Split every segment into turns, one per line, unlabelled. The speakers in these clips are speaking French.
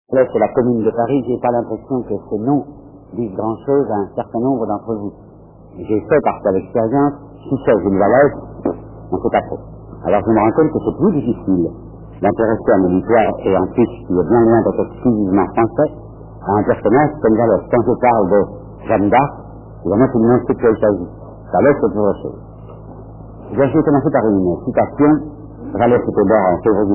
Là, c'est la commune de Paris, j'ai pas l'impression que ce nom dise grand-chose à un certain nombre d'entre vous. J'ai fait par l'expérience, si c'est une valeur, on sait pas trop. Alors je me rends compte que c'est plus difficile d'intéresser un auditoire, et en plus qui est bien loin d'être exclusivement français, à un personnage comme Valès. Quand je parle de Jeanne d'Arc, évidemment tout le monde sait de quoi il s'agit. Valès, c'est autre chose. Je vais commencer par une citation. Valès était mort en février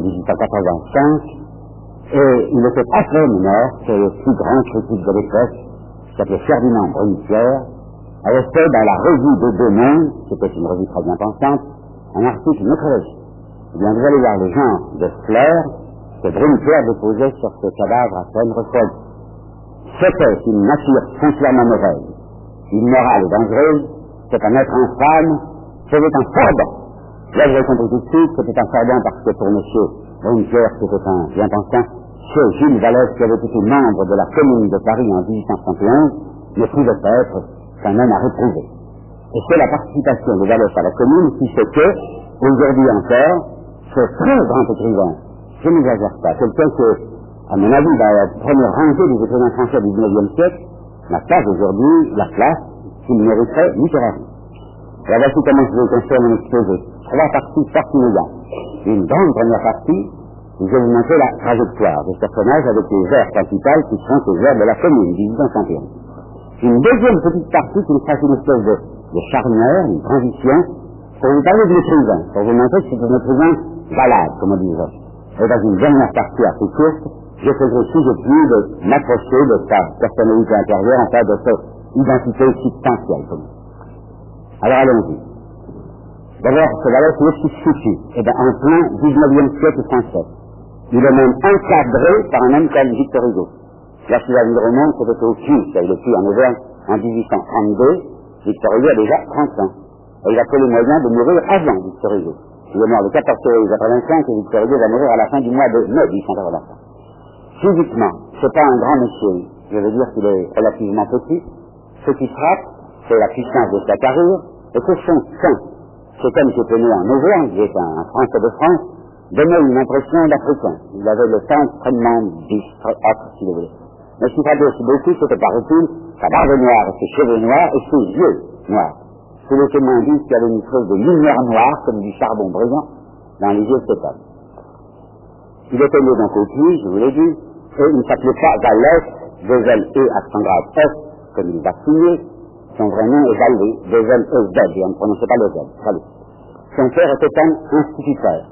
1885, et il était après mort que le plus grand critique de l'époque, qui s'appelait Ferdinand Brunetière, avait fait dans la revue de Deux Mondes, c'était une revue très bien pensante, un article nécrologique. Eh bien, vous allez voir le genre de fleurs que Brunetière déposait sur ce cadavre à peine refroidi. C'était une nature foncièrement mauvaise, une morale dangereuse, c'est un être infâme, c'était un fordant. Là, vous avez compris tout de suite, c'était un fordant parce que pour monsieur Brunetière, c'était un bien pensant. Chez Gilles Valès, qui avait été membre de la Commune de Paris en 1871, ne pouvait être qu'un homme à réprouver. Et c'est la participation de Valès à la Commune qui fait que, aujourd'hui encore, ce très grand écrivain, je n'exagère pas, quelqu'un que, à mon avis, dans la première rangée des écrivains français du XIXe siècle, n'a pas aujourd'hui la place qu'il mériterait littérairement. Et voici comment je vais construire mon exposé. Trois parties fortes. Une grande première partie, je vais vous montrer la trajectoire de ce personnage avec les heures principales qui sont les heures de la Commune, 1851. Une deuxième petite partie qui nous fasse une espèce de charnière, une transition, pour vous parler de l'écrivain, pour vous montrer que c'est un écrivain valable, comme on disait. Et dans une dernière partie assez courte, je ferai susceptible de m'approcher de sa personnalité intérieure, en fait de cette identité substantielle. Alors allons-y. D'abord, ce Valès, où est-ce qu'il se situe? Eh bien, en plein 19e siècle français. Il est même encadré par un homme comme Victor Hugo. Lorsqu'il va venir au monde, c'était au Puy, il est tué en Auvergne en 1832. Victor Hugo a déjà 30 ans. Et il a pris les moyens de mourir avant Victor Hugo. Il est mort le 14 février 1985 et Victor Hugo va mourir à la fin du mois de mai 1885. Physiquement, c'est pas un grand monsieur. Je veux dire qu'il est relativement petit. Ce qui frappe, c'est la puissance de sa carrure et que son sein. Cet homme qui était né en Auvergne, qui est un Français de France, donnait une impression d'Africain. Il avait le teint extrêmement âpre, si vous voulez. Mais ce qui frappait aussi beaucoup, c'était par retour sa barbe noire, ses cheveux noirs et ses yeux noirs. Tous les témoins disent qu'il y avait une espèce de lumière noire, comme du charbon brillant, dans les yeux de cet homme. Il était né donc au Puy, je vous l'ai dit, et il ne s'appelait pas Valès, deux accent grave S, comme il va signer. Son vrai nom est Vallée, Z, et on ne prononçait pas le Z. Vallée. Son père était un instituteur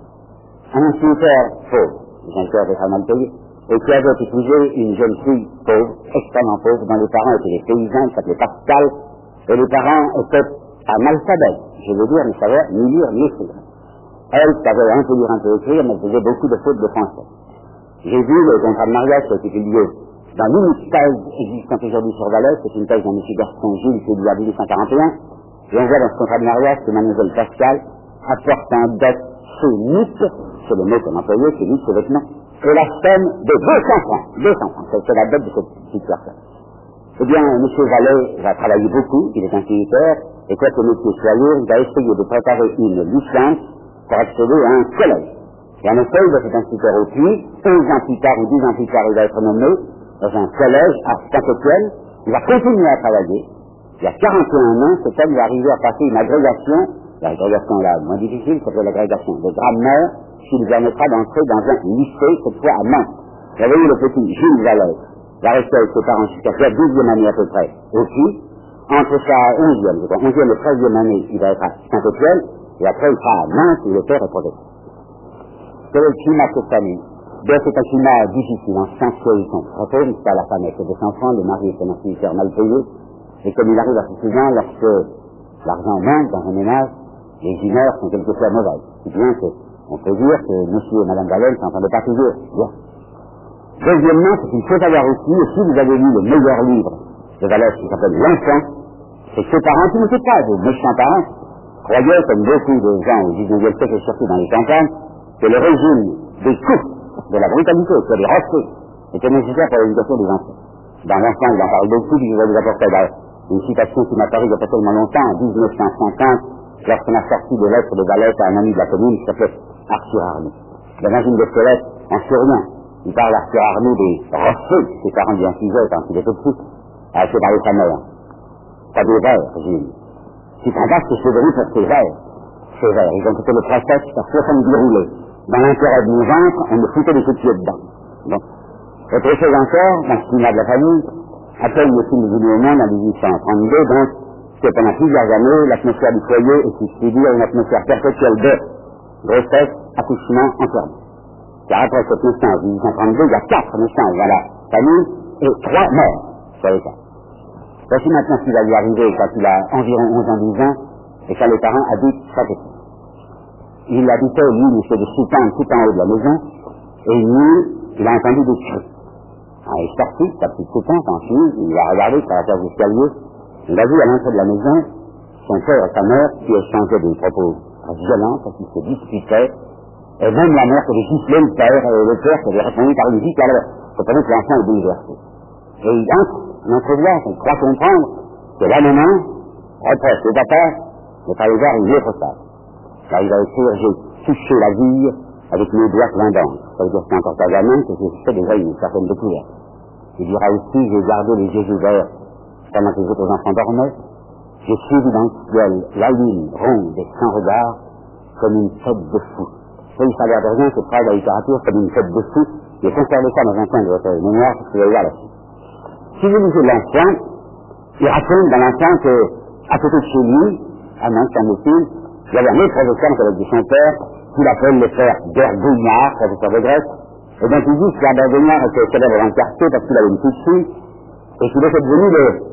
pauvre, un instituteur très mal payé, et qui avait épousé une jeune fille pauvre, extrêmement pauvre, dont les parents étaient des paysans, qui s'appelaient Pascal, et les parents étaient analphabètes, je veux dire, ne savaient ni lire ni écrire. Elle savait un peu lire, un peu écrire, mais faisait beaucoup de fautes de français. J'ai vu le contrat de mariage qui a été publié dans l'unique thèse existante aujourd'hui sur Valès, c'est une thèse d'un M. Gaston Gilles qui est en 1841, et on voit dans ce contrat de mariage que Mademoiselle Pascal apporte un dot chénique, c'est le mot qu'on employait, chénique, c'est vêtement, et la somme de 200 francs, c'est la dot de cette petite personne. Eh bien, M. Valès va travailler beaucoup, il est instituteur, et quoi que le métier soit lourd, il va essayer de préparer une licence pour accéder à un collège. Et en effet, il va être instituteur au Puy, 11 ans plus tard ou 10 ans plus tard, il va être nommé dans un collège à Saint-Étienne. Il va continuer à travailler. Il y a 41 ans, cet homme va arriver à passer une agrégation, l'agrégation là, moins difficile, c'est l'agrégation de grammaire, qui lui permettra d'entrer dans un lycée, cette fois à Nantes. Vous voyez le petit Gilles Valès va rester avec ses parents jusqu'à sa 12e année à peu près au Puy. Entre sa 11e et 13e année, il va être à Saint-Étienne, et après il sera à Nantes où le père est protestant. Quel est le climat de cette famille? Bien, c'est un climat difficile, en sens qu'ils sont très pauvres, c'est à la femme avec ses 2 enfants, le mari est un instituteur mal payé, et comme il arrive assez souvent, lorsque l'argent manque dans un ménage, les humeurs sont quelquefois mauvaises. Si bien qu'on peut dire que monsieur et madame Valès s'entendent pas toujours bien. Deuxièmement, ce qu'il faut savoir aussi, et si vous avez lu le meilleur livre de Valès qui s'appelle L'Enfant, c'est que ses parents, qui n'étaient pas de méchants parents, croyaient, comme beaucoup de gens au 19e siècle et surtout dans les campagnes, que le régime des coups, de la brutalité, que les rochers, était nécessaire pour l'éducation des enfants. Dans L'Enfant, il en parle beaucoup, puis je vais vous apporter une citation qui m'a paru il y a pas tellement longtemps, en 1950, lorsqu'on a sorti des lettres de Valès à un ami de la commune qui s'appelait Arthur Hardy. Dans une de ces lettres, en souriant, il parle d'Arthur Arnaud des rosseux, ses parents lui infusaient quand il était petit, à séparer sa mère. Pas des vers, Gilles. Tu prends pas ce que je fais de lui pour ses vers. Ses vers, ils ont quitté le process par 70 roulés. Dans l'intérêt de mon ventre, on me foutait des coups de pied dedans. Bon. Autre chose encore, dans ce climat de la famille, après le film venu au monde en 1832, donc, c'est pendant plusieurs années, l'atmosphère du foyer est, si je puis dire, une atmosphère perpétuelle de grossesse, accouchement, enfermement. Car après cette naissance, 1832, il y a 4 naissances dans la famille et 3 morts sur les 4. Voici maintenant ce qui va lui arriver quand il a environ 11 ans, 12 ans, et quand les parents habitent sa petite. Il habitait, lui, il fait des soupapes tout en haut de la maison, et une nuit, il a entendu des cris. Alors, il est sorti, sa petite soupapes, en chemise, il a regardé sur la cage d'escalier, il a vu à l'entrée de la maison son père et sa mère qui échangeaient des propos violents, parce qu'ils se disputaient, et même la mère qui avait giflé le père, et le père qui avait répondu par une vie, car c'est pas que l'enfant est bouleversé. Et il entre, on entrevoit, on croit comprendre que la maman reproche au papa de pas aller voir une autre femme. Là, il va écrire, j'ai touché la vie avec mes doigts pleins d'encre. Ça veut dire que c'est encore pas gamin, que j'ai fait déjà une certaine découverte. Il dira aussi, j'ai gardé les yeux ouverts pendant que les autres enfants dormaient. J'ai suivi dans le ciel la lune ronde et sans regard comme une tête de fou. Ça, il s'avère de rien, cette phrase de la littérature comme une tête de fou. Mais conservez ça dans un coin de votre mémoire, parce que vous allez voir là-dessus. Si vous lisez l'enfant, il raconte dans l'enfant que, à côté de chez lui, à Nantes, semble-t-il, il y avait un autre professeur qui avait dit son père, qu'il appelle le père Bergognard, professeur de grec, et donc il dit que la Bergognard était célèbre dans le quartier parce qu'il avait une petite fille, et qu'il était devenu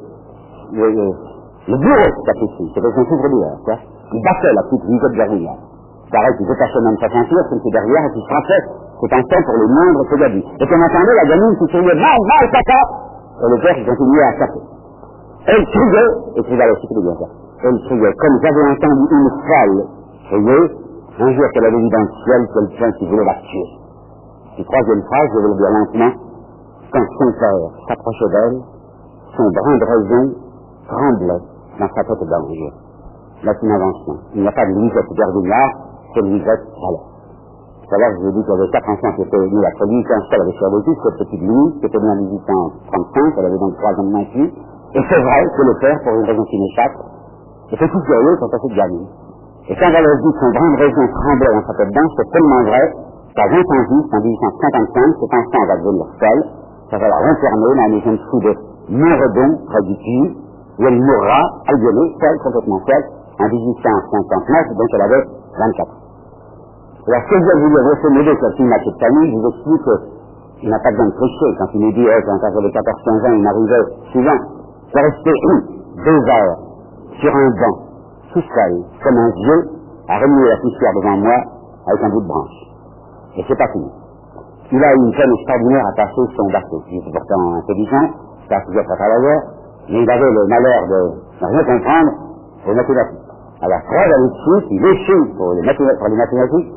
le bourreau de sa petite fille, c'était son souffre-douleur, quoi. Il battait la petite Lisette Bergognard. Pareil, il détachait même sa ceinture, comme ses derrière, et qu'il frappait cet enfant pour les moindres pédagogies. Et qu'on entendait la gamine qui criait, mal, mal, papa! Et le père qui continuait à taper. Elle criait, et criait la cycle bien ça. Elle criait, comme j'avais entendu une folle crier, un jour qu'elle avait vu dans le ciel quelqu'un qui voulait la tuer. Et troisième phrase, je vais le dire lentement, quand son père s'approchait d'elle, son brin de raison tremblait dans sa tête d'ange. Là, c'est une invention. Il n'y a pas de Lisette Bergognard, c'est Lisette Valère. Tout à l'heure, je vous ai dit qu'il y avait 4 enfants qui étaient nés après lui, qu'un seul avait survécu, cette petite Louise, qui était née en 1835, elle avait donc 3 ans de moins que lui. Et c'est vrai que le père, pour une raison qui m'échappe, était tout curieux sur cette gamine. Et quand elle a dit que son brin de raison tremblait dans sa tête d'ange, c'est tellement vrai qu'à 20 ans juste, en 1855, cet enfant va devenir seul, ça va la renfermer dans la maison de fou de Montredon, près du Puy, où elle mourra, aliénée, seule, complètement seule, en 1859, donc elle avait 24 ans. Alors, ce que je vais vous dire, grosso modo, sur le film à cette famille, je vous explique qu'il n'a pas besoin de tricher. Quand il nous dit, quand j'avais 14-15 ans, il m'arrivait souvent de rester 2 heures sur un banc, tout seul, comme un vieux, à remuer la poussière devant moi avec un bout de branche. Et c'est pas fini. Il a eu une peine extraordinaire à passer son bateau. Il était pourtant intelligent, c'était toujours très travailleur, mais il avait le malheur de rien comprendre aux mathématiques. Alors, 3 années de suite, il échoue pour les mathématiques,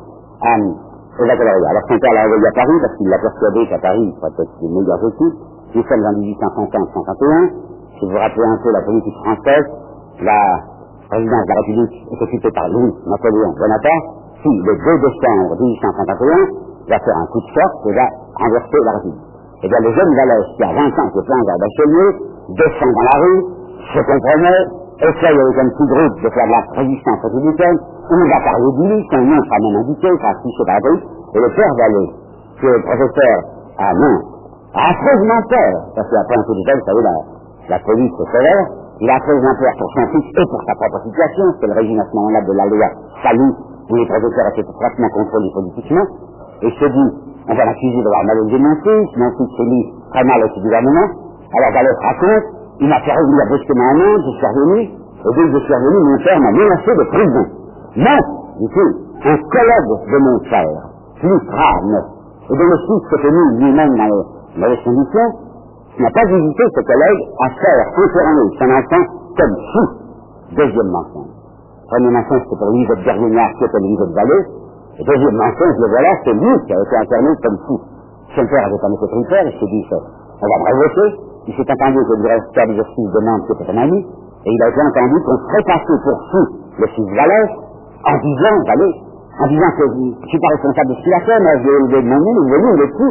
au baccalauréat. Alors son père l'a envoyé à Paris parce qu'il l'a persuadé qu'à Paris, il serait peut-être les meilleurs études. Nous sommes en 1850-51. Si vous vous rappelez un peu la politique française, la présidence de la République est occupée par Louis-Napoléon Bonaparte, qui, le 2 décembre 1851, va faire un coup de force et va renverser la République. Et bien, le jeune Vallès, qui a 20 ans, qui est plein d'un bachelier, descend dans la rue, se compromet, essaye avec un petit groupe de faire de la résistance républicaine, on va parler de lui, son nom sera même indiqué, sera affiché par la police, et le père Vallée, qui est professeur à Nantes, a affreusement peur, parce qu'après un coup de vous savez, la police est sévère, il a affreusement peur pour son fils et pour sa propre situation, c'est le régime à ce moment-là de la loi Salut, où les professeurs étaient étroitement contrôlés politiquement, et se dit, on va l'accuser d'avoir mal élevé mon fils s'est mis très mal avec le gouvernement, alors Vallée raconte, il m'a fait revenir brusquement en Inde, je suis revenu, et dès que je suis revenu, mon père m'a menacé de prison. Mais, dit-il, un collègue de mon père, plus grave, et dont le fils s'était mis lui-même dans les mauvaises conditions, n'a pas hésité, ce collègue, à faire enfermer son enfant comme fou. Deuxième mensonge. Premier mensonge, c'était pour Lisette Bergognard, qui était Lisette Vallée. Et deuxième mensonge, le voilà, c'est lui qui a été enfermé comme fou. Son père avait pas été pris père, il s'est dit, on va me révoquer. Il s'est entendu que le directeur des justice de Nantes, qui était un ami, et il a été entendu qu'on ferait passer pour fou le fils Vallès, en disant que je suis pas responsable de ce qu'il a fait, mais j'ai élevé de mon nom, il est fou.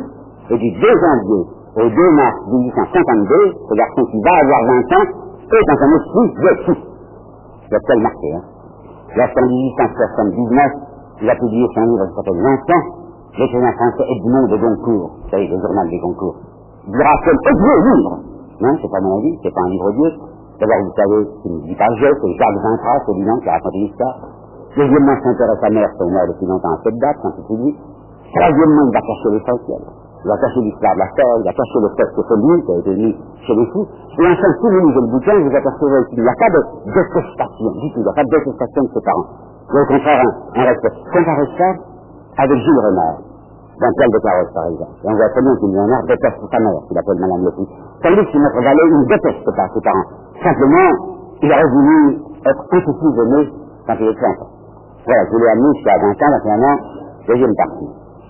Et du 2 janvier au 2 mars 1852, ce garçon qui va avoir 20 ans est dans un esprit de fou. Il a tel marqué, hein. Lorsqu'en 1879, il a publié son livre qui s'appelle L'Enfant, l'écrivain français Edmond de Goncourt, vous savez, le journal des Goncourt, dira quel odieux livre. Non, c'est pas mon avis, c'est pas un livre odieux. D'abord, vous savez, il ne dit pas je, c'est Jacques Vintras, c'est lui-même qui a raconté l'histoire. Deuxièmement, son père et sa mère sont morts depuis longtemps à cette date, quand c'est public. Troisièmement, il va cacher l'essentiel. Il va cacher l'histoire de la terre, il va cacher le fait que c'est lui qui a été mis chez les fous. Et enfin, si vous lisez le bouquin, vous apercevrez qu'il n'y a pas de détestation du tout, il n'y a pas de détestation de ses parents. Il y a au contraire un respect. Comparez ça avec Jules Renard, dans Poil de carrosse par exemple. Et on voit très bien qu'il Renard déteste sa mère, qu'il appelle Madame Le Fou. Tandis que notre valet, il ne déteste pas ses parents. Simplement, il aurait voulu être un peu plus aimé quand il était enfant. Voilà, je l'ai amené jusqu'à 20 ans, 21 ans, deuxième partie.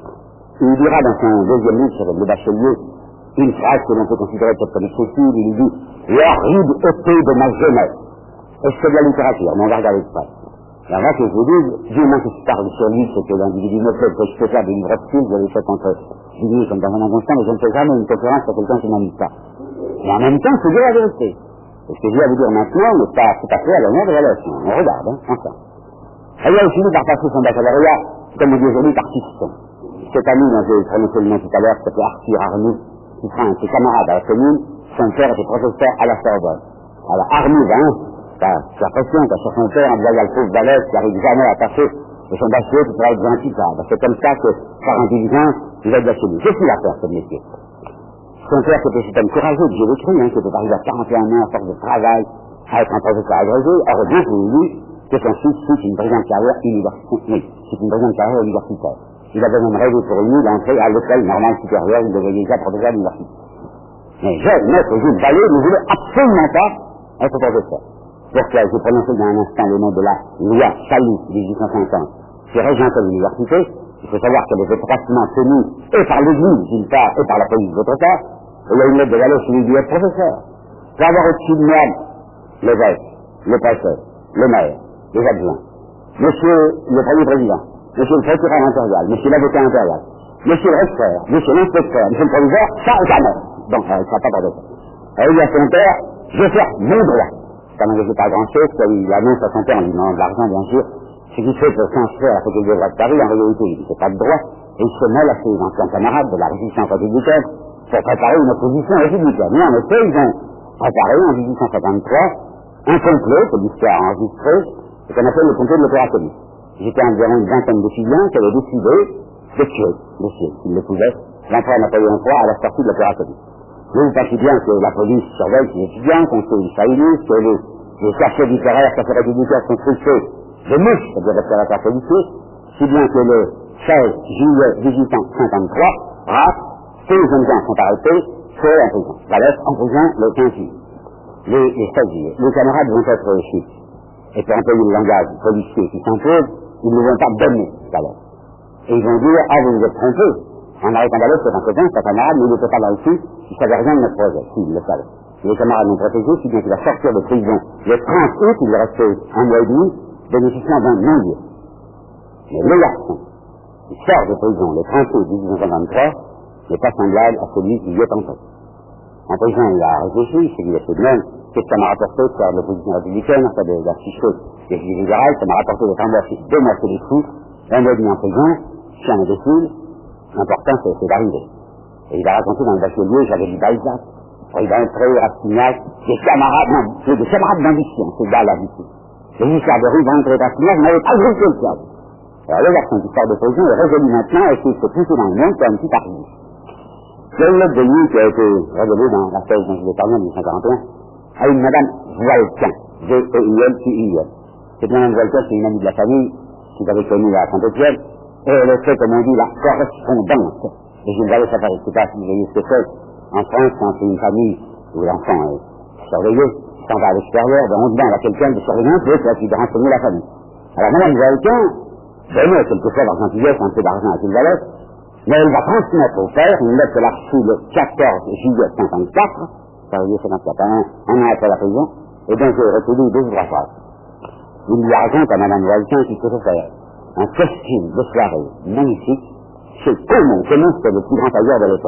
Il dira dans son deuxième livre sur le bachelier une phrase que l'on peut considérer peut-être comme excessive. Il dit « L'horrible épée de ma jeunesse ». Est-ce que c'est de la littérature? Mais on va regarder ça. Alors là, que je vous dis, Dieu m'a fait parle sur lui, c'est que l'individu me plaît, que je peux faire des livres obscurs, je l'ai fait contre Julie comme dans un inconscient, mais je ne fais jamais une conférence sur quelqu'un qui m'amuse pas. Mais en même temps, c'est dire la vérité. Et ce que je vais vous dire maintenant n'est pas tout à fait à l'honneur de la leçon. On regarde, hein, enfin. Et il a fini par passer son baccalauréat, comme on dit aujourd'hui, par fiston. Cet ami dont j'ai prononcé le nom tout à l'heure, c'était Arthur Arnoux, qui sera un de ses camarades à la commune. Son père était professeur à la Sorbonne. Alors Arnoux, hein, ça l'impression qu'à son père, on disait, il y a le pauvre balèze qui n'arrive jamais à passer de son bachelier qui pourrait être gentil. C'est comme ça que, par intelligence, il va être bachelier. Qu'est-ce qu'il a fait, ce métier? Son père, c'était cet homme courageux, que j'ai écrit, hein, qui était arrivé à 41 ans, à force de travail, à être un professeur agrégé. Or, bien voulu que son fils suit une brillante carrière universitaire. C'est une brillante carrière universitaire. Il avait même rêvé pour lui d'entrer à l'école normale supérieure, il devait déjà professeur d'université. Mais maître Jules Vallée ne voulait absolument pas être professeur. Pourquoi? J'ai prononcé dans un instant le nom de la loi Chalut 1850, qui régentait l'université. Il faut savoir qu'elle était étroitement tenue et par l'Église d'une part et par la police d'autre part. Et il y a une lettre de Vallée qui lui dit être professeur. Pour avoir au-dessus de moi l'évêque, le préfet, le maire, les adjoints, monsieur le premier président, monsieur le procureur impérial, monsieur l'avocat impérial, monsieur le recteur, monsieur l'inspecteur, monsieur le proviseur, ça jamais. Donc, ça ne sera pas professeur. Et il y a son père, je vais faire mon droit. Ça n'engage pas grand-chose, il annonce à son père en lui demandant de l'argent, bien sûr, ce qui fait que s'inscrire à la faculté de droit de Paris, en réalité, il ne fait pas de droit, et il se mêle à ses anciens camarades de la résistance républicaine pour préparer une opposition républicaine. Mais en effet, ils ont préparé en 1853 un complot, que l'histoire a enregistré, ce qu'on appelle le complot de l'Opéra Comique. J'étais environ une vingtaine d'étudiants qui avaient décidé de tuer, s'ils le pouvaient, l'empereur Napoléon III à la sortie de l'Opéra Comique. Mais vous pensez bien que la police surveille ses étudiants, qu'on fait une faillite, que les cachets littéraires, cachets républicains sont truffés de mouches, c'est-à-dire d'observateurs policiers, si bien que le 16 juillet 1853, tous les jeunes gens sont arrêtés, soit en prison. Valès en prison le 15 juillet. Les 16 juillet. Les camarades vont être chiffres. Et pour employer le langage policier qui s'impose, ils ne vont pas donner Valès. Et ils vont dire, ah, vous vous êtes trompés. En arrêtant Valès, c'est un copain, c'est un camarade, mais il n'était pas là aussi, il ne savait rien de notre projet. Si, il le savait. Les camarades l'ont protégé, si bien qu'il va sortir de prison le 30 août, il est resté un mois et demi, bénéficiant d'un non-lieu. Mais le garçon, qui sort de prison le 30 août 1923, n'est pas semblable à celui qui y est entré. En prison, il a réfléchi, il s'est dit, c'est de même, qu'est-ce que ça m'a rapporté de faire de l'opposition républicaine, enfin d'afficher des juges libérales, ça m'a rapporté d'être deux mois chez les fous, un mois et demi en prison, je suis un imbécile, l'important c'est d'arriver. Et il a raconté dans le bachelier, j'avais lu Balzac, il va entrer à Signac, des camarades d'ambition, c'est gars là d'ici. Et Richard de Rue va entrer à Signac, je n'avais pas groupé le diable. Alors le garçon qui sort de prison est résolu maintenant et qui se pousse dans le monde comme un petit arriviste. Il y a une lettre de lui qui a été révélée dans la thèse dont je vous ai parlé en 1941 à une madame Voilquin, V-E-I-L-Q-I-N. Cette madame Voilquin, c'est une amie de la famille qu'ils avaient connue à Saint-Étienne, et elle a fait, comme on dit, la correspondance. Et je ne vais pas je ne sais pas si vous voyez ce que c'est. En France, quand c'est une famille où l'enfant est surveillé, il s'en va à l'extérieur, on demande à quelqu'un de surveillance qui de renseigner la famille. Alors madame Voilquin donnait quelquefois leur gentillesse un peu d'argent à Jules Vallée, mais elle va transmettre au père une lettre qu'elle a reçue le 14 juillet 1954, ça veut dire 54, un an après la prison, et donc j'ai retenu deux ou trois phrases. Il lui raconte à madame Voilquin qu'il faut faire un costume de soirée magnifique chez Common. Common, c'était le plus grand tailleur de l'époque.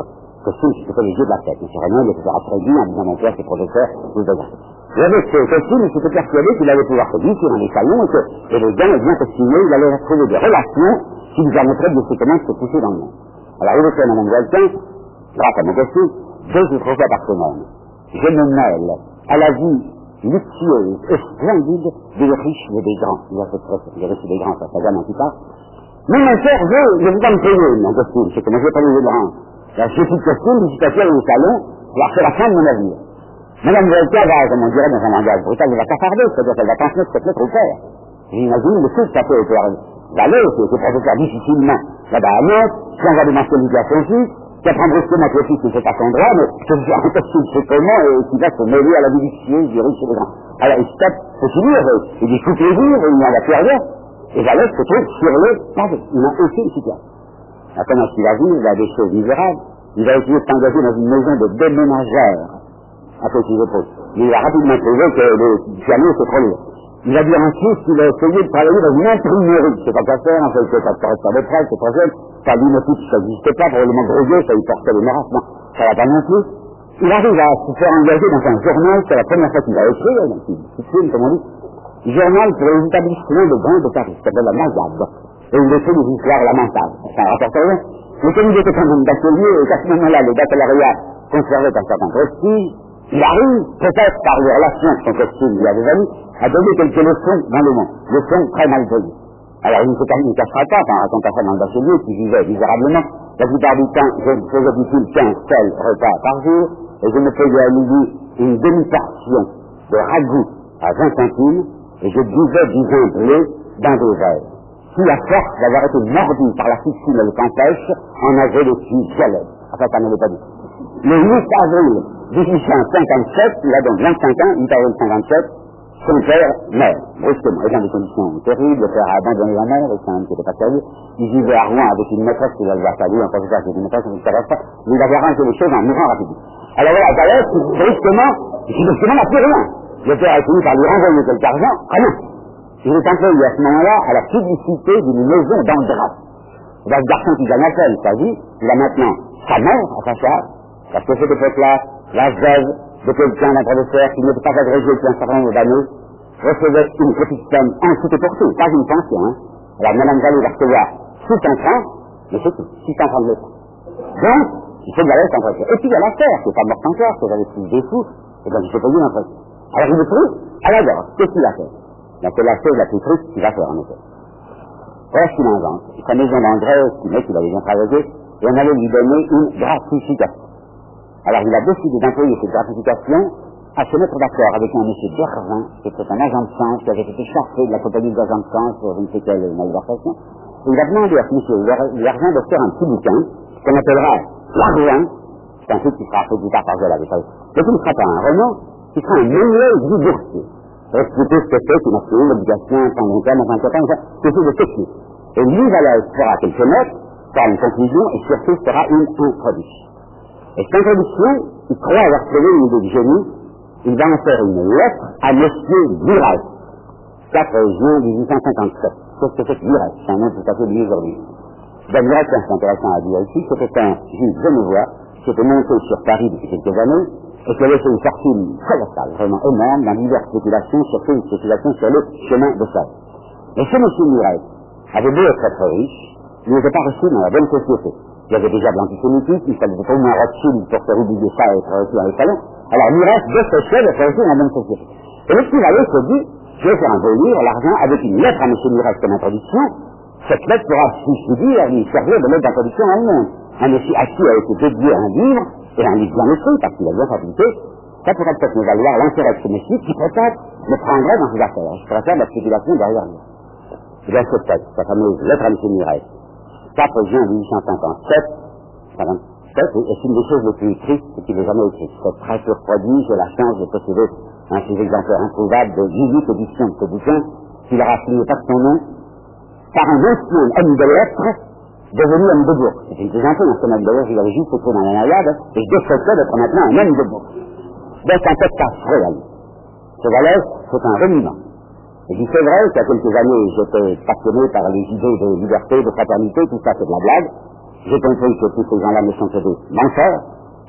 costume, c'était pas les yeux de la tête. M. Raymond, il était très bien en disant mon père, c'est professeur, vous devez. Et avec ce costume, il s'était persuadé qu'il allait pouvoir se glisser dans les salons et les gens, bien costumés, il allait trouver des relations qui lui permettraient de se comment se pousser dans le monde. Alors, il était Mme Voltaire, grâce à mon costume, 2 ou 3 fois par semaine. Je me mêle à la vie luxueuse et splendide des riches et des grands. Il y a cette expression, les riches et des grands, ça gagne un petit peu. Mais mon père veut, je ne veux pas me payer mon costume, c'est comme je ne veux pas les grands. Alors, je suis de costume, je suis assis au salon, alors c'est la fin de mon avenir. Madame Voltaire va, comme on dirait dans un langage brutal, elle va s'affarder, c'est-à-dire qu'elle va transmettre cette lettre au père. J'imagine le coup que ça fait au père Vallée, c'est professeur difficilement là-bas à Nantes, sans avoir de mensualité à son fils, qui apprend brusquement que le fils est à son droit, mais que je un costume c'est comment, et qui va se mêler à la vie luxueuse du riche et des grands. Alors il se tape, c'est fini, il dit tout plaisir, il n'y en a plus rien, et Vallée se trouve sur le pavé. Il n'a aucune situation. Alors comment est-ce qu'il va vivre, il a des choses misérables, il va essayer de s'engager dans une maison de déménageurs, à petit repos. Mais il a rapidement trouvé que le piano c'est trop lourd. Il a dit ensuite qu'il a essayé de travailler dans une imprimerie. C'est pas quoi faire, en fait, c'est pas de correcteur de presse, c'est trop jeune. Ça lui motive, ça n'existait pas, probablement gros ça lui portait les marasmes. Ça va pas non plus. Il arrive à se faire engager dans un journal, c'est la première fois qu'il va écrire, donc il filme, comme on dit. Journal pour les établissements de vente de Paris, ça s'appelle la Mazade. Et il écrit des histoires lamentables. C'est un rapporteur. Mais comme il était quand même bachelier, et qu'à ce moment-là, le baccalauréat conservait un certain prestige, il arrive, peut-être par les relations que son costume lui avait valu, à donner quelques leçons dans le monde. Leçons très mal payées. Alors il ne cachera pas, quand on raconte ça dans le bachelier, qui vivait misérablement. La plupart du temps, je faisais du tout 15 seuls repas par jour, et je me payais à midi une demi-portion de ragoût à 20 centimes, et je buvais du vin bleu dans des verres. Qui, à force d'avoir été mordu par la piscine et le campèche, en avait les filles violets. Enfin, ça n'avait pas dit. Le 8 avril 1857, il a donc 25 ans, 8 avril 57, son père meurt, brusquement, et dans des conditions terribles, le père a abandonné la mère, et c'est un homme qui n'était pas sérieux, il vivait à Rouen avec une maîtresse qui va le voir saluer, un professeur qui est une maîtresse, on ne savait pas, mais il avait arrangé les choses en mourant rapidement. Alors voilà, Thalès, brusquement n'a plus rien. Le père a fini par lui renvoyer quelque argent, rien. Il est employé à ce moment-là à la publicité d'une maison dans le drap. C'est un garçon qui gagne à peine sa vie, il a maintenant sa mère à sa charge, parce que cette époque-là, la veuve de quelqu'un d'un professeur qui n'était pas agrégé depuis un certain nombre d'années, recevait une petite somme en tout et pour tout, pas une pension, hein. Alors Madame Vallée va recevoir 600 francs, mais c'est tout, 600 francs de l'État. Donc, il faut que la laisse en précieux. Et puis il y a l'affaire, qui n'est pas morte encore, qui avait plus des fous, et donc il faut payer un précieux. Alors il le trouve à la gorge. Qu'est-ce qu'il a fait? Donc c'est la chose la plus triste qu'il va faire en effet. Voilà ce qu'il invente. Sa maison d'engrais, qu'il avait bien travaillé, et on allait lui donner une gratification. Alors il a décidé d'employer cette gratification à se mettre d'accord avec un monsieur Dervin, qui était un agent de sens, qui avait été chargé de la compagnie d'agents de sens pour je ne sais quelle malversation. Et il a demandé à ce monsieur Dervin de faire un petit bouquin qu'on appellera L'Argent. C'est un truc qui sera fait plus tard par Zola, vous savez. Mais qui ne sera pas un roman, qui sera un manuel du boursier. Expliquer ce que c'est qu'une action, l'obligation, un temps long terme, un temps quelque chose de technique. Et lui, fera quelques notes, fera une conclusion, et surtout fera une introduction. Et cette introduction, il croit avoir trouvé une idée de génie, il va en faire une lettre à monsieur Buret, 4 juin 1857. Qu'est-ce que c'est que Buret? C'est un nom tout à fait lié aujourd'hui. Ben, Buret, c'est intéressant à dire ici, c'était un juif genevois, qui était monté sur Paris depuis quelques années, et qui avait fait une fortune colossale, vraiment énorme, dans diverses spéculations, surtout une spéculation sur le chemin de fer. Et ce monsieur Buret avait beau être très riche, il n'était pas reçu dans la bonne société. Il y avait déjà de l'antisémitisme, il fallait au moins Rothschild pour faire oublier ça et être reçu dans les salons. Alors Muret dépêchait d'être reçu dans la bonne société. Et le Pivalet se dit, je vais faire un beau livre, l'argent, avec une lettre à M. Muret comme introduction. Cette lettre pourra, si je puis dire, lui servir de lettre d'introduction dans le monde. Un monsieur à qui a été dédié un livre, et un livre bien écrit, parce qu'il a bien fabriqué, ça pourrait peut-être nous valoir l'intérêt de ce monsieur qui peut-être le prendrait dans ses affaires. Je pourrais faire de la spéculation derrière lui. Il a cette lettre, sa fameuse lettre à M. Muret. 4 juin 1857, et c'est une des choses les plus tristes qu'il ait jamais écrites. C'est très peu produit, j'ai la chance de posséder un de ces exemplaires introuvables de 18 éditions de ce bouquin, qu'il aura signé par son nom, par un ancien homme de lettres, devenu homme de bourse. C'est une plaisanterie, un homme de lettres, il avait juste écrit dans la Naïade, et je décrétais d'être maintenant un homme de bourse. Donc un texte affreux, ce Valès, c'est un reniement. Et puis c'est vrai qu'il y a quelques années, j'étais passionné par les idées de liberté, de fraternité, tout ça c'est de la blague. J'ai compris que tous ces gens-là ne sont que des menteurs,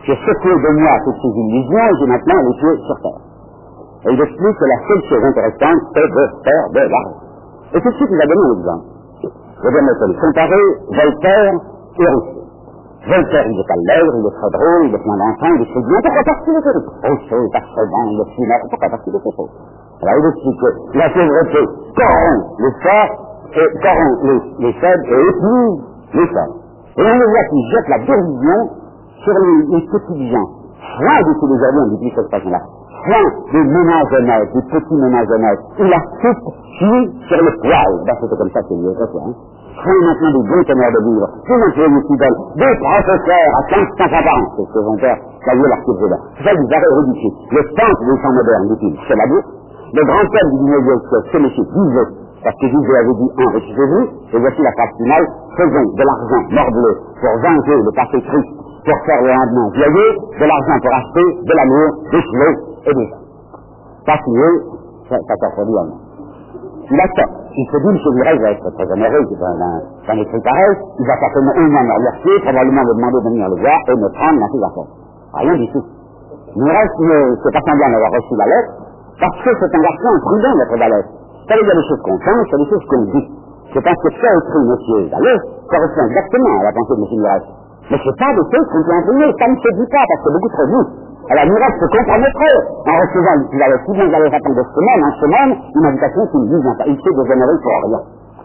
J'ai secoué de moi toutes ces illusions et j'ai maintenant les pieds sur terre. Et il explique que la seule chose intéressante, c'est de faire de l'argent. Et tout de suite, il a donné un exemple. Je vais me comparer Voltaire et Rousseau. Voltaire, il est à l'œuvre, il est très drôle, il est plein d'enfants, il écrit bien. Pourquoi? Parce qu'il est heureux. Rousseau est parfaitement, il est funèbre. Pourquoi? Parce qu'il est heureux. Alors il explique que la pauvreté corrompt les forts, et corrompt les faibles et épuise les forts. Et on le voit qui jette la dérision sur les petits gens. Soin de tous les aujourd'hui, on dit cette façon-là. Soin des ménages honnêtes, des petits ménages honnêtes, où la soupe cuit sur le poil. Ben, c'était comme ça que c'est mieux, hein. Soin maintenant des bons teneurs de livres, des employés fidèles, des professeurs à 1500 francs par an. C'est ce que vont faire, ça y est, leur cours de bain. Ça, ils avaient réduit. Le centre des champs modernes, dit-il, c'est la bourse. Le grand thème du 19e siècle, c'est M. Guizot, parce que Guizot avait dit enrichissez-vous, et voici la phrase finale, faisons de l'argent morbleu pour venger le passé triste, pour faire le lendemain joyeux, de l'argent pour acheter de l'amour, des cheveux et des gens. Ça, si eux, ça s'appelle à moi. Il a ça. Il se dit, M. Virel va être très honoré d'un écrit pareil, il va certainement au moins me remercier, probablement me demander de venir le voir et me prendre dans ses affaires. Rien du tout. Virel c'est pas semblant d'avoir reçu la lettre, parce que c'est un garçon prudent, notre Vallès. Ça veut dire des choses qu'on pense, c'est des choses qu'on dit. Je pense que ce qu'a écrit M. Vallès correspond exactement à la pensée de M. Virel. Mais c'est pas des choses qu'on peut imprimer, ça ne se dit pas, parce que beaucoup trop vous. Alors Mirel se compromettrait en recevant M. Vallès. Si bien j'allais attendre de semaine en semaine, une invitation qui me dise il s'est déshonoré pour rien.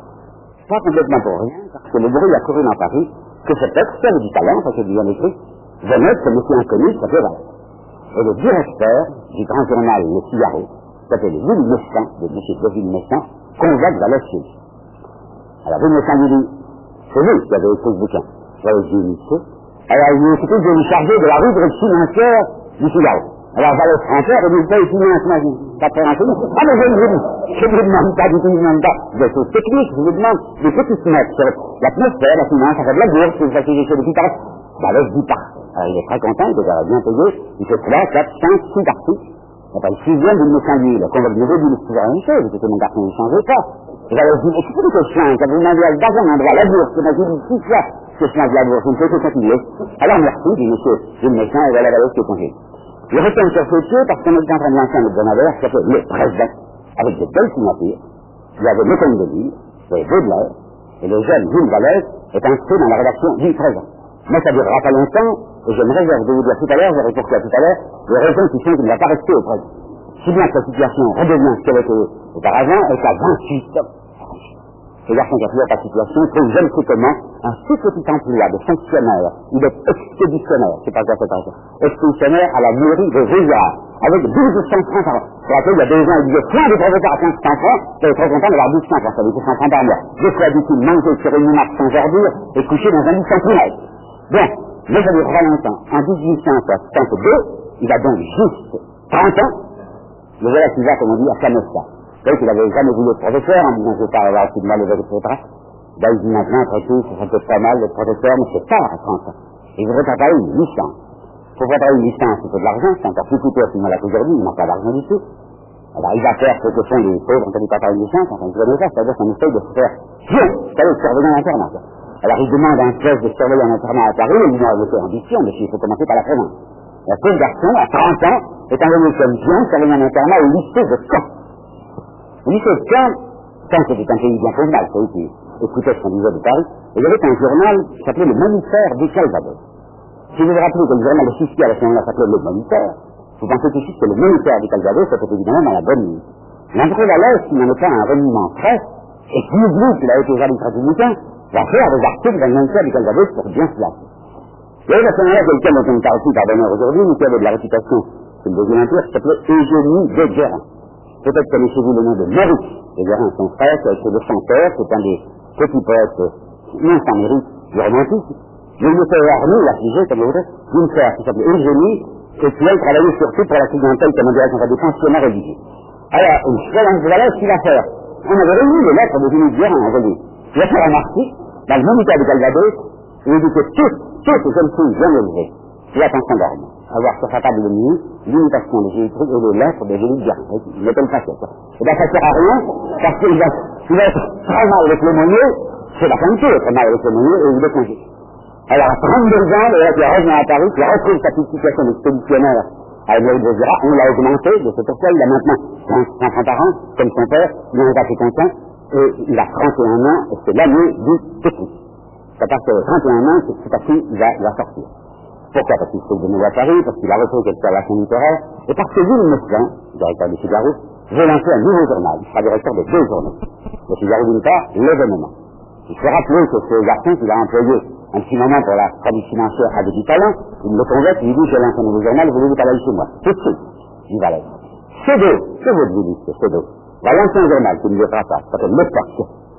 Pas complètement pour rien, parce que le bruit a couru dans Paris, que ce texte avait du talent, ça c'est bien écrit, venait de ce monsieur inconnu qui s'appelait Vallès. Et le directeur du grand journal Le Figaro, qui s'appelle Ville Messin, de M. Deville Messin, convoque Vallès chez lui. Alors Ville Messin lui dit, c'est vous qui avez écrit ce bouquin. Vallès dit, monsieur. Alors il dit, écoutez, je vais vous charger de la rubrique financière du Figaro. Alors Vallès François, il dit, vous payez financièrement, pas très renseigné. Ah mais je ne vous demande pas du tout, je vous demande pas des choses techniques, je vous demande des petites notes sur l'atmosphère, la finance, ça fait de la bourse, que vous fassiez des choses depuis tard. Vallès dit pas. Alors il est très content, il est bien payé, il fait 3, 4, 5, 6 articles. Enfin, le sixième, il me semble, le convoque de nouveau, il me toujours la même chose, c'était mon garçon, il ne changeait pas. Et alors je dis, écoutez que je change, quand vous demandez dans un endroit la bourse, que moi je dis 6 fois que je change la bourse, il me fait que continuer. Alors merci, dit monsieur, j'ai le médecin, et voilà Vallès qui est congé. Je retourne sur ce pied parce qu'on est en train de lancer un hebdomadaire qui s'appelle Le Président, avec de belles signatures. Il y avait Mécon de Lille, il y avait Baudelaire, et le jeune Jules Vallès est inscrit dans la rédaction du Présent. Mais ça ne durera pas longtemps, et je me réserve de vous dire tout à l'heure, j'aurai pourquoi tout à l'heure, les raisons qui font qu'il ne va pas rester au Présent. Si bien que la situation redevient ce qu'elle était auparavant, est à 28 ans. Ce garçon qui a toujours pas de situation trouve je ne sais comment un tout petit emploi de fonctionnaire. Il est expéditionnaire, c'est pas quoi c'est pas ça. Expéditionnaire à la mairie de Villard, avec 1200 francs par an. Pour laquelle il y a 2 ans, il disait plein de professeurs à 1500 francs, j'étais très content d'avoir 1200 francs, ça veut dire 100 francs par mois. Je suis habitué de manger sur une marque sans ordure et coucher dans un lit sans prunelle. Bon, mais ça durera longtemps. En 1862, il a donc juste 30 ans, le voilà qui va, comme on dit, à Camosta. Vous savez qu'il n'avait jamais voulu être professeur, en disant je ne vais pas avoir assez de mal avec etc. Ben, il dit maintenant, après tout, ça serait pas mal d'être professeur, mais c'est tard à 30 ans. Et il voudrait préparer une licence. Pour préparer une licence, il faut de l'argent, c'est encore plus coûteux qu'il n'en a qu'aujourd'hui, il n'a pas d'argent du tout. Alors il va faire ce que font les pauvres quand ils préparent une licence, enfin, je connais ça, c'est-à-dire qu'on essaye de se faire, vous savez, surveiller un internat. Alors il demande à un chef de surveiller un internat à Paris, il dit non, c'est ambition, mais il faut commencer par la province. La pauvre garçon, à 30 ans, est envoyé comme pion, surveiller un internat au lycée de Caen. Le lycée de Caen, c'était un pays bien convenable, c'est eux qui écoutaient ce qu'on disait de Paris, et il y avait un journal qui s'appelait Le Moniteur du Calvados. Si vous vous rappelez que le journal officiel à ce moment-là s'appelait Le Moniteur, vous pensez tout de suite que Le Moniteur du Calvados, c'était évidemment dans la bonne ligne. L'André Vallès, qui n'en est pas un reniement presse, et qui oublie qu'il a été jardin républicain, va faire des articles dans le Moniteur du Calvados pour bien se placer. Et à ce moment-là, quelqu'un dont on ne parle plus par bonheur aujourd'hui, mais qui avait de la réputation, c'est le deuxième empire, qui s'appelait Eugénie de Guérin. Peut-être connaissez-vous le nom de Maurice de Guérin, son frère, qui a été le chanteur, c'est un des petits poètes, non sans mérite, du romantisme. Je me fais orner, l'affligé, comme vous dites, d'une sœur qui s'appelait Eugénie, et qui elle travaillait surtout pour la clientèle, comme on dirait, qu'on va des pensionnats religieux. Alors, une chose, voilà ce qu'il va faire. On avait réuni les lettres de Eugénie de Guérin envoyées. Il va faire un article, dans le Moniteur du Calvados, où il dit que toutes les jeunes filles bien élevées, et attention d'armes, avoir sur sa table de nuit l'imitation de Jésus-Christ et les lettres de Eugénie de Guérin. Il n'est pas une facette. Et bien ça ne sert à rien, parce qu'il va être très mal avec l'aumônier, c'est la fin de tout, très mal avec l'aumônier, et il est congé. Alors, à 32 ans, il revient à Paris, il retrouve sa petite situation d'expéditionnaire à Émile de Jura, on l'a augmenté, de ce pourquoi il a maintenant 5 ans par an, comme son père, il en est assez content, et il a 31 ans, et c'est l'année du technique. C'est parce que 31 ans, tout à coup, il va sortir. Pourquoi? Parce qu'il se trouve de nouveau à Paris, parce qu'il a retrouvé quelques relations littéraires, et parce que Jules Messin, directeur du Figaro, veut lancer un nouveau journal. Il sera directeur de 2 journaux. Le Figaro d'une part, l'événement. Il faut rappeler que ce garçon qu'il a employé un petit moment pour la chronique financière à des talents, il le convoque, il lui dit, je lance un nouveau journal, voulez-vous travailler chez moi? Tout de suite. Il va l'être. C'est votre ministre, c'est deux. Il va lancer un journal qui ne le fera pas, ça s'appelle L'Époque.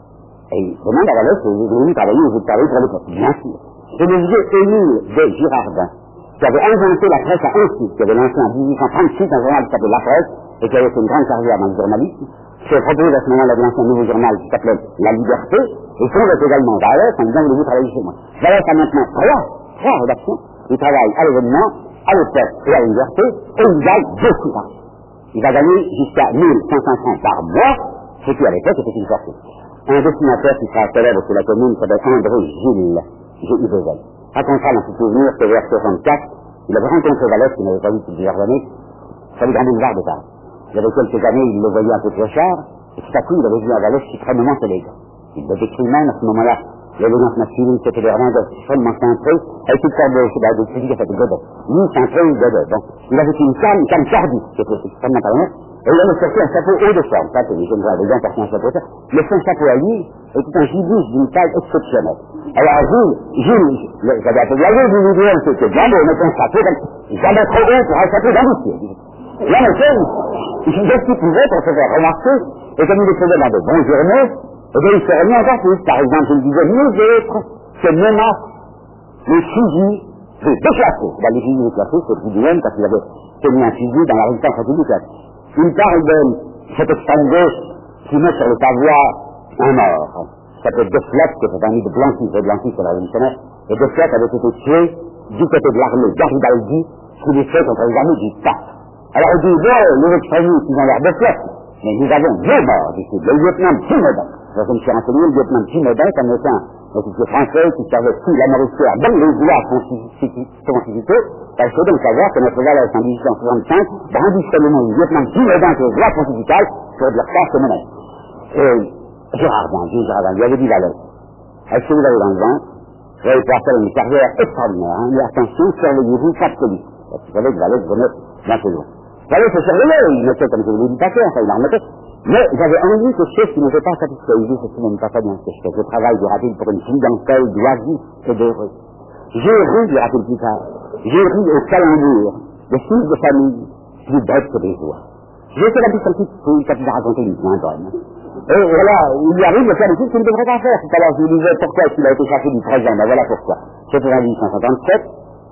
Et il demande à Valès, vous voulez travailler ou vous travaillez pour l'Époque? Bien sûr. C'est le vieux Émile de Girardin, qui avait inventé la presse à un site, qui avait lancé en 1836 un journal qui s'appelait La Presse, et qui avait fait une grande carrière dans le journalisme, qui a proposé à ce moment-là de lancer un nouveau journal qui s'appelait La Liberté, et convoque également Valès en disant, voulez-vous travailler chez moi? Valès a maintenant trois rédactions, il travaille à l'événement, à l'Époque et à la Liberté, et il gagne beaucoup d'argent. Il va gagner jusqu'à 1500 francs par mois, ce qui à l'époque était une fortune. Un dessinateur qui sera célèbre sur la commune s'appelle André Gilles, G-I-2-L, racontera dans ses souvenirs que vers 64, il avait rencontré Valès, qu'il n'avait pas vu depuis plusieurs années, sur le grand boulevard de Paris. Il y avait quelques années, il le voyait un peu clochard, et tout à coup, il avait vu un Valès suprêmement élégant. Il le décrit même à ce moment-là, l'élégance masculine, c'était des redingotes extrêmement cintrées, avec une sorte de physique à cette godette. Lui, cintré ou godette. Donc, il avait une canne tordue, qui était extrêmement parlant, et il avait sorti un chapeau haut de forme. Ça, c'est les jeunes gens avaient bien porté un chapeau ça. Mais son chapeau à lui était un gibus d'une taille exceptionnelle. Alors, Gilles, j'avais appelé la gueule du milieu, c'était bien beau, mais son chapeau, jamais trop haut pour un chapeau d'ambitieux. Là, monsieur, il faisait ce qu'il pouvait pour se faire remarquer, et comme il le faisait dans de bons journaux, et bien il se remis encore plus. Par exemple, il disait, nous autres, se menacent les fusils de déclassés. Ben, les fusils déclassés, c'est le plus du même parce qu'il avait tenu un fusil dans la résistance républicaine. Il parle de cette extrême gauche qui met sur le pavois un mort. Ça s'appelle De Flette, qui était un ami de Blanqui, c'est la révolutionnaire, et De Flette avait été tué du côté de l'armée Garibaldi, sous les faits contre les armées du pape. Alors il dit, bon, les extrémistes, ils ont l'air de Flette, mais nous avons 2 morts ici, le lieutenant Timodin. Je me suis renseigné, le lieutenant Timodin, comme étant un officier français qui servait sous l'américain dans les lois pontificaux, parce que donc savoir que notre Valès en 1865 brandissait le nom du lieutenant Timodin sur les lois pontificales pour dire ça, c'est monnaie. Et Girardin, lui avait dit Valès, est-ce que vous avez dans le ventre, vous allez pouvoir faire une carrière extraordinaire, hein, mais attention, surveillez-vous, pas de police. Parce que vous savez que Valès venait d'un peu loin. Valès se surveillait, il mettait comme je vous l'ai dit paquet, enfin il en remettait. Mais j'avais envie quelque chose qui ne m'était pas satisfait. Il dit, c'est même pas bien ce que je fais. Je travaille, je rappelle, pour une clientèle d'oisifs et d'heureux. J'ai ri, je rappelle plus tard. J'ai ri au calembour, des fils de famille, plus bêtes que des joies. J'ai fait la petite fille quand il a raconté une bonne. Et voilà, il lui arrive de faire des choses qu'il ne devrait pas faire. Tout à l'heure, je lui disais pourquoi est-ce qu'il a été cherché du présent. Ben voilà pourquoi. C'était en 1857.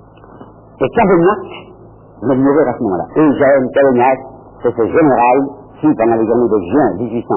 Et Cavaignac venait de mourir à ce moment-là. Eugène Cavaignac, c'est ce général qui, pendant les années de juin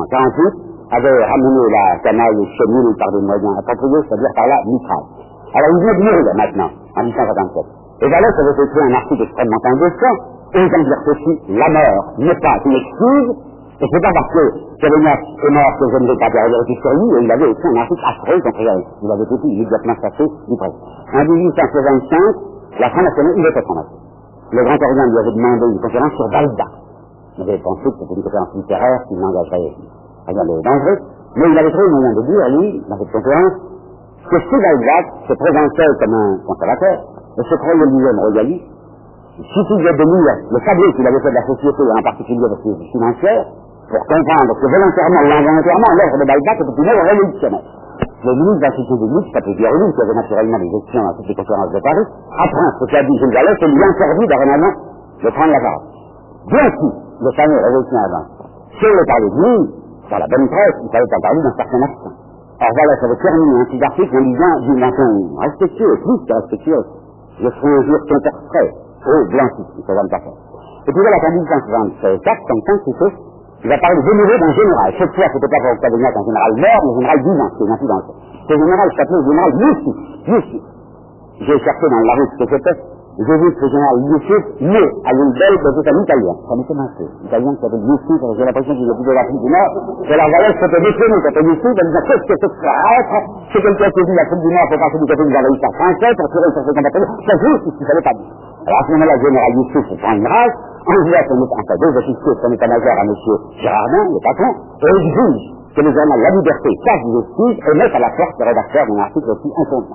1848, avait ramené la canaille chenille par des moyens appropriés, c'est-à-dire par la mitraille. Alors il venait de mourir maintenant, en 1857. Et Valès avait écrit un article extrêmement indécent, et il dire ceci, la mort n'est pas une excuse, et c'est pas parce que Cavaignac est mort que je ne vais pas dire la vérité sur lui, et il avait écrit un article affreux contre Valès. Il avait été immédiatement chassé du presse. En 1865, la Front National, il était Front National. Le Grand Orient lui avait demandé une conférence sur Balzac. Il avait pensé que c'était une conférence littéraire qui n'engagerait rien de dangereux, mais il avait trouvé le moyen de dire, lui, dans cette conférence, que si Balzac se présentait comme un conservateur, et se croyait lui-même royaliste, il suffisait de lire le sablier qu'il avait fait de la société, en particulier de ses financières, pour comprendre que volontairement ou involontairement, l'œuvre de Balzac était une œuvre révolutionnaire. Le ministre de l'Institut publique, qui s'appelait Pierre Louis, qui avait naturellement des gestions à toutes les conférences de Paris, apprend ce qu'a dit Gilles Valès et lui interdit dorénavant de prendre la parole. Bien sûr, le fameux révolutionnaire avant. Si on veut parler de lui, sur la bonne presse, il fallait en parler d'un certain accent. Or voilà, ça avait terminé un petit article en disant d'une façon respectueuse, plus que respectueuse, je ferai un jour ton portrait, Blanqui, il ne pas faire. Et puis voilà, en 1864, comme ça, c'est que il va parler de nouveau d'un général. Cette fois, c'était pas pour Cavaignac un général mort, mais un général vivant, c'est ainsi dans le fait. Ce général s'appelait le général Youssi. J'ai cherché dans la rue ce que c'était. J'ai vu que le général Youssouf, né à l'île d'Elbe, c'était un Italien. Ça m'étonne un peu. L'Italien qui s'appelle Youssouf, j'ai l'impression qu'il est plus de l'Afrique du Nord. Et la Valais s'était déchaîné contre Youssouf, en disant qu'est-ce que c'est que ça être? C'est quelqu'un qui a dit l'Afrique du Nord pour passer du côté des envahisseurs français, pour tirer sur ses compatriotes. C'est juste ce qu'il ne fallait pas dire. Alors à ce moment-là, le général Youssouf prend une race, envoie enfin deux officiers de son état-major à M. Girardin, le patron, et exige que le journal La Liberté fasse des excuses et mette à la porte le rédacteur d'un article aussi inconvenant.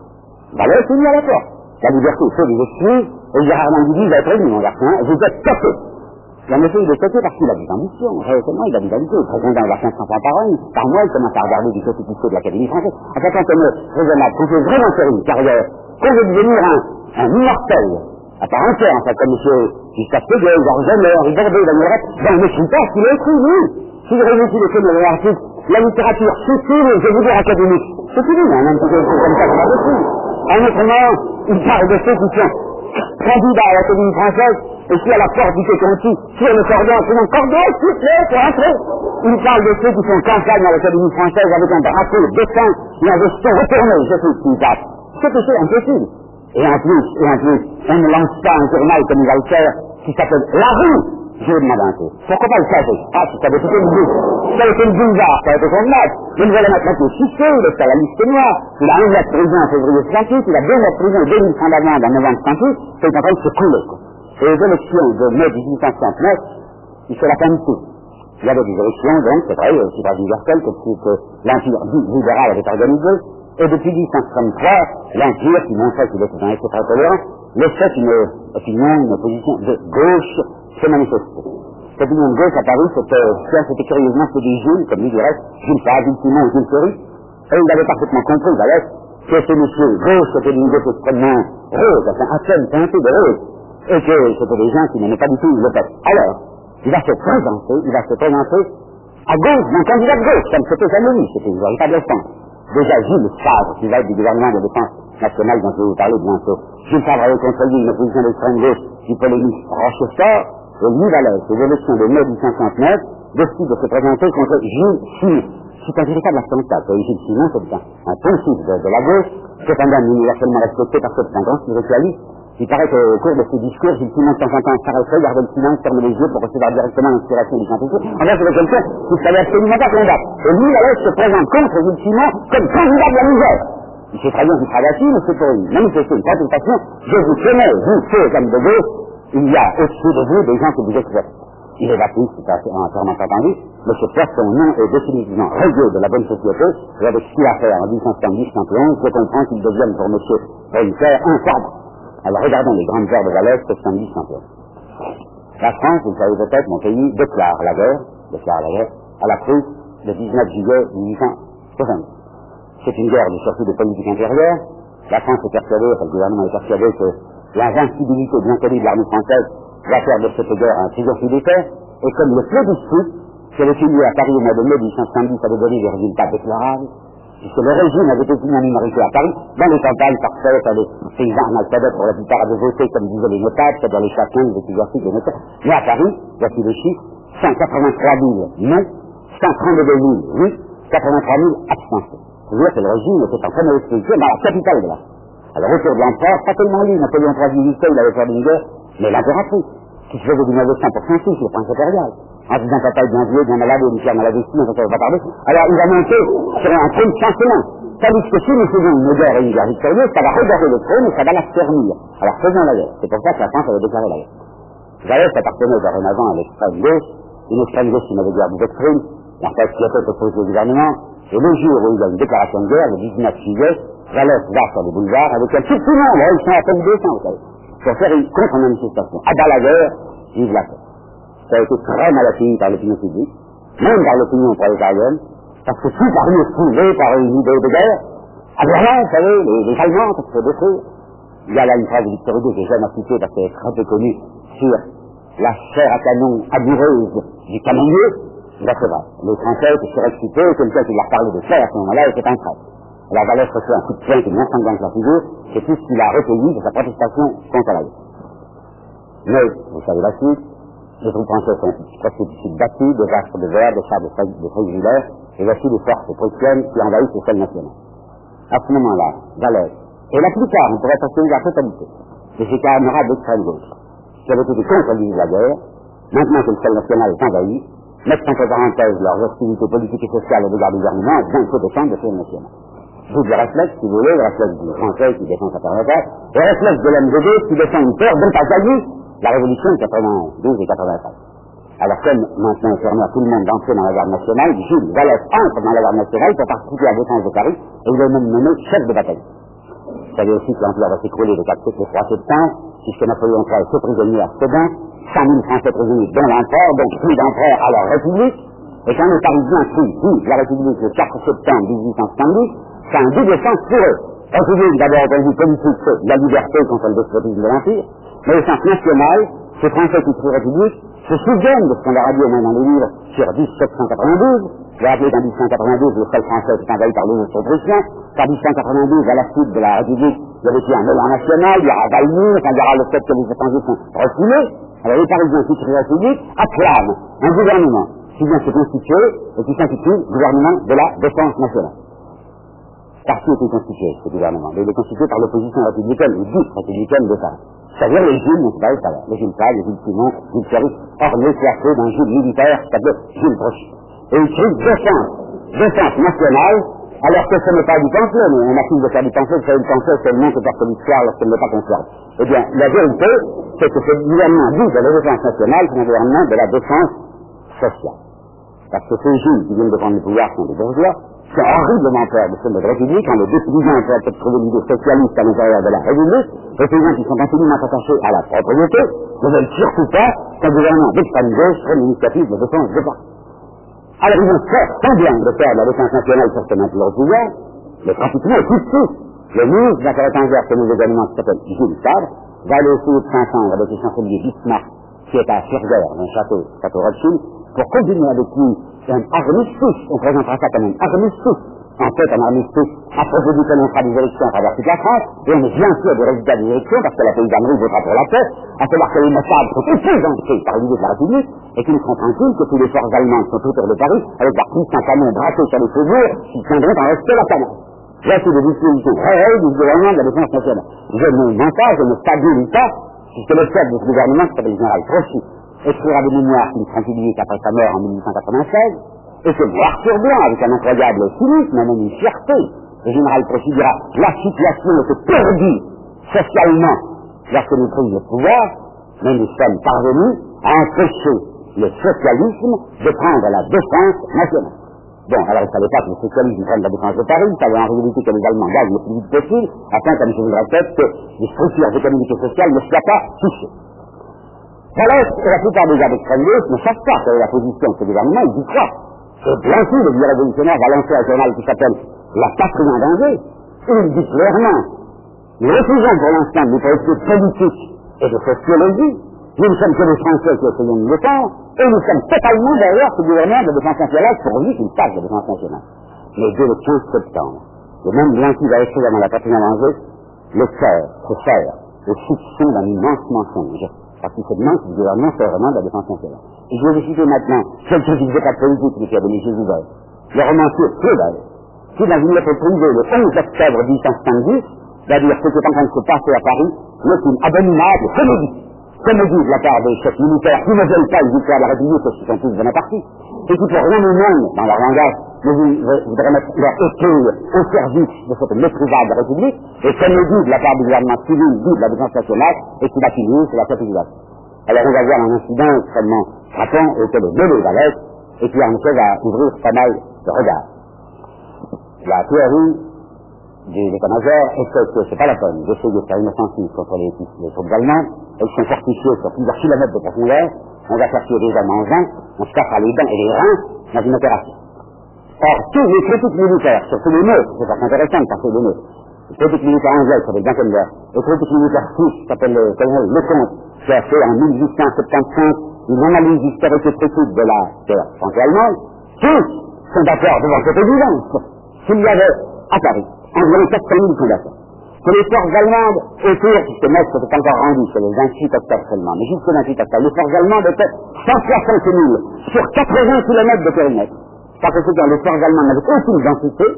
Valais s'est mis à la porte. La Liberté fait des excuses, et Girardin lui dit, vous êtes prévenu, mon garçon, vous êtes stoppé. La monsieur, il est stoppé parce qu'il a des ambitions. Réellement, il a des ambitions. Il présente dans la 500 francs par mois, il commence à regarder du côté de l'Académie française. En fait, quand on est raisonnable, qu'on peut vraiment faire une carrière, qu'on veut devenir un immortel, à part entière, en fait, comme monsieur Gustave Séguin, Georges Jenner, Henri Bordeaux, Daniel Rep, ben, on n'écrit pas ce qu'il a écrit, oui. Si vous réussi le film de l'article, la littérature, c'est fini, je veux dire académique. C'est fini, hein, un petit peu comme ça, c'est pas possible. En autrement, il parle de ceux qui sont candidats à l'Académie française, et qui à la porte du Conti, sur le cordon, c'est mon cordon, s'il vous plaît, pour entrer. Il parle de ceux qui sont campagne à l'Académie française avec un drapeau défunt et un veston retourné, je sais ce qu'ils tapent. C'est aussi impossible. Et en plus, on ne lance pas un journal comme il va le faire, qui s'appelle La Rue. Je vais demander un peu. Pourquoi pas le faire? Ah, si ça avait été une boule. Si ça avait été une boulevard, ça avait été son match. Il veut le mettre un peu sucé, il est à la liste noire. Il a 1 mois de prison en février 68, il a 2 mois de prison, 2000 francs d'amende en novembre 68, c'est en train de se couler, quoi. Et les élections de mai 1869, il fait la calamité. Il y avait des élections, donc, c'est vrai, c'est pas universel, que l'Empire libéral avait organisé. Et depuis 1863, l'Empire, qui montrait qu'il était un très tolérant, laissait une opinion, une opposition de gauche se manifester. Cette opinion de gauche à Paris, c'était curieusement, c'était des Jules, comme lui dirait, Jules Favre, Jules Simon, Jules Ferry, et il avait parfaitement compris, Valès, que ces messieurs gauche, c'était une gauche extrêmement rose, enfin, à peine teintée de rose, et que c'était des gens qui n'aimaient pas du tout le peuple. Alors, il va se présenter à gauche, d'un candidat de gauche, comme c'était jamais lui, c'était une véritable chance. Déjà, Jules Favre, qui va être du gouvernement de défense nationale dont je vais vous parler bientôt. Jules Favre avait contre lui une opposition d'extrême gauche du polémiste Rochefort, et lui, Valès, aux élections de mai 1869, décide de se présenter contre Jules Simon. C'est un véritable attentat. Jules Simon, c'est un poncif de la gauche, cependant universellement respecté parce que c'est un grand spiritualiste. Il paraît qu'au cours de ses discours, Jules Simon, de temps en temps, s'arrêterait, gardait le silence, fermait les yeux pour recevoir directement l'inspiration du scientifique. En fait, c'était quelqu'un qui ne savait absolument pas combattre. Et lui, Valès se présente contre Jules Simon comme candidat de la misère. Il sait très bien qu'il travaille, mais c'est pour une manifester une protestation. Je vous connais, vous, ceux hommes de gauche, il y a au-dessus de vous des gens qui vous exploitent. Il est baptiste, c'est entièrement entendu, mais ce père, son nom est définitivement radieux de la bonne société, et avec ce qu'il a fait en 1870-71, je comprends qu'il devienne pour M. Reynter un sabre. Alors regardons les grandes heures de Valès, 70-71. La France, vous le savez peut-être, mon pays, déclare la guerre, à la Prusse, le 19 juillet 1870. C'est une guerre surtout de politique intérieure. La France est persuadée, le gouvernement est persuadé que l'invincibilité bien connue de l'armée française va faire de cette guerre un triomphe militaire, et comme le plébiscite, qui avait eu lieu à Paris au mois de mai 1870, avait donné des résultats déplorables, puisque le régime avait été une minorité à Paris, dans les campagnes parfaites, les paysans analphabètes pour la plupart avaient voté, comme disaient les notables, c'est-à-dire les châtains, les ecclésiastiques, les notables. Mais à Paris, voici les chiffres, 183 000 non, 132 000 oui, 83 000 abstentions. C'est-à-dire que le régime était en train de l'expulser dans la capitale de la France. Alors autour de l'empereur, pas tellement lui, Napoléon III il avait fait une guerre, mais l'impératrice, qui se faisait du mauvais sang pour son fils, le prince impérial. En disant papa est bien vieux, bien malade, une fière maladie, on ne va pas parler. Alors il va monter sur un trône chancelant. Tandis que si nous faisons une guerre et une guerre victorieuse, ça va regarder le trône et ça va la ternir. Alors faisons la guerre. C'est pour ça que la France avait déclaré la guerre. Valès appartenait dorénavant à l'extrême gauche, une extrême gauche qui n'avait guère de doctrine, en fait qui était opposée au gouvernement, et le jour où il y a une déclaration de guerre, le 19 juillet, Valès va sur les boulevards avec un tout le monde, ils sont à peine 200, vous savez, pour faire une contre-manifestation. À bas la guerre, vive la paix. Ça a été très mal accueilli par l'opinion publique, même par l'opinion prolétarienne, parce que tout parmi est soulevé par une idée de guerre. Ah bien là, vous savez, les Allemands, ça se fait détruire. Il y a là une phrase de Victor Hugo que j'aime à citer parce qu'elle est très peu connue sur la chair à canon amoureuse du canonnier. Là, c'est vrai. Les Français étaient surexcités, quelqu'un qui leur parlait de chair à ce moment-là était un traître. Alors Valès reçoit un coup de poing qui lui ensemble dans la figure, c'est tout ce qu'il a recueilli de sa protestation contre la guerre. Mais, vous savez la suite, les troupes françaises sont presque battues, des astres de verre, des chars de frigidulaire, et voici les forces prussiennes qui envahissent le sol national. À ce moment-là, Valès, et la plupart, on pourrait passer la totalité, de ces camarades d'extrême gauche, qui avaient été contre l'idée de la guerre, maintenant que le sol national est envahi, mettent entre parenthèses leurs activités politiques et sociales à l'égard du gouvernement, bien qu'il faut défendre le sol national. Double réflexe, si vous voulez, le réflexe du Français qui défend sa terre, le réflexe de l'MDB qui défend une peur dont a failli la révolution de 92 et 93. Alors comme maintenant il permet à tout le monde d'entrer dans la garde nationale, Jules Vallès entre dans la garde nationale pour participer à la défense de Paris, et il est même nommé chef de bataille. Vous savez aussi que l'Empire va s'écrouler le 3 septembre, puisque Napoléon III est prisonnier à Sedan, 100 000 Français prisonniers, dont l'empereur, donc plus d'empereur à la République, et quand les Parisiens crient la République le 4 septembre 1870, c'est un double sens pour eux. République, d'abord, au point de vue politique, c'est la liberté contre le despotisme de l'Empire, mais au sens national, ces Français qui crient République se souviennent de ce qu'on leur a dit au moins dans les livres sur 1792. Je l'ai rappelé qu'en 1892, le sol français était envahi par les Autrichiens, qu'en 1892, à la suite de la République, il y avait eu un élan national, il y aura Valmy, il y aura le fait que les étrangers sont refoulés. Alors les Parisiens qui crient République acclament un gouvernement qui vient se constituer et qui s'intitule gouvernement de la défense nationale. Par qui était constitué ce gouvernement? Il est constitué par l'opposition républicaine, ou dite républicaine de Paris. C'est-à-dire les Gilles, on ne sait pas, les Gilles Pal, les Gilles Simon, les Gilles Ferry, ornés, classés d'un Gilles militaire, c'est-à-dire Gilles Brochy. Et il crie défense nationale, alors que ce n'est pas du pamphlet, mais on accuse de faire du pamphlet, c'est une pamphlet seulement que porte l'histoire lorsqu'elle n'est pas conservée. Eh bien, la vérité, c'est que ce gouvernement dit de la défense nationale, c'est un gouvernement de la défense sociale. Parce que ces Gilles qui viennent de prendre le pouvoir sont des bourgeois, c'est horriblement peur de ce mode République, en le détruisant pour peut-être trouver l'idée socialiste à l'intérieur de la République, et ces gens qui sont infiniment attachés à la propriété ne veulent surtout pas qu'un gouvernement d'extrême gauche prenne l'initiative de défense de Paris. Alors ils vont faire semblant de faire de la défense nationale pour se maintenir au pouvoir, mais pratiquement tout de suite, le ministre des Affaires étrangères que nous également qui s'appelle Jules Favre, va aller essayer de s'entendre avec le chancelier Bismarck, qui est à Furger, dans le château Rothschild, pour continuer avec lui un armistice, on présentera ça comme un armistice, en fait un armistice à propos du contrat des élections à travers toute la France, et on est bien sûr des résultats des élections, parce que la paysannerie votera pour la paix, à savoir que les massacres sont épouvantés par l'idée de la République, et qu'ils seront tranquilles que tous les forces allemandes sont autour de Paris, avec leurs puissants canons braqués sur les faubourgs, qui tiendront en respect la canne. Voici des dispositions réelles du gouvernement de la défense nationale. Je ne mens pas, je ne stagine pas, puisque le chef de ce gouvernement, qui s'appelle le général Trochy, écrira des mémoires qui seront publiées après sa mort en 1896, et c'est noir sur blanc, avec un incroyable cynisme, même une fierté. Le général Trochy dira, la situation était perdue socialement lorsque nous prisions le pouvoir, mais nous sommes parvenus à empêcher le socialisme de prendre la défense nationale. Bon, alors il ne fallait pas que le socialisme prenne la défense de Paris, il fallait en réalité que les Allemands gagnent le plus vite possible, afin, comme je vous le répète, que les structures économiques et sociales ne soient pas touchées. Voilà, la plupart des gens d'extrême gauche ne savent pas quelle est la position de ce gouvernement, ils y croient. C'est bien sûr, le vieux révolutionnaire va lancer un journal qui s'appelle La patrie en danger, et il dit clairement, nous refusons pour l'instant des politiques politiques et de sociologie, nous ne sommes que les Français qui essayons de nous défendre, et nous sommes totalement derrière ce gouvernement de défense nationale pourvu qu'il fasse de défense nationale. Mais dès le 15 septembre, le même Blanqui va écrire dans La patrie en danger, le cœur se serre au soupçon d'un immense mensonge. Parce que c'est bien que le gouvernement fait vraiment de la défense nationale. Et je vais vous citer maintenant, quelqu'un qui ne faisait pas de politique, mais qui avait les yeux ouverts. Le romancier Claudel, qui dans une lettre privée le 11 octobre 1870, va dire ce qui est en train de se passer à Paris, n'est une abominable comédie. Comédie de la part des chefs militaires qui ne veulent pas une victoire de la République parce qu'ils sont tous bonapartistes, et qui pour rien au monde, dans leur langage, voudraient mettre leur épée au service de cette méprisable République, et comédie de la part du gouvernement civil, dit de la défense nationale, et qui va finir sur la capitulation. Alors on va voir un incident extrêmement frappant auquel est mêlé Vallès, et qui en effet va ouvrir pas mal de regards. La théorie des états-majors est que c'est pas la peine d'essayer de faire une offensive contre les troupes allemandes. Elles sont fortifiées sur plusieurs kilomètres de profondeur. On va faire tuer des hommes en vain, on se cassera les dents et les reins dans une opération. Or, tous les critiques militaires, surtout les nôtres, c'est pas intéressant de passer les nôtres. Les critiques militaires anglais, ça s'appelle Dunkelberg. Les critiques militaires suisses, ça s'appelle le colonel Lecomte, qui a fait en 1875 une analyse historique et critique de la guerre franco-allemande. Tous sont d'accord devant cette évidence qu'il y avait à Paris environ 400 000 combattants. Que les forces allemandes autour, puisque Metz s'était encore rendu, c'est le 28 octobre seulement, mais jusqu'au 28 octobre, les forces allemandes étaient 160 000 sur 80 km de périmètre. Parce que c'est dans les forces allemandes n'avaient aucune densité,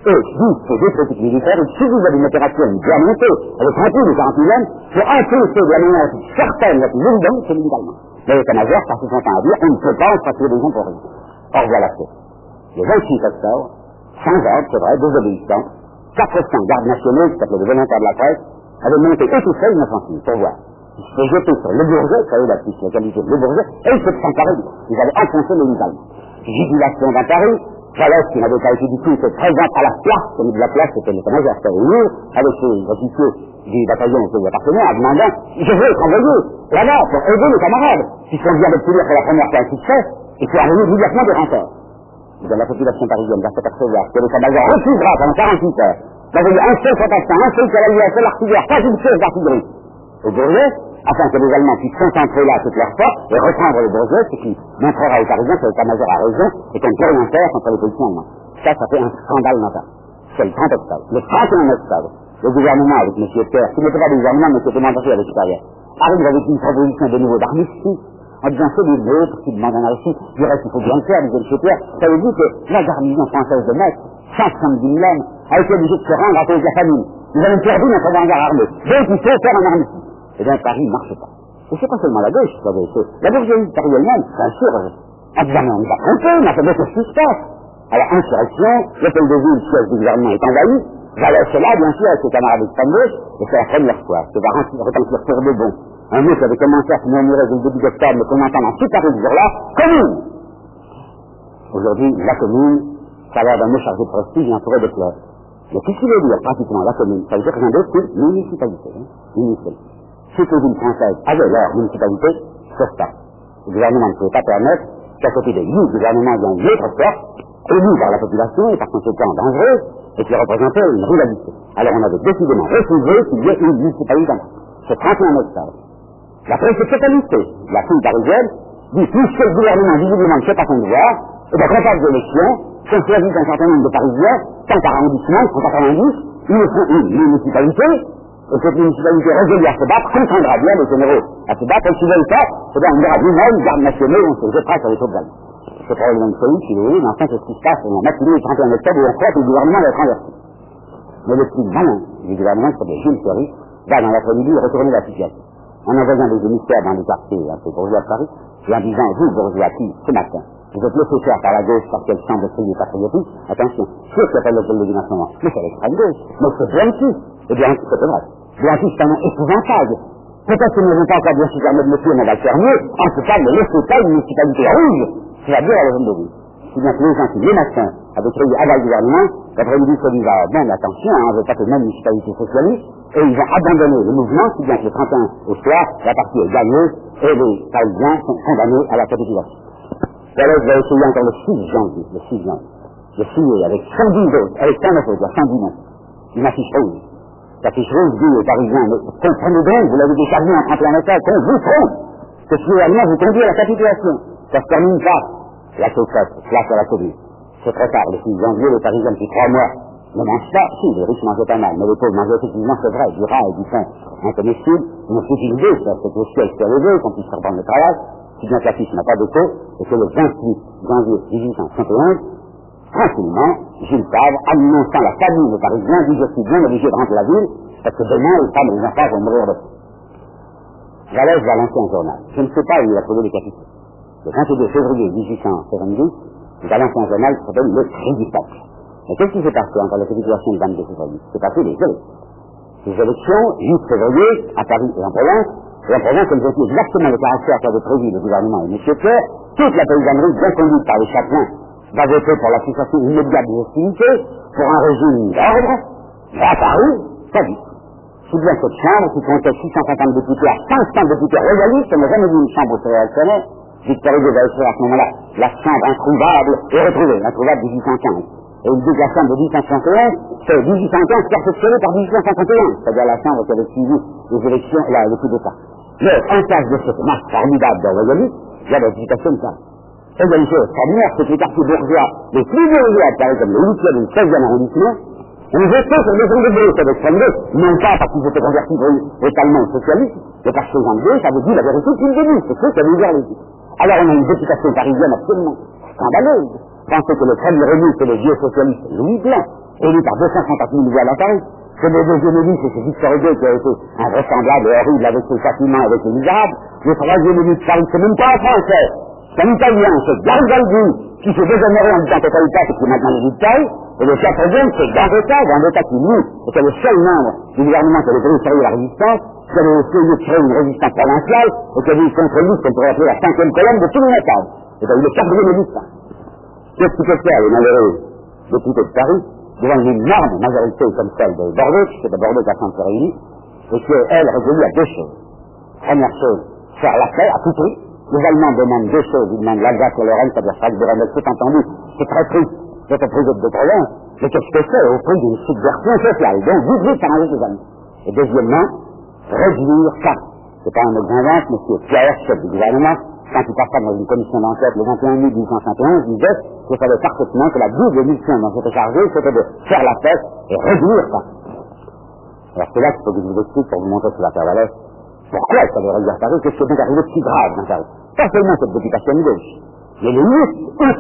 Et d'où ces deux politiques militaires, il suffit d'une opération bien montée, avec un peu de 40 000 hommes, pour impulser de la manière certaine, la plus évidente, c'est militairement. Mais l'état-major passe son temps à dire, on ne peut pas en frapper des gens pour rien. Or voilà ce. Le 28 octobre, sans ordre, c'est vrai, désobéissants, 400 gardes nationaux, qui s'appelaient les volontaires de la presse, avaient monté eux tout seuls une offensive, pour voir. Ils s'étaient jetés sur le Bourget, vous savez la qualité de le Bourget, et ils s'étaient emparés. Ils avaient enfoncé les Allemands. Jubilation dans Paris, Valès, qui n'avait pas été du tout, était présent à la place, au milieu de la place, c'était l'état-major, c'était au mur, avec ses officiers du bataillon auquel il appartenait, en demandant, je veux être envoyé là-bas pour aider les camarades, qui sont bien d'obtenir pour la première fois un succès, et pour envoyer immédiatement des renforts. La population parisienne va s'apercevoir que l'état-major refusera pendant 48 heures d'envoyer un seul fantassin, un seul cavalier, un seul artilleur, pas une seule d'artillerie au Bourget, afin que les Allemands puissent concentrer là toutes leurs forces et reprendre le Bourget, ce qui montrera aux Parisiens que l'état-major a raison et qu'on ne peut rien faire contre les policiers allemands. Ça fait un scandale mental. C'est le 30 octobre. Le 31 octobre, le gouvernement avec M. Thiers, qui n'était pas le gouvernement, mais qui était mandaté à l'extérieur, arrive avec une proposition de nouveau d'armistice, en disant c'est les autres qui demandent un armistice, du reste il faut bien le faire, disait M. Thiers. Ça veut dire que la garnison française de Metz, 170 000 hommes, a été obligée de se rendre à cause de la famine. Nous avons perdu notre avant-garde armée. Donc il faut faire un armistice. Eh bien, Paris ne marche pas. Et c'est pas seulement la gauche, vous savez, c'est la bourgeoisie de Paris elle-même, bien sûr, en disant, mais on nous a trompés, mais qu'est-ce qui se passe? Alors, insurrection, l'hôtel de ville, siège du gouvernement est envahi, Valès est là, bien sûr, avec ses camarades d'extrême gauche, et c'est la première fois que va retentir pour de bon. Un mot qui avait commencé à se murmurer dès le début d'octobre, mais qu'on entend dans toute Paris ce jour-là, commune! Aujourd'hui, la commune, ça va d'un mot chargé de prestige et entouré de fleurs. Mais qu'est-ce qu'il veut dire, pratiquement, la commune? Ça veut dire rien d'autre qu'une municipalité, municipalité. Toutes les villes françaises avaient leur municipalité, sauf pas. Le gouvernement ne pouvait pas permettre qu'à côté de lui, le gouvernement vient d'une autre sorte, élu par la population et par conséquent dangereux, et qui représentait une rivalité. Alors on avait décidément refusé qu'il y ait une municipalité. C'est 31 octobre. La presse est totalité. La foule parisienne dit, puisque le gouvernement visiblement ne fait pas son devoir, et bien, quand on passe d'élections, si on choisit un certain nombre de Parisiens, 100 par arrondissement, 190, ils nous font une municipalité, et cette municipalité résolue à se battre, comprendra bien les généraux à se battre, et s'ils ne veulent pas, eh bien, on aura nous-mêmes, gardes nationaux, on se jettera sur les autres Allemands. C'est probablement une folie, si vous voulez, mais enfin, c'est ce qui se passe dans la matinée du 31 octobre où on croit que le gouvernement va être renversé. Mais le plus malin du gouvernement, c'est que Jules Ferry, va dans l'après-midi retourner la situation. En envoyant des émissaires dans les quartiers un peu bourgeois de Paris, et en disant, vous, bourgeois, qui, ce matin, vous êtes laissé faire par la gauche parce qu'elle semble crier patriotique, attention, ceux qui appellent l'hôtel de ville en ce moment, mais c'est l'extrême gauche, mais c'est Blanqui, et Blanqui, c'est vrai. Blanqui, c'est un nom épouvantable. Peut-être qu'ils ne vont pas encore bien se permettre de monsieur, mais on va le faire mieux, en tout cas, ne laissez pas une municipalité rouge, c'est-à-dire à l'hôtel de ville. Si bien que les gens qui, les matins, avaient créé à le gouvernement, l'après-midi, se disent, ah, bon, attention, hein, on ne veut pas que même municipalité socialiste, et ils ont abandonné le mouvement, si bien que le 31 au soir, la partie est gagnée, et les Parisiens sont condamnés à la capitulation. Valès va essayer encore le 6 janvier, de signer avec 110 autres, avec 109 autres, il y a 110 noms, une affiche rouge. L'affiche rouge dit aux Parisiens, mais comprenez donc, vous l'avez déchargé en 31 octobre, qu'on vous trompe, que si réellement vous conduit à la capitulation, ça se termine pas, la saucette, place à la commune. C'est trop tard, le 6 janvier, les Parisiens depuis 3 mois ne mangent pas, si, les riches mangeaient pas mal, mais les pauvres mangeaient effectivement, c'est vrai, du rat et du pain incomestible, ils n'ont plus d'idée, c'est que le ciel s'est levé, qu'on puisse reprendre le travail, si bien que l'affiche n'a pas d'écho, et que le 28 janvier 1871, tranquillement, Jules Favre, annonçant la famille des Parisiens, dit je suis bien obligé de rentrer la ville, parce que demain, les femmes et les enfants vont mourir de faim. Valès va lancer un journal. Je ne sais pas où il a trouvé les capitaux. Le 22 février 1870, il a lancé un journal qui s'appelle Le Cri du Peuple. Mais qu'est-ce qui s'est passé entre la capitulation du 22 février? C'est passé les élections. Les élections, 8 février, à Paris et en Provence, comme je dis exactement le caractère qu'avait prévu le gouvernement et M. Thiers, toute la paysannerie bien conduite par les châtelains va voter pour la cessation immédiate des hostilités, pour un régime d'ordre, mais à Paris, ça dit. Si bien cette chambre, qui comptait 650 députés à 500 députés royalistes, on n'a jamais vu une chambre aussi réactionnaire. Victor Hugo va écrire à ce moment-là la chambre introuvable et retrouvée, introuvable 1815. Et il dit que la chambre de 1861, c'est 1815 perfectionnée par 1851, c'est-à-dire la chambre qui avait suivi les élections, le coup d'État. Mais en face de cette masse formidable de royalistes, il y a l'adjudication de ça. Et il y a une chose extraordinaire, c'est que les quartiers bourgeois, les plus bourgeois, par exemple le 8e et le 16e arrondissement, ont voté sur les gens de gauche avec l'extrême gauche, non pas parce qu'ils étaient convertis brutalement au socialisme, mais parce que les gens de gauche avaient dit la vérité depuis le début, c'est ceux qui avaient ouvert les yeux. Alors on a une députation parisienne absolument scandaleuse. Pensez que le premier élu, c'est le vieux socialiste Louis Blanc, élu par 250 000 voix à Paris. Que le deuxième élu, c'est Victor Hugo qui a été invraisemblable et horrible avec ses châtiments avec les Misérables. Le troisième élu de Paris, c'est même pas un Français, c'est un Italien, c'est Garibaldi, qui s'est déshonoré en disant totalitaire et qui est maintenant élu de Paris. Et le quatrième, c'est Gambetta qui, lui, était le seul membre du gouvernement qui avait pris au sérieux la résistance, qui avait essayé de créer une résistance provinciale, et qui avait eu contre lui ce qu'on pourrait appeler la cinquième colonne de tous les notables. C'est-à-dire le quatrième élu de Paris. Qu'est-ce qui peut faire les malheureux députés de Paris devant une énorme majorité comme celle de Bordeaux, puisque de Bordeaux qu'à se réunit, et qu'elle résolut à deux choses. Première chose, faire la paix à tout prix. Les Allemands demandent deux choses. Ils demandent l'Alsace et Lorraine, c'est-à-dire Strasbourg, c'est entendu, c'est très triste, c'est un projet de province, mais qu'est-ce que c'est au prix d'une subversion sociale? Donc, vite s'arranger les Allemands. Et deuxièmement, réduire ça. C'est pas un mot que j'invente, M. Pierre, chef du gouvernement, quand il passait dans une commission d'enquête le 21 mai 1871, disait qu'il savait parfaitement que la double mission dont c'était chargé, c'était de faire la paix et réduire ça. Alors c'est là qu'il faut que je vous explique pour vous montrer ce que va faire Valais. Pourquoi il fallait réduire Paris? Qu'est-ce qui est arrivé de si grave dans Paris? Pas seulement cette députation de gauche, mais le 8 août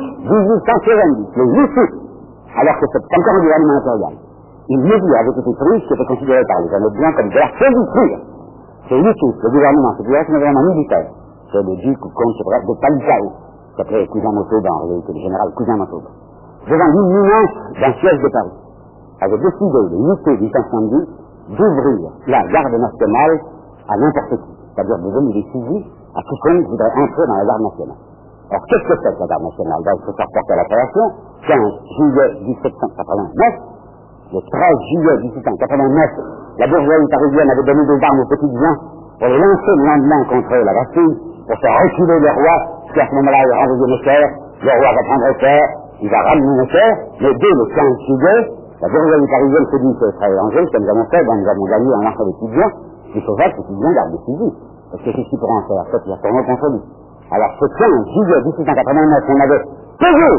1870, le 8 août, alors que c'est encore un gouvernement impérial, une mesure avait été prise qui était considérée par les honnêtes blancs comme de la folie pure. C'est le 8 août, le gouvernement, c'est un gouvernement militaire. C'est le duc ou comte de Palicao, qui s'appelait Cousin Montauban, en réalité, le général Cousin Montauban, devant l'imminence d'un siège de Paris, avait décidé le 8 août 1870 d'ouvrir la garde nationale à n'importe qui, c'est-à-dire de donner des fusils à quiconque voudrait entrer dans la garde nationale. Alors qu'est-ce que c'est que la garde nationale? Il faut faire porter à la création, 15 juillet 1789, le 13 juillet 1889, la bourgeoisie parisienne avait donné des armes aux petits gens pour les lancer le lendemain contre la Bastille, pour faire reculer le roi, qui à ce moment-là il renvoyé Necker, le roi va prendre Necker, il va ramener Necker, mais dès le 15 juillet, la bourgeoisie parisienne se dit que ce serait danger, comme nous avons fait, nous avons gagné en lançant des petits gens, il faut voir que les petits gens gardent des fusils, parce que c'est ce qu'ils pourront en faire, c'est qu'ils retourneront contre lui. Alors ce 15 juillet 1889, on avait toujours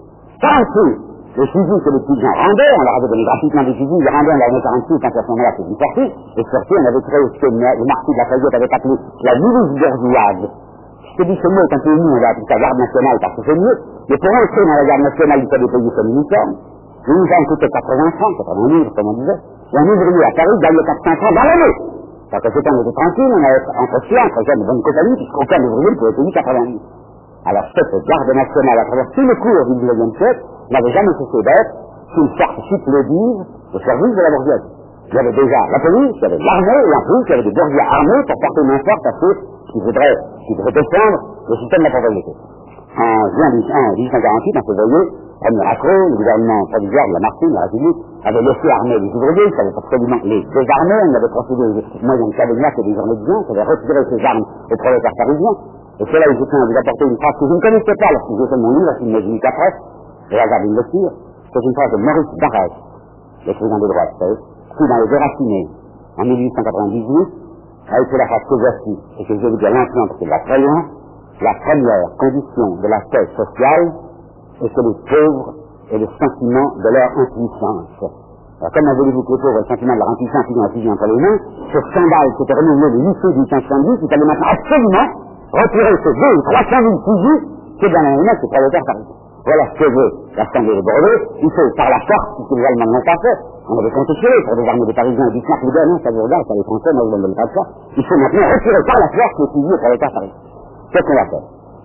46 les fusils que les petits gens rendaient, on leur avait donné gratuitement des fusils, ils les rendaient en l'année 46, quand à ce moment-là c'est une sortie, et surtout on avait créé ce que le marquis de la Fayette avait appelé la milice bourgeoise. Je te dis ce mot est un peu mieux, on va appeler ça garde nationale parce que c'est mieux, mais pour entrer dans la garde nationale, il fallait payer son uniforme. L'uniforme coûtait 80 francs, 80 livres, comme on disait, et un ouvrier à Paris gagnait 400 francs dans l'année. Parce que c'était on était tranquille, on avait entre soi, entre jeunes de bonne compagnie, puisqu'aucun ouvrier ne pouvait payer 80 livres. Alors cette garde nationale à travers tous les cours du XIXe siècle n'avait jamais cessé d'être une sorte supplétive au service de la bourgeoisie. Il y avait déjà la police, il y avait l'armée, et en plus il y avait des bourgeois armés pour porter main forte à ceux qui voudraient défendre le système de la propriété. En juin 1848, en février, premier accro, le gouvernement provisoire de la Martine, la République, avait laissé armer les ouvriers, il savait absolument les désarmer, on avait procédé aux moyens de Cavignac et des journées de biens, on avait retiré ses armes aux prolétaires parisiens. Et c'est là où je tiens à vous apporter une phrase que je ne connaissais pas lorsque j'ai fait mon livre, c'est une musique après, et regarde une lecture, c'est une phrase de Maurice Barrès, l'écrivain de droite, qui dans les Déracinés, en 1898, a écrit la phrase que voici, et que je vais vous dire maintenant parce qu'elle va très loin, la première condition de la paix sociale est que les pauvres aient le sentiment de leur impuissance. Alors comment voulez-vous que les pauvres aient le sentiment de leur impuissance qu'ils ont un fusil entre les mains? Ce scandale qui était renouvelé le 8 août 1870, il fallait maintenant absolument retirer ces 2 ou 300 000 fusils qui est dans la main des prolétaires parisiens. Voilà ce que veut l'Assemblée de Bordeaux. Il faut, par la force, puisque les Allemands n'ont pas fait, on avait compté sur eux pour désarmer des Parisiens et Bismarck nous dit non, ça vous regarde, ça les Français, moi je ne donne pas de ça. Il faut maintenant retirer par la force les fusils aux prolétaires parisiens. Qu'est-ce qu'on va faire?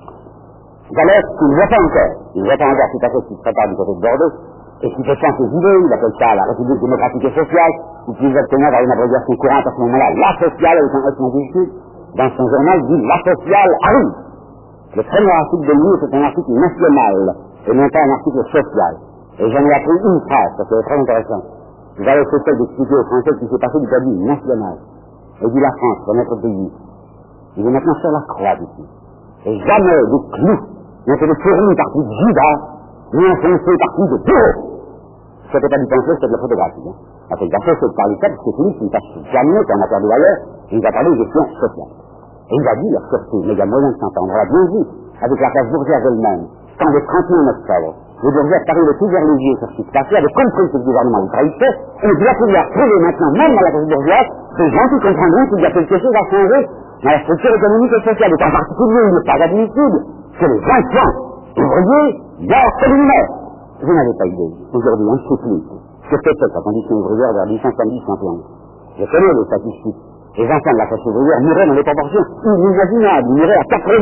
Valais, il ne voit pas encore. Il ne voit pas encore tout à fait ce qui se prépare du côté de Bordeaux, et qui défend ses idées, il appelle ça la République démocratique et sociale, ou plus exactement par une abréviation courante à ce moment-là, la sociale avec un S majuscule. Dans son journal, il dit la sociale arrive. Le premier article de lui, c'est un article national, et non pas un article social. Et j'en ai appris une phrase, parce que c'est très intéressant. Vous avez essayé d'expliquer aux Français ce qui s'est passé du point de vue national. Et dit la France, dans notre pays, il est maintenant sur la croix d'ici. Et jamais des clous n'ont été fournis par plus de Judas, ni enfoncés par plus de Pyrrhus. C'était pas du pensée, c'était de la photographie. La photographie, c'est de parler ça, parce que c'est lui qui ne sache jamais qu'on a perdu ailleurs, et il va parler de gestion sociale. Et il va dire, surtout, mais il y a moyen de s'entendre, on l'a bien vu, avec la classe bourgeoise elle-même, quand le 31 octobre, les bourgeois Paris le plus religieux sur ce qui se passait, avaient compris que le gouvernement le trahissait, et il doit pouvoir trouver maintenant, même dans la classe bourgeoise, des gens qui comprendront qu'il y a quelque chose à changer dans la structure économique et sociale, et en particulier, il n'est pas admissible que les enfants ouvriers meurent comme une mère. Vous n'avez pas idée. Aujourd'hui, un supplice que c'était la condition ouvrière vers 1870-71. Je connais les statistiques. Les enfants de la classe ouvrière mouraient dans des proportions inimaginables. Ils mouraient à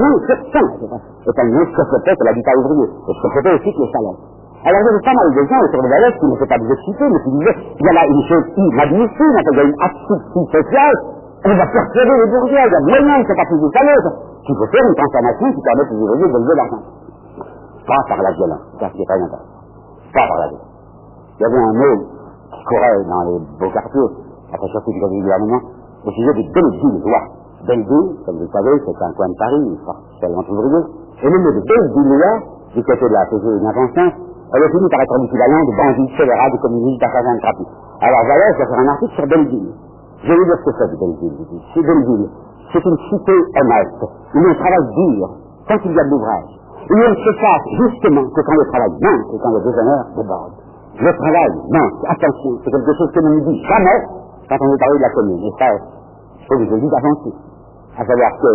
80%. Étant donné ce que c'était que l'habitat ouvrier. Et ce que c'était aussi que les salaires. Alors il y avait pas mal de gens autour de Vallès qui ne s'étaient pas des excités, mais qui disaient, il y a là une chose inadmissible, il y a une asphyxie sociale, on va faire tirer les bourgeois, il y a moyen de se passer du salaire, qu'il faut faire une transformation qui permet aux ouvriers de lever l'argent. Pas par la violence, ça c'est pas intéressant. Pas par la violence. Il y avait un mot qui courait dans les beaux quartiers, après surtout du gouvernement, au sujet de Belleville-Lois. Belleville, comme vous le savez, c'est un coin de Paris, une forte seulement ouvrier. Et le mot de Belleville-Lois, du côté de la PG et de l'invention, elle est finie par être l'équivalent de bandit scélérat du communisme d'Arcazan de Trapi. Alors Vallès va faire un article sur Belleville. Je vais vous dire ce que c'est de Belleville. C'est Belleville. C'est une cité honnête, où on travaille dur, quand il y a de l'ouvrage. Et on se sache justement que quand le travail manque et quand le déshonneur déborde. Le travail manque, attention, c'est quelque chose que l'on ne dit jamais quand on veut parler de la commune. Et ça, il faut que je le dise avant tout. À savoir que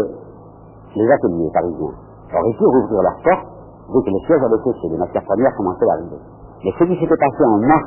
les ateliers parisiens auraient pu rouvrir leurs portes dès que les sièges avaient cessé, les matières premières commençaient à arriver. Mais ce qui s'était passé en mars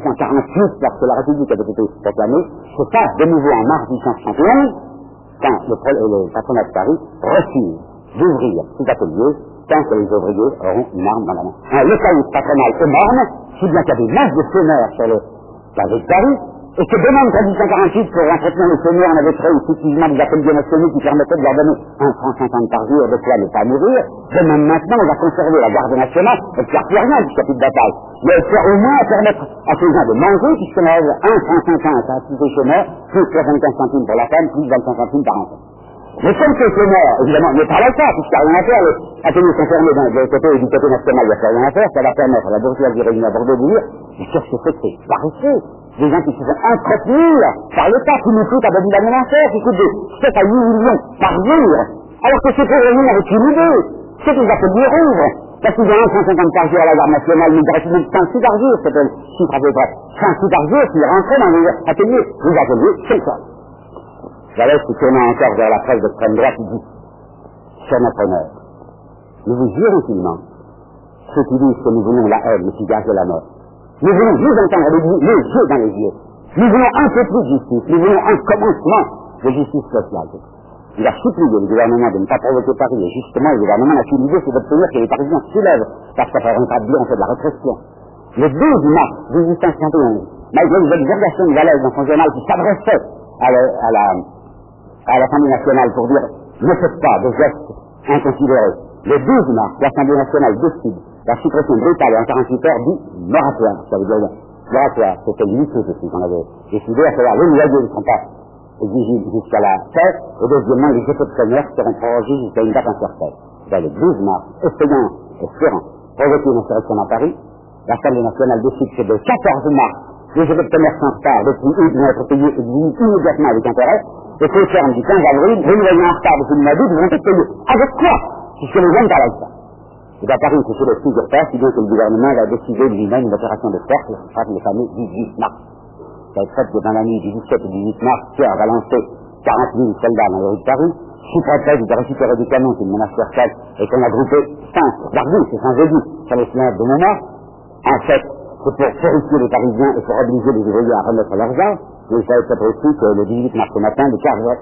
1848, lorsque la République avait été proclamée, se passe de nouveau en mars 1871, quand le patronat de Paris refuse d'ouvrir ces ateliers tant que les ouvriers auront une arme dans la main. Le caïd patronal est morne, si bien qu'il y a des masses de chômeurs sur le carré de Paris, et que de même qu'en 1848, pour entretenir les chômeurs, on avait créé effectivement des ateliers nationaux qui permettaient de leur donner 1,50 par jour de quoi ne pas mourir. De même maintenant, on va conserver la garde nationale, et ne faire plus rien du chapitre de bataille. Mais faire au moins permettre à ces gens de manger, puisqu'on a 1,50 à tous les chômeurs, plus 75 centimes pour la femme, plus 25 centimes par enfant. Mais comme ces chômeurs, évidemment, ne travaillent pas, puisqu'il n'y a rien à faire, les ateliers sont fermés du côté et du côté national, il n'y a rien à faire, ça va permettre à la bourgeoisie réunie à Bordeaux de dire, mais qu'est-ce que c'est que c'est paresseux? Des gens qui se font entretenir par l'État, qui nous coûtent à Bobby alimentaire, qui coûtent des 7 à 8 millions par jour, alors que ces pauvres gens avec une idée, c'est des ateliers rouvrent, parce qu'ils ont 150 par jour à la garde nationale, mais il reste même 5 sous par jour, c'est le chiffre à peu près, 5 sous par jour, s'ils rentraient dans les ateliers, c'est ça. J'allais se tournant encore vers la presse d'extrême droite, il dit, cher notre honneur, nous vous jurons infiniment, ceux qui disent que nous voulons la haine, mais qui gardent la mort. Nous voulons vous entendre les yeux dans les yeux. Nous voulons un peu plus de justice. Nous voulons un commencement de justice sociale. Il a supplié le gouvernement de ne pas provoquer Paris. Et justement, le gouvernement n'a qu'une idée, c'est d'obtenir que les Parisiens soulèvent, parce qu'après un pas de on fait de la répression. Le 12 mars 1871, malgré les exhortations de Vallès dans son journal qui s'adressait à l'Assemblée nationale pour dire ne faites pas de gestes inconsidérés. Le 12 mars, l'Assemblée nationale décide la suppression brutale en 48 heures du moratoire. Ça veut dire moratoire, c'était une chose aussi qu'on avait décidé, à savoir les loyers ne seront pas exigibles jusqu'à la fête, et deuxièmement, les effets de commerce seront prorogés jusqu'à une date incertaine. C'est le 12 mars, espérant provoquer une insurrection à Paris, l'Assemblée nationale décide que le 14 mars, les effets de commerce en retard depuis eux vont être payés et diminuent immédiatement avec intérêt, et qu'au terme du 15 avril, les loyers en retard depuis le mois d'août vont être payés. Avec quoi? Puisque les gens ne parlent pas. Et à Paris, c'est sur le figure pas, si bien que le gouvernement va décider lui-même une opération de force, ce sera le fameux 18 mars. Ça va être fait dans la nuit du 17 et du 18 mars, qui a balancé 40 000 soldats dans les rues de Paris, sous prétexte de récupérer du canon, c'est une menace certaine, et qu'on a groupé 5 barbus, c'est sans jeudi, sur les fenêtres de Montmartre. En fait, c'est pour terrifier les Parisiens et pour obliger les ouvriers à remettre leurs armes. Mais vous savez peut-être aussi que le 18 mars au matin, le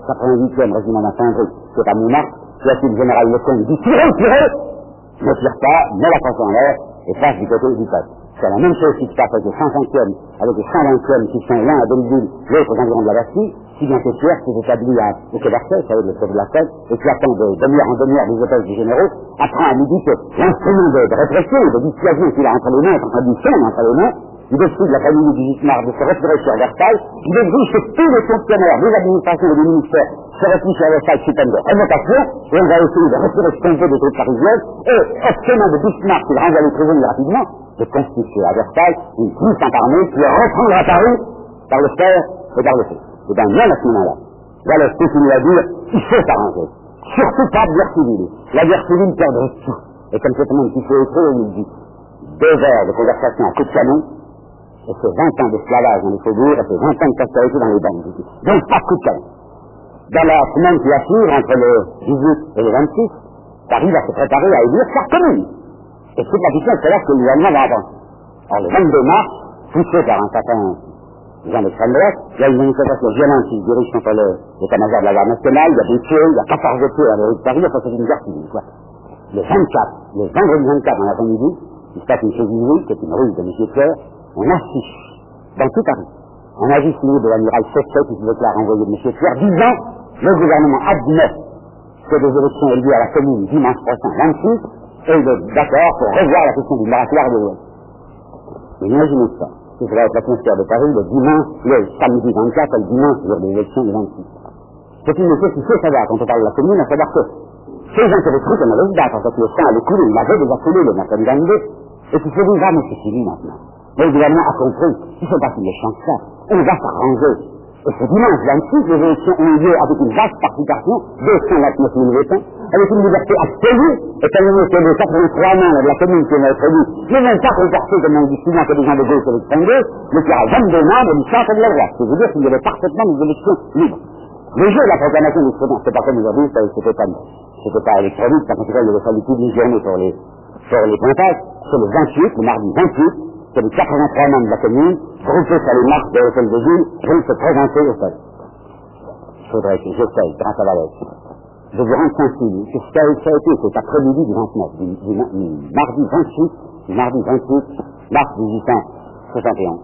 88e régiment d'infanterie, qui est à Montmartre, qui a le général Lecomte, dit tirez, ne tire pas, met la face en l'air et passe du côté du peuple. C'est la même chose qui se passe avec les 105e, avec les 120e qui sont l'un à Belleville, l'autre aux environs de la Bastille, si bien que Thiers s'est établi au Quai d'Orsay, ça veut dire le Quai de la Seine, et qui attend de demi-heure en demi-heure des hôtels des généraux, apprend à midi que l'instrument de répression, de dissuasion qu'il a entre les mains, est en train de sonner entre les mains, il décide la famille du 18 mars de se retirer sur Versailles, il exige que tous les fonctionnaires des administrations et des ministères se retirent sur Versailles sous peine de remontation, et on va essayer de retirer ce compte des troupes parisiennes, et obtenant de Bismarck qu'il renvoie les prisonniers rapidement, de constituer à Versailles une puissante armée qui reprendra Paris par le fer et par le feu. Et bien, même à ce moment-là, voilà ce continue à dire, il faut s'arranger. Surtout pas de guerre civile. La guerre civile perdrait tout. Et comme c'est le monde qui fait écrire, il dit 2 heures de conversation à coups de canon, et c'est 20 ans d'esclavage dans les faubourgs, et c'est 20 ans de prospérité dans les banques. Donc pas de coup de canon. Dans la semaine qui va suivre, entre le 18 et le 26, Paris va se préparer à élire sa commune. Et toute la question, c'est là que le gouvernement va attendre. Alors le 22 mars, poussé par un certain gens d'extrême droite, il y a une manifestation violente qui se dirige contre l'état-major de la garde nationale, il y a des tués, il y a 14 tués à la rue de Paris, enfin c'est une guerre civile, quoi. Le vendredi 24 en après-midi, il se passe une chose inouïe, c'est une rue de M. Pierre, on affiche dans tout Paris un avis signé de l'amiral Sechet qui se déclare envoyé de M. Pierre, disant le gouvernement admet que des élections aient lieu à la commune dimanche prochain 26 et il est d'accord pour revoir la question du moratoire de l'Ouest. Imaginez ça. Ce sera être l'atmosphère de Paris le dimanche, le samedi 24 et le dimanche, jour des élections du 26. C'est une chose qu'il faut savoir quand on parle de la commune, à savoir que ces gens qui avaient cru qu'on allait se battre, en fait, le sang allait couler, il avait déjà coulé le mercredi 22, et qui se dit, ah, mais c'est fini maintenant. Mais le gouvernement a compris, il ne faut pas qu'il les change ça, on va s'arranger. Et ce dimanche 26, les élections ont eu lieu avec une vaste participation, 229 000 votants, avec une liberté absolue, étant donné que les 83 membres de la commune qui ont été élus ne vont pas comporter, comme on dit souvent, que des gens de gauche et d'extrême gauche, mais qu'il y a 22 membres du centre de la droite. Ce qui veut dire qu'il y avait parfaitement des élections libres. Le jour de la proclamation du scrutin, c'était pas comme aujourd'hui, c'était pas électronique, parce qu'il avait fallu toute une journée pour les pointages, c'est le 28, le mardi 28, que les 83 membres de la commune, groupés sur les marques de l'hôtel de ville, vont se présenter au stade. Il faudrait que j'essaye, grâce à la lettre, de vous rendre sensible que ça a été cet après-midi du 29, du mardi 28 mars 1871.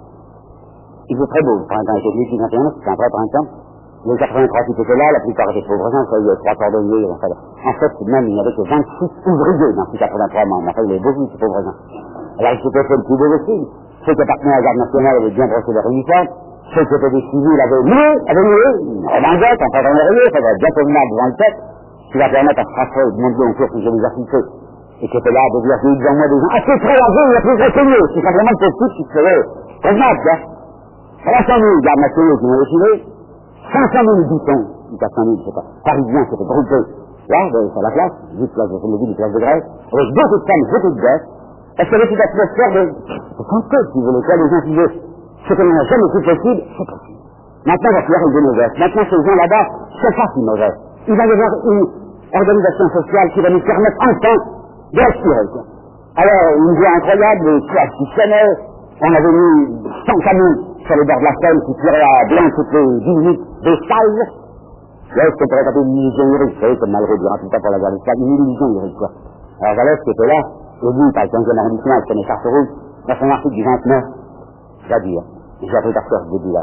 Il fait très beau, le printemps était 1821, c'était un vrai printemps. Les 83 qui étaient là, la plupart étaient pauvres gens, il y avait 3 cordonniers, en fait, même, il n'y avait que 26 ouvriers dans ces 83 membres. Enfin, il y avait beaucoup de pauvres gens. Alors, il s'était fait le plus beau possible. Ceux qui appartenaient à la garde nationale avaient bien brossé leur uniforme. Ceux qui étaient des civils avaient loué, en redingote, en pantalon rayé, ça va bien convenable devant le tête, qui va permettre à Strasbourg de monter en cours que je les assistais. Et qui était là de dire, j'ai eu devant moi des gens assez très âgés, il y a plus reconnus. C'est simplement le petit qui serait convenable, quoi. 300 000 gardes nationaux qui m'ont défilé, 500 000 dit-on, 400 000, je sais pas, parisiens qui étaient groupés, là, sur la place, juste place de Sommeville, place de Grèce, avec beaucoup de femmes, beaucoup de gosses, parce qu'il y avait cette atmosphère de conquête, si vous voulez, quoi, les gens qui disaient, ce que l'on n'a jamais cru possible, c'est possible. Maintenant, on va pouvoir aider nos gosses. Maintenant, ces gens là-bas, c'est pas si mauvais. Il va y avoir une organisation sociale qui va nous permettre enfin de respirer, quoi. Alors, une voie incroyable, les classes qui sonnaient, on avait mis 100 camions sur les bords de la Seine qui tiraient à blanc toutes les 10 minutes des salles. Là, ce qu'on pourrait appeler une illusion lyrique, vous savez, comme Malraux durant tout le temps pour la guerre d'Espagne, une illusion lyrique, quoi. Alors, Vallès, qui était là, au bout, par le 15e arrondissement, avec son écharpe rouge, dans son article du 29, va dire, j'ai appris par cœur ce début-là,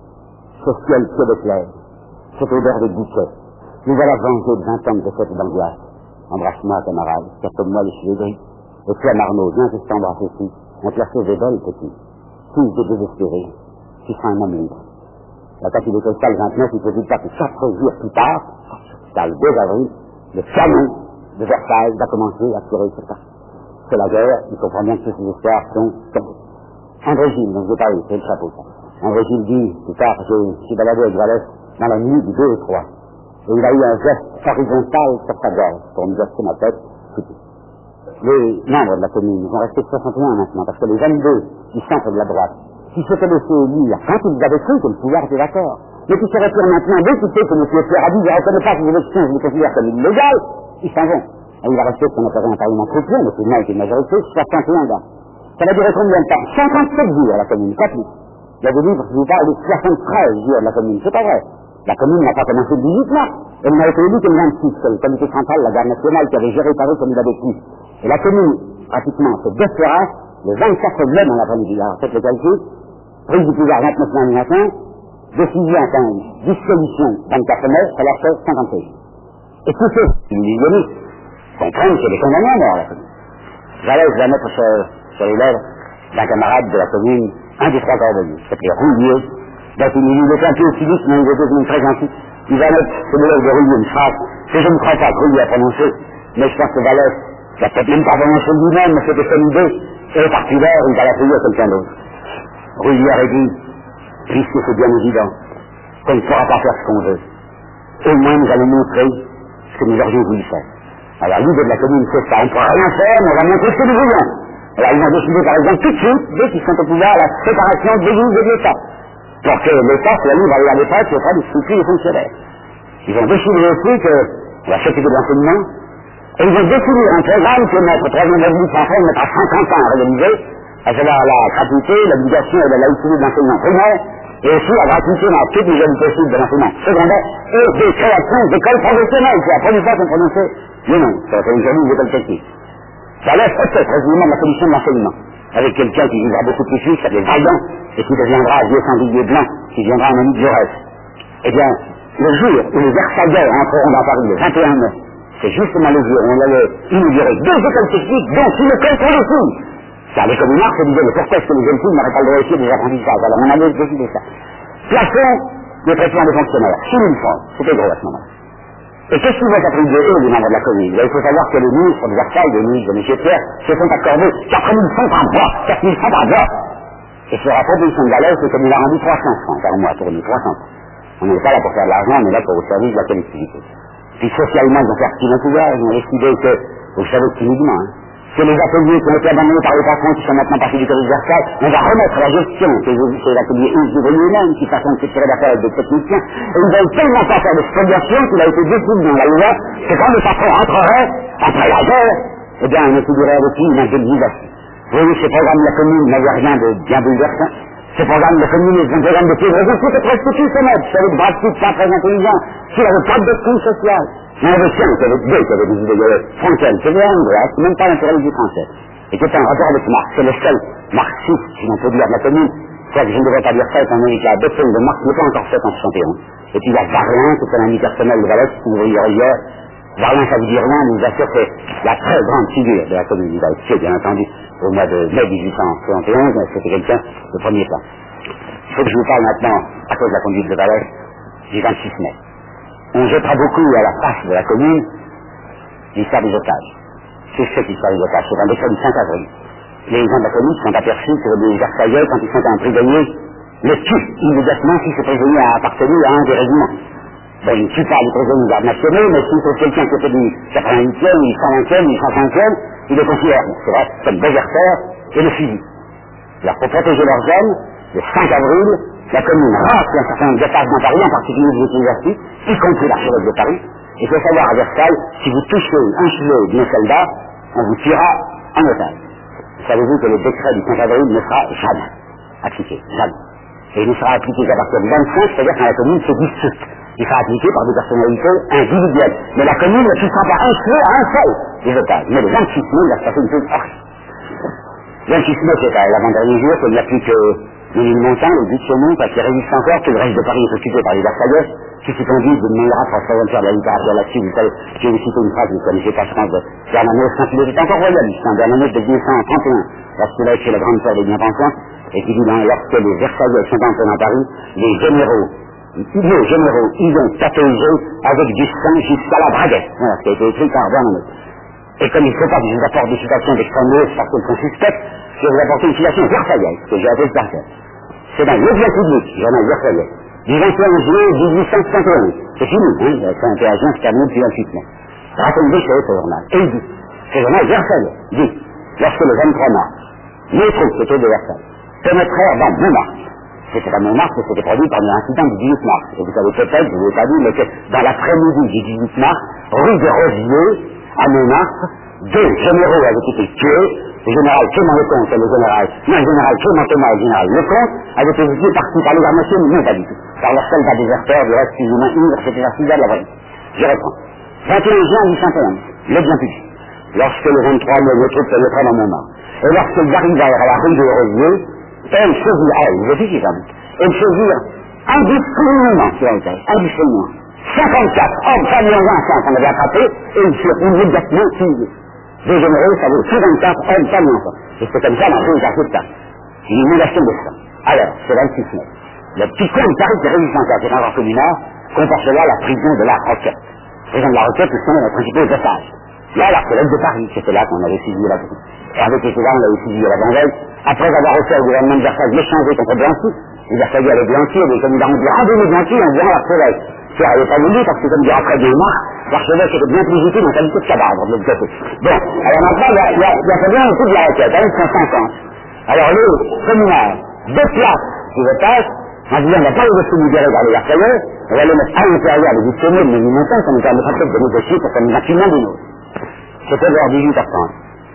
ce ciel pied de clair, cette odeur de bouquet, nous voilà vengés de 20 ans de fête d'angoisse. Embrasse-moi, camarade, car comme moi les cheveux gris, et toi, Marmot, viens que je t'embrasse aussi, on te la sauve des belles, petit. Fils de désespéré, tu seras un homme libre. Là, quand il était ça le 29, il ne faisait pas que 4 jours plus tard, c'est le 2 avril, le canon de Versailles va commencer à tirer sur ça. C'est la guerre, il comprend bien que toutes ces histoires sont André Gilles, donc je vais parler, c'est le chapeau. André Gilles dit, plus tard, je suis baladé avec Vallès dans la nuit du 2 et 3. Et il a eu un geste horizontal sur sa gorge, pour me gester ma tête, tout. Les membres de la commune, ils ont resté 61 maintenant, parce que les 22 du centre de la droite, qui s'étaient laissés élire, quand ils avaient cru que le pouvoir était d'accord, mais qui se retirent maintenant, dès qu'ils savent que M. Pierre a dit, je ne reconnais pas ces élections, je les considère comme illégales, ils s'en vont. Et il va rester ce qu'on appelle un parlement chrétien, mais tout de même avec une majorité, 61 gars. Ça va durer combien de temps? 57 jours à la commune, pas plus. Il y a des livres qui vous parlent de 73 jours de la commune, c'est pas vrai. La commune n'a pas commencé le 18 mars, elle n'a été élue que le 26, c'est le comité central de la garde nationale qui avait géré Paris comme il avait pu. Et la commune, pratiquement, se défera le 24 mai dans l'après-midi. Alors, faites le calcul, prise du pouvoir 29 mai du matin, décision, enfin, dissolution 24 mai, ça leur fait 56. Et tous ceux qui nous disent, comprennent que les condamnés à mort, la commune. Vallès va mettre sur les lèvres d'un camarade de la commune, un des 3 cordonniers, s'appelait Roulier, donc il est un peu civique, mais il est très gentil. Il va mettre sur les lèvres de Roulier une phrase que je ne crois pas que Roulier a prononcée, mais je pense que Vallès il a peut-être même pas prononcé lui-même, mais c'était son idée, et le parti vert, il va la payer à quelqu'un d'autre. Roulier aurait dit, puisque c'est bien évident, qu'on ne pourra pas faire ce qu'on veut, au moins nous allons montrer ce que nous aurions voulu faire. Alors l'idée de la commune, c'est ça, on ne pourra rien faire, mais on va montrer ce que nous voulons. Alors ils ont décidé par exemple tout de suite, dès qu'ils sont au pouvoir, la séparation de l'Église et de l'État. Pour que l'État soit libre à les prêtres, et pas de structurer les fonctionnaires. Ils ont décidé aussi que la société de l'enseignement, et ils ont décidé un programme que notre troisième république française mettra 50 ans à réaliser, à savoir la gratuité, l'obligation et la laïcité de l'enseignement primaire, et aussi la gratuité dans toutes les zones possibles de l'enseignement secondaire, et des créations d'écoles professionnelles. C'est la première fois qu'on prononçait le nom, ça fait aujourd'hui une école technique. Ça laisse peut-être résolument la commission de l'enseignement, avec quelqu'un qui vivra beaucoup plus vite, qui s'appelle Vaillant, et qui deviendra vieux sanglier blanc, qui viendra un ami de Jaurès. Eh bien, le jour où les Versaillais entreront dans Paris, le 21 mai, c'est justement le jour où on allait inaugurer 2 écoles techniques, dont une école pour les filles. Car les communards se disaient, mais pourquoi est-ce que les jeunes filles n'auraient pas le droit aussi des apprentissages? Alors on avait décidé ça. Plafond de traitement des fonctionnaires, 6 000 francs, c'était gros à ce moment-là. Et qu'est-ce qu'ils vont attribuer eux, les membres de la commune? Il faut savoir que les ministres de Versailles, les ministres de M. Pierre, se sont accordés 4 000 francs par mois, 4 000 francs par mois. Et sur la proposition de Valais, c'est comme il a rendu 300 francs par mois pour nous, 300 francs. On n'est pas là pour faire de l'argent, on est là pour au service de la collectivité. Puis socialement, ils ont fait ce qu'ils ont pouvoir, ils ont décidé que, vous savez timidement, que les ateliers qui ont été abandonnés par les patrons qui sont maintenant partis du collège Versailles, on va remettre la gestion, c'est l'atelier ouvrier lui-même qui façon de se tirer d'affaires avec des techniciens, et ils veulent tellement pas faire de spoliation qu'il a été décidé dans la loi que quand les patrons entreraient, après la guerre, eh bien, on étudierait avec lui une indemnisation. Vous voyez, ce programme de la commune n'avait rien de bien bouleversant. Ce programme de communisme, un programme de pauvreté, c'était presque tout honnête. Vous savez, Brad Pitt, pas très intelligent, s'il n'avait pas de doctrine sociale. Il y en avait qu'un, qui avait deux, qui avait des idées. Il y avait Frankel, qui avait Andreas, même pas l'intérêt du français. Et qui était en rapport avec Marx. C'est le seul marxiste, si l'on peut dire, de la commune. C'est que je ne devrais pas dire ça, étant donné que la doctrine de Marx n'est pas encore faite en 71. Et puis il y a Varlin, qui est un ami personnel de Valais, qui vous voyez hier. Varlin, ça vous dit rien, mais il assure que c'est la très grande figure de la commune. Il a été, bien entendu, au mois de mai 1871, c'était quelqu'un de premier plan. Il faut que je vous parle maintenant, à cause de la conduite de Valais, du 26 mai. On jettera beaucoup à la face de la commune l'histoire des otages. C'est ce l'histoire des otages. C'est un décret du 5 avril. Les gens de la commune se sont aperçus que les Versaillais, quand ils sont en prisonnier, le tuent immédiatement si ce prisonnier a appartenu à un des régiments. Bon, ils ne tuent pas les prisonniers des arts nationaux, mais s'ils trouvent quelqu'un qui était du 88e, du 120e, du 105e, ils le considèrent, c'est vrai, comme déserteur et le fusil. Alors, pour protéger leurs hommes, le 5 avril, la commune rase un certain nombre d'étages dans Paris, en particulier des universités, y compris l'archevêque de Paris. Il faut savoir à Versailles, si vous touchez un gilet d'un soldat, on vous tuera en otage. Savez-vous que le décret du 5 avril ne sera jamais appliqué, jamais. Et il ne sera appliqué qu'à partir du 25, c'est-à-dire quand la commune se dissoute. Il sera appliqué par des personnalités individuelles. Mais la commune ne touchera pas un cheveu à un seul des otages. Mais le 26 mai, il va se passer une chose horrible. Le 26 mai, c'est l'avant-dernier jour, qu'il n'y a plus que Ménilmontant, le but de Chaumont, parce qu'il résiste encore, que le reste de Paris est occupé par les Versaillais, qui se conduisent de manière à faire de la littérature là-dessus. Vous savez, je vais vous citer une phrase, vous ne connaissez pas, je pense, de Bernanos, quand il était encore royaliste, Bernanos de 1931, lorsqu'il a écrit la grande peur des bien-pensants, et qui dit, lorsque les Versaillais sont entrés dans Paris, les généraux, ils ont tatoué avec du sang jusqu'à la braguette. Voilà ce qui a été écrit par Bernanos. Et comme il ne faut pas que je vous apporte des citations d'extrême-gauche parce qu'elles sont suspectes, je vais vous apporter une citation versaillaise, que j'ai appelée par cœur. C'est dans l'Objet public, journal Versailles, du 21 juin 1871. C'est fini, hein, le 21 juin, c'est terminé depuis 28 mai. Raconte des choses, ce journal. Et il dit, ce journal Versailles dit, lorsque le 23 mars, métro, c'était de Versailles, pénétrèrent dans Montmartre. C'était à Montmartre que c'était produit par l'incident du 18 mars. Et vous savez peut-être, je ne vous ai pas dit, mais que dans l'après-midi du 18 mars, rue des Rosiers, à Montmartre, 2 généraux avaient été tués. Le général Clément Lecomte et le général Clément Thomas et le général Lecomte avaient été tués par les armes nationales, mais non pas du tout. Par leurs soldats déserteurs, du reste plus ou moins ivres, c'était la fusillade de la vraie. Je reprends. 21 juin 1871, le bien public. Lorsque le 23 mai, les troupes pénétraient dans Montmartre. Et lorsqu'ils arrivèrent à la rue des Rosiers, elles saisirent, vous êtes ici, elles saisirent indiscriminément, indiscriminément. 54 hommes, femmes et enfants qu'on avait attrapés, et ils furent immédiatement tués. Deux généraux, ça vaut 54 hommes, femmes et enfants. Et c'est comme ça, dans tout le cas, une inondation de sang. Alors, c'est 26 mai. Le petit coin de Paris qui est résistant à la terrain communard comporte là la prison de la Roquette. La prison de la Roquette, c'est les principaux otages. Là, l'archevêque de Paris, c'était là qu'on avait fusillé la prison. Et avec les là, on avait fusillé la Vendée. Après avoir offert au gouvernement de Versailles l'échanger contre Blanqui, les Versailles avaient Blanqui, et les communards ont dit rendez-vous Blanqui en disant l'archevêque. Ça n'avait pas voulu parce que comme dire après 2 mois, l'archevêque était bien plus utile en qualité de cadavre de l'autre côté. Bon, alors maintenant, il y a fait bien un coup de la Roquette, hein, 150. Alors les communards déplacent les otages, en disant on va pas les libérer vers les Versaillais, on va les mettre à l'intérieur des dictionnaires de Ménilmontant, ça nous permettra peut-être de négocier pour qu'on nous a tout le monde des nôtres. C'était vers 18h30.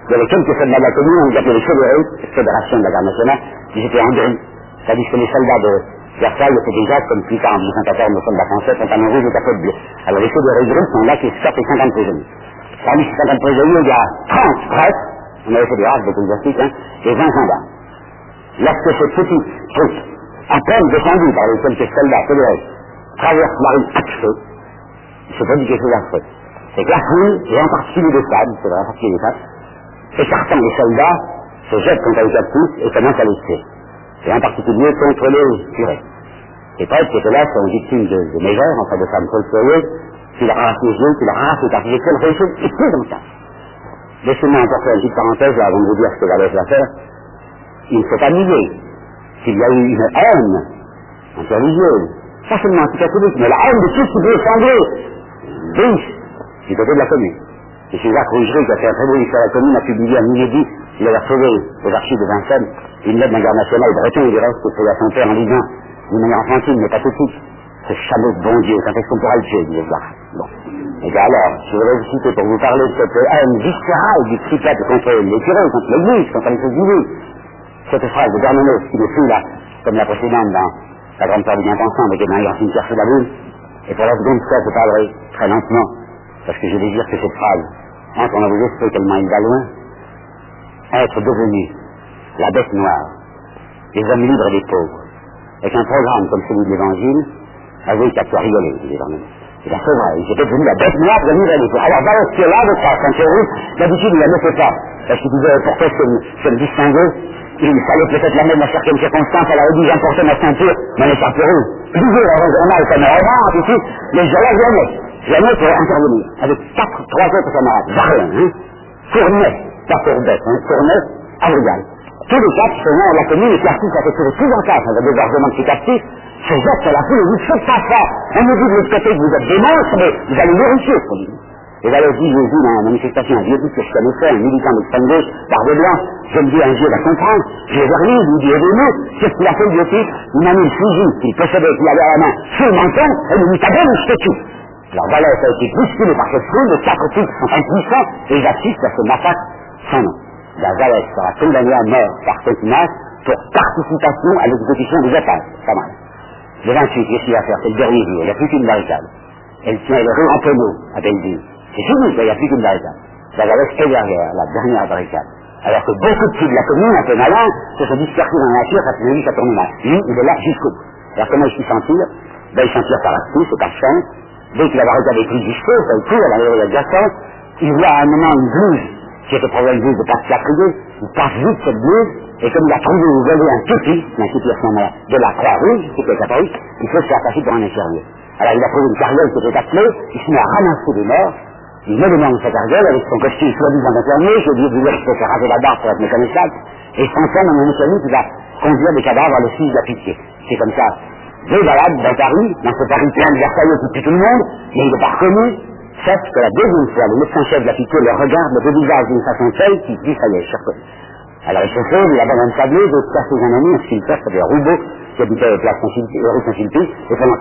Il y avait quelques soldats de la commune, on les appelait les fédérés, Fédération de la Garde nationale, qui étaient en gris. C'est-à-dire que les soldats de Versailles étaient déjà, comme plus tard en 1814, nos soldats français, pantalon rouge et capote bleue. Alors les fédérés gris sont là qui sortent les 50 prisonniers. Parmi ces 50 prisonniers, il y a 30 prêtres, on avait fait des races d'ecclésiastiques, et 20 gendarmes. Lorsque ce petit truc, à peine descendu par les quelques soldats fédérés, traverse la rue Axé, il se produit quelque chose d'affreux. C'est que la foule, et en particulier des femmes, c'est vrai, en particulier des femmes, écartant les soldats, se jettent contre les captifs et commencent à les tuer. Et en particulier contre les curés. Les prêtres qui étaient là sont victimes de mégères, enfin de femmes folklorieuses, qui leur arrachent les yeux, qui leur arrachent les cartes, qui leur fait des choses épouvantables. Laissez-moi emporter une petite parenthèse là, avant de vous dire ce que Vallès va faire. Il ne faut pas nier qu'il y a eu une haine interreligieuse, pas seulement anticatholique, mais la haine de tout ce qui peut sembler riche du côté de la commune. Et c'est Jacques Rougerie, qui a fait un très beau livre sur la commune, a publié un inédit, il avait retrouvé aux archives de Vincennes, une lettre d'un garde national breton et du reste, qui écrit à son père en disant, d'une manière enfantine, mais pas tout de suite, ce chameau de bon Dieu, quand est-ce qu'on pourra le tuer, disait Jacques. Bon. Et bien alors, je voudrais vous citer pour vous parler de cette haine viscérale du triplet contre les curés, contre l'église, contre les choses divines. Cette phrase de Bernanos, qui ne fut là, comme la précédente dans La Grande Peur du Bien-Pensant, avec Edmond Garcine cherche la boule. Et pour la seconde fois, je parlerai très lentement, parce que je désire que cette phrase entre dans vos esprits tellement il va loin, être devenu la bête noire, des hommes libres et des pauvres, avec un programme comme celui de l'Évangile, avouez qu'il a pu rigoler, disait Bernanos. C'est vrai, il était devenu la bête noire de l'Évangile. Alors, Vallès qui est là, de ça, quand c'est rouge, d'habitude, il ne la mettait pas, parce qu'il disait, pourquoi se me distinguer, il fallait peut-être la mettre dans certaines circonstances, elle aurait dit, j'emportais ma ceinture, mais elle est pas rouge. Disait, on a le camarade, ici, mais je la jamais pour intervenir, avec trois autres camarades, Varlin, Fournet, pas Courbet, Fournet, Avrigal. Tous les quatre selon la commune, et qui assistent à quelque chose de plus en place, un débordement de ces captifs, se jettent sur la foule et vous ne faites pas ça. On nous dit de l'autre côté que vous êtes des monstres, mais vous allez vérifier ce qu'on dit. Et Vallès dit, j'ai vu dans la manifestation un vieux type que je connaissais, un militant d'extrême gauche, barbe blanche, je me dis un vieux va comprendre, je vais vers lui, je lui dis aidez-nous, qu'est-ce qu'il a fait le vieux type? Il m'a mis le fusil qu'il possédait, qu'il avait à la main, sur le menton, et il me dit, t'as bien, je te tue. Alors Vallès a été bousculé par cette foule, les quatre types sont impuissants, et ils assistent à ce massacre sans nom. La Vallès sera condamné à mort par contumace pour participation à l'exécution des otages. Pas mal. Le 28, qu'est-ce qu'il va faire? C'est le dernier jour, il n'y a plus qu'une barricade. Elle tient le rue en tonneau à Belleville. C'est fini, il n'y a plus qu'une barricade. La Vallès est derrière, la dernière barricade. Alors que beaucoup de filles de la commune, un peu malins, se sont dispersés dans la nature, parce que lui, ça tourne mal. Lui, il est là jusqu'au bout. Alors comment il s'y sentir? Ben, il s'en tire par là-dessus, c'est pas fin. Dès que la barricade est prise du feu, ça le court, elle arrive adjacente, il voit à un moment une blouse, qui était probablement une blouse de passe prier, il passe vite cette blouse, et comme il a trouvé vous avez un képi à ce moment-là, de la Croix-Rouge, qui était catholique, il faut se faire passer pour un infirmier. Alors il a trouvé une carriole qui était appelée, il se met à ramasser des morts, il met les morts dans sa carriole avec son costume soi-disant d'infirmier, j'ai oublié de vous dire qu'il faut faire raser la barbe pour être méconnaissable, et il s'enferme dans un mécanique qui va conduire des cadavres à l'office de la pitié. C'est comme ça. Deux balades dans Paris, dans ce Paris plein de Versailles qui tue tout le monde, mais il n'est pas reconnu, sauf que la deuxième fois, le médecin-chef de la pitié le regarde, le dévisage d'une façon telle qu'il dit, ça y est, je suis reconnu. Alors il se sauve, il abandonne sa bleuse, il passe chez un ami, un sculpteur, ça s'appelait Roubaud, qui habitait rue Saint-Sulpice, et pendant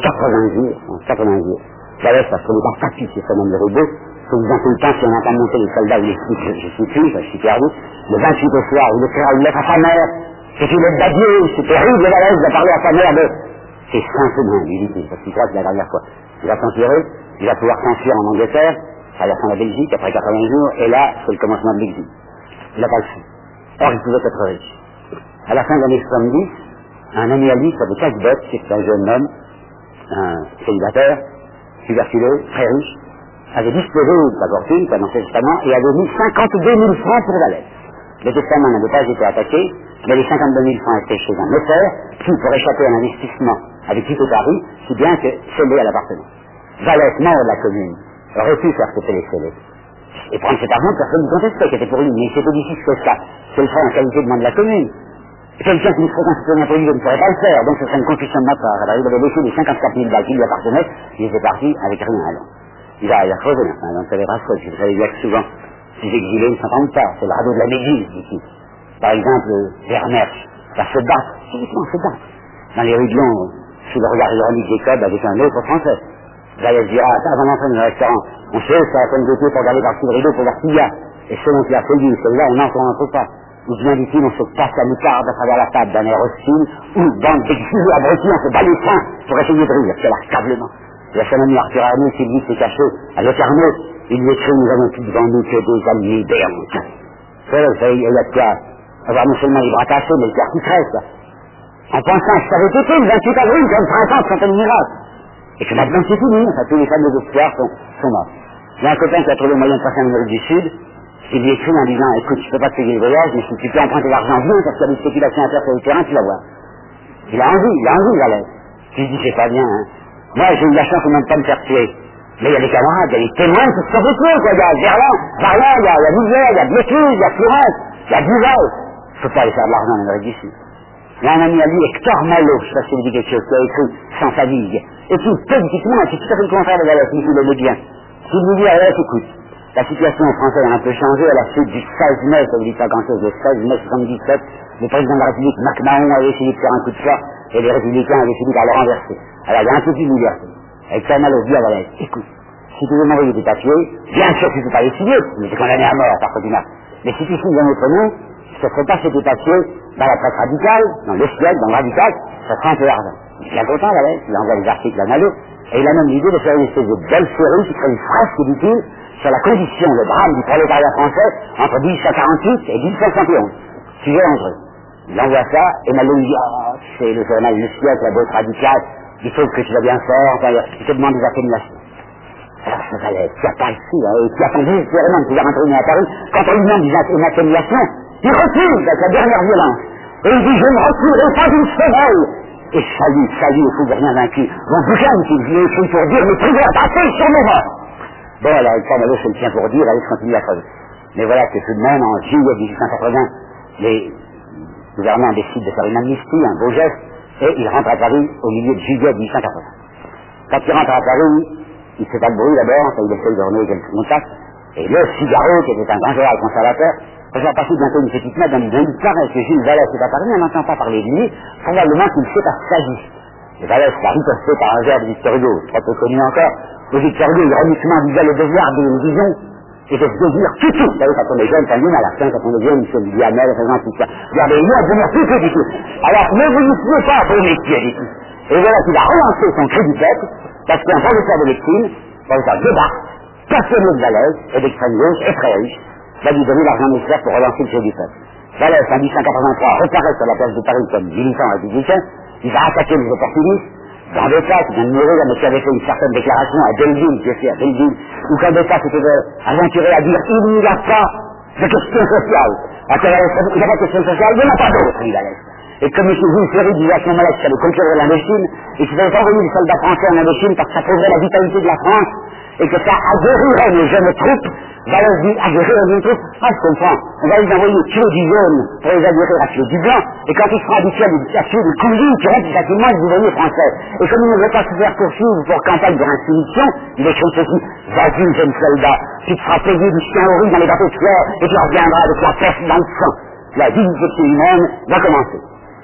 80 jours, Vallès, parce qu'on n'est pas facile, c'est ce même le Roubaud, que vous en tout le temps, si on entend monter les soldats ou les flics, je suis plus, je suis perdu, le 28 au soir, il écrira une lettre à sa mère, c'est une lettre d'adieu, c'est terrible, Vallès va parler à sa mère de... C'est simplement, lui dit-il, parce qu'il croit que c'est la dernière fois. Il va s'enfuir, il va pouvoir s'enfuir en Angleterre, traversant la Belgique, après 80 jours, et là, c'est le commencement de l'exil. Il n'a pas le fait. Or, il pouvait être riche. À la fin de l'année 70, un ami à lui, qui s'appelait Casse-Botte, qui était un jeune homme, un célibataire, tuberculeux, très riche, avait disposé de sa fortune, pendant ses testaments, et avait mis 52 000 francs pour Vallès. Le testament n'avait pas été attaqué, mais les 52 000 francs étaient chez un notaire, qui, pour échapper à un investissement avec tout Paris, si bien que scellé à l'appartement. Vallès, membre de la commune, aurait pu faire sauter les scellés. Et prendre cet argent, personne ne contestait, qui était pour lui, mais c'était difficile que ça. C'est le frère en qualité de membre de la commune. Quelqu'un qui ne serait constitutionnel pour lui ne pourrait pas le faire, donc ce serait une confession de ma part. Alors il avait laissé les 54 000 balles qui lui appartenaient, il était parti avec rien à l'an. Il a creusé maintenant, donc ça va être affreux. Je savais bien que souvent, ces exilés ne s'entendent pas, c'est le radeau de la Méduse, ici. Par exemple, Werner va se battre, physiquement se battre, dans les rues de Londres, sous le regard ironique des codes avec un autre Français. Vallès dira, ça, avant d'entrer dans le restaurant, on sait, ça a peine de pied pour regarder par-dessus le rideau pour voir qui y a. Et selon qu'il a fait dit, celui-là, on n'entend un peu pas. Ou bien dit-il, on se passe la moutarde à travers la table d'un air hostile, ou bande d'exilés abrutis, on se bat les seins pour essayer de rire, c'est l'accablement. Il y a son ami Arthur Arnaud qui lui s'est caché avec Arnaud, il lui écrit, nous avons plus devant nous que des amis d'Hermont. Vous savez, il y a de quoi avoir non seulement les bras cassés, mais le cœur qui crève, quoi. En pensant que ça avait été le 28 avril, comme printemps, c'est un miracle. Et que maintenant c'est fini, enfin, tous les fameux espoirs sont morts. Il y a un copain qui a trouvé le moyen de passer en Amérique du Sud, qui lui écrit en disant, écoute, je peux pas te payer le voyage, mais si tu peux emprunter l'argent, viens, parce qu'il y a des spéculations à faire sur le terrain, tu vas voir. Il a envie, Valès. Tu lui dis, c'est pas bien, hein. Moi, j'ai eu la chance de même pas me faire tuer. Mais il y a des camarades, il y a des témoins qui se sont fait tuer, quoi. Il y a Gerland, Varlin, il y a Misère, il y a Blécuse, il y a Florence, il y a Duval. Il faut pas aller faire de l'argent en Amérique du Sud. Il y a un ami à lui, Hector Malo, je sais pas si vous dit quelque chose, qui a écrit Sans fatigue. Et qui, politiquement, c'est tout à fait le contraire de Valès, il l'aimait bien. S'il lui dit à Valès, écoute, la situation française a un peu changé à la suite du 16 mai, ça vous dit pas grand chose, le 16 mai 77, le président de la République, MacMahon, avait essayé de faire un coup de force, et les républicains avaient fini par le renverser. Alors il y a un peu plus de liberté. Hector Malo dit à Valès, écoute, si tu veux m'envoyer des papiers, bien sûr tu ne peux pas les signer, mais c'est condamné à mort par Codinac. Mais si tu signes un autre nom, je ne te ferai pas ces papiers dans la presse radicale, dans le siècle, dans le radical, ça sera un peu d'argent. Il est bien content, Valès, il envoie des articles à Malo, et il a même l'idée de faire une espèce de belle série qui serait une fresque, dit-il, sur la condition, le drame du prolétariat français entre 1848 et 1871. Sujet dangereux. Il envoie ça, et Malo lui dit, ah, c'est le journal Le Siècle, la boîte radicale, il faut que tu vas bien faire, enfin, il te demande des atténuations. Alors, ce Valès, qui a pas ici, qui attend désespérément de pouvoir entrer à Paris, quand on lui demande une atténuation, il recule avec la dernière violence. Et il dit, je ne reculerai pas d'une semelle. Et salut, au fou de rien vaincu. Mon bouquin, qu'il lui écrit pour dire, mes prières passées sur mes morts. Bon, alors, il prend Malo, je le tiens pour dire, allez, je continue à creuser. Mais voilà que tout de même, en juillet 1880, les gouvernants décident de faire une amnistie, un beau geste, et il rentre à Paris au milieu de juillet 1880. Quand il rentre à Paris, il ne fait pas de bruit d'abord, il essaie de renouer quelques contacts, et le Figaro, qui était un grand journal conservateur, faisait passer bientôt une petite note dans le il paraît que Jules Vallès est à Paris, on n'entend pas parler de lui, probablement qu'il fait à Sagy. Et Vallès l'a riposté par un vers de Victor Hugo, très peu connu encore, où Victor Hugo, ironiquement, disait le devoir des visions, et de se désir tout. Vous savez, quand on est jeune, quand on est à la fin, quand on est jeune, il se dit à Mel, tout ça. Regardez, il y a devenir tout, du tout. Alors, ne vous y fiez pas à vos métiers, du tout. Et voilà qu'il a relancé son cri du peuple, parce qu'un professeur de médecine, professeur Desbarres, passionné de Vallès, et d'extrême gauche, et très riche, va lui donner l'argent nécessaire pour relancer le cri du peuple. Vallès, en 1883, reparaît sur la place de Paris comme militant républicain, il va attaquer les opportunistes, Gambetta, qui vient de mourir, mais qui avait fait une certaine déclaration à Belleville, qui était à Belleville, où Gambetta s'était aventuré à dire il n'y a pas de question sociale. Il n'y a pas de question sociale, il n'y en a pas d'autre, dit Vallès. Et comme M. Jules Ferry disait à ce moment-là qu'il fallait conquérir l'Indochine, et qu'il fallait envoyer des soldats français en Indochine parce que ça prouverait la vitalité de la France, et que ça aguerrirait les jeunes troupes, Vallès dit aguerrir les jeunes troupes, ah je comprends, on va les envoyer tuer du jaune pour les aguerrir à tuer du blanc, et quand ils seront habitués à tuer des coulis, qui rentrent plus facilement les ouvriers français. Et comme il ne veut pas se faire poursuivre pour campagne de insurrection, il écrit ceci, vas-y jeune soldat, tu te feras payer du chien au riz dans les bateaux de fleurs, et tu reviendras avec la peste dans le sang. La dignité humaine va commencer.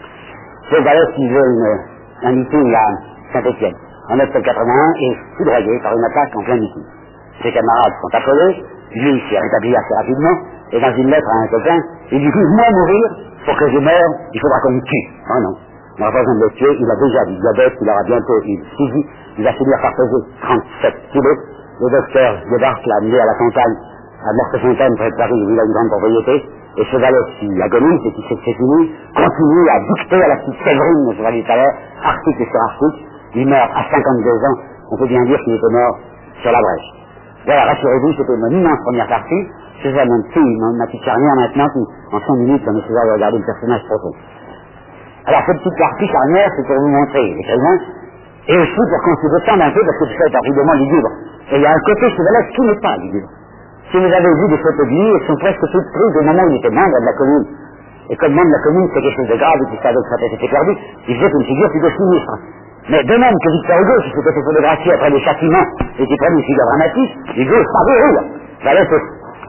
C'est Vallès qui veut un meeting à Saint-Étienne, en octobre 81, et foudroyé par une attaque en plein meeting. Ses camarades sont appelés, lui il s'est rétabli assez rapidement, et dans une lettre à un copain, il lui dit, moi mourir, pour que je meure, il faudra qu'on me tue. Oh non, on n'a pas besoin de le tuer, il a déjà du diabète, il aura bientôt une saisie, il va finir par peser 37 kilos. Le docteur Desbarres l'a amené à la campagne, à Mortefontaine, près de Paris, où il a une grande propriété, et ce Vallès qui agonise et qui sait que c'est fini, continue à dicter à la petite Séverine, je vous l'ai dit tout à l'heure, article sur article. Il meurt à 52 ans, on peut bien dire qu'il était mort sur la brèche. Voilà, rassurez-vous, c'était mon immense première partie. Je vais mon petit, ma petite charnière maintenant, qui, en 5 minutes, on essaiera de regarder le personnage profond. Alors, cette petite partie charnière, c'est pour vous montrer l'écrivain, et aussi pour qu'on se détende un peu, parce que tout ça est horriblement lugubre. Et il y a un côté chez Vallès qui n'est pas lugubre. Si vous avez vu des photos de lui, elles sont presque toutes prises au moment où il était membre de la commune. Et comme membre de la commune, c'est quelque chose de grave, et qu'il savait que sa tête était perdue, il faisait une figure plutôt sinistre. Mais de même que Victor Hugo, qui s'était fait photographier après les châtiments, et qui prenait une figure dramatique, Hugo savait rire. Vallès aussi.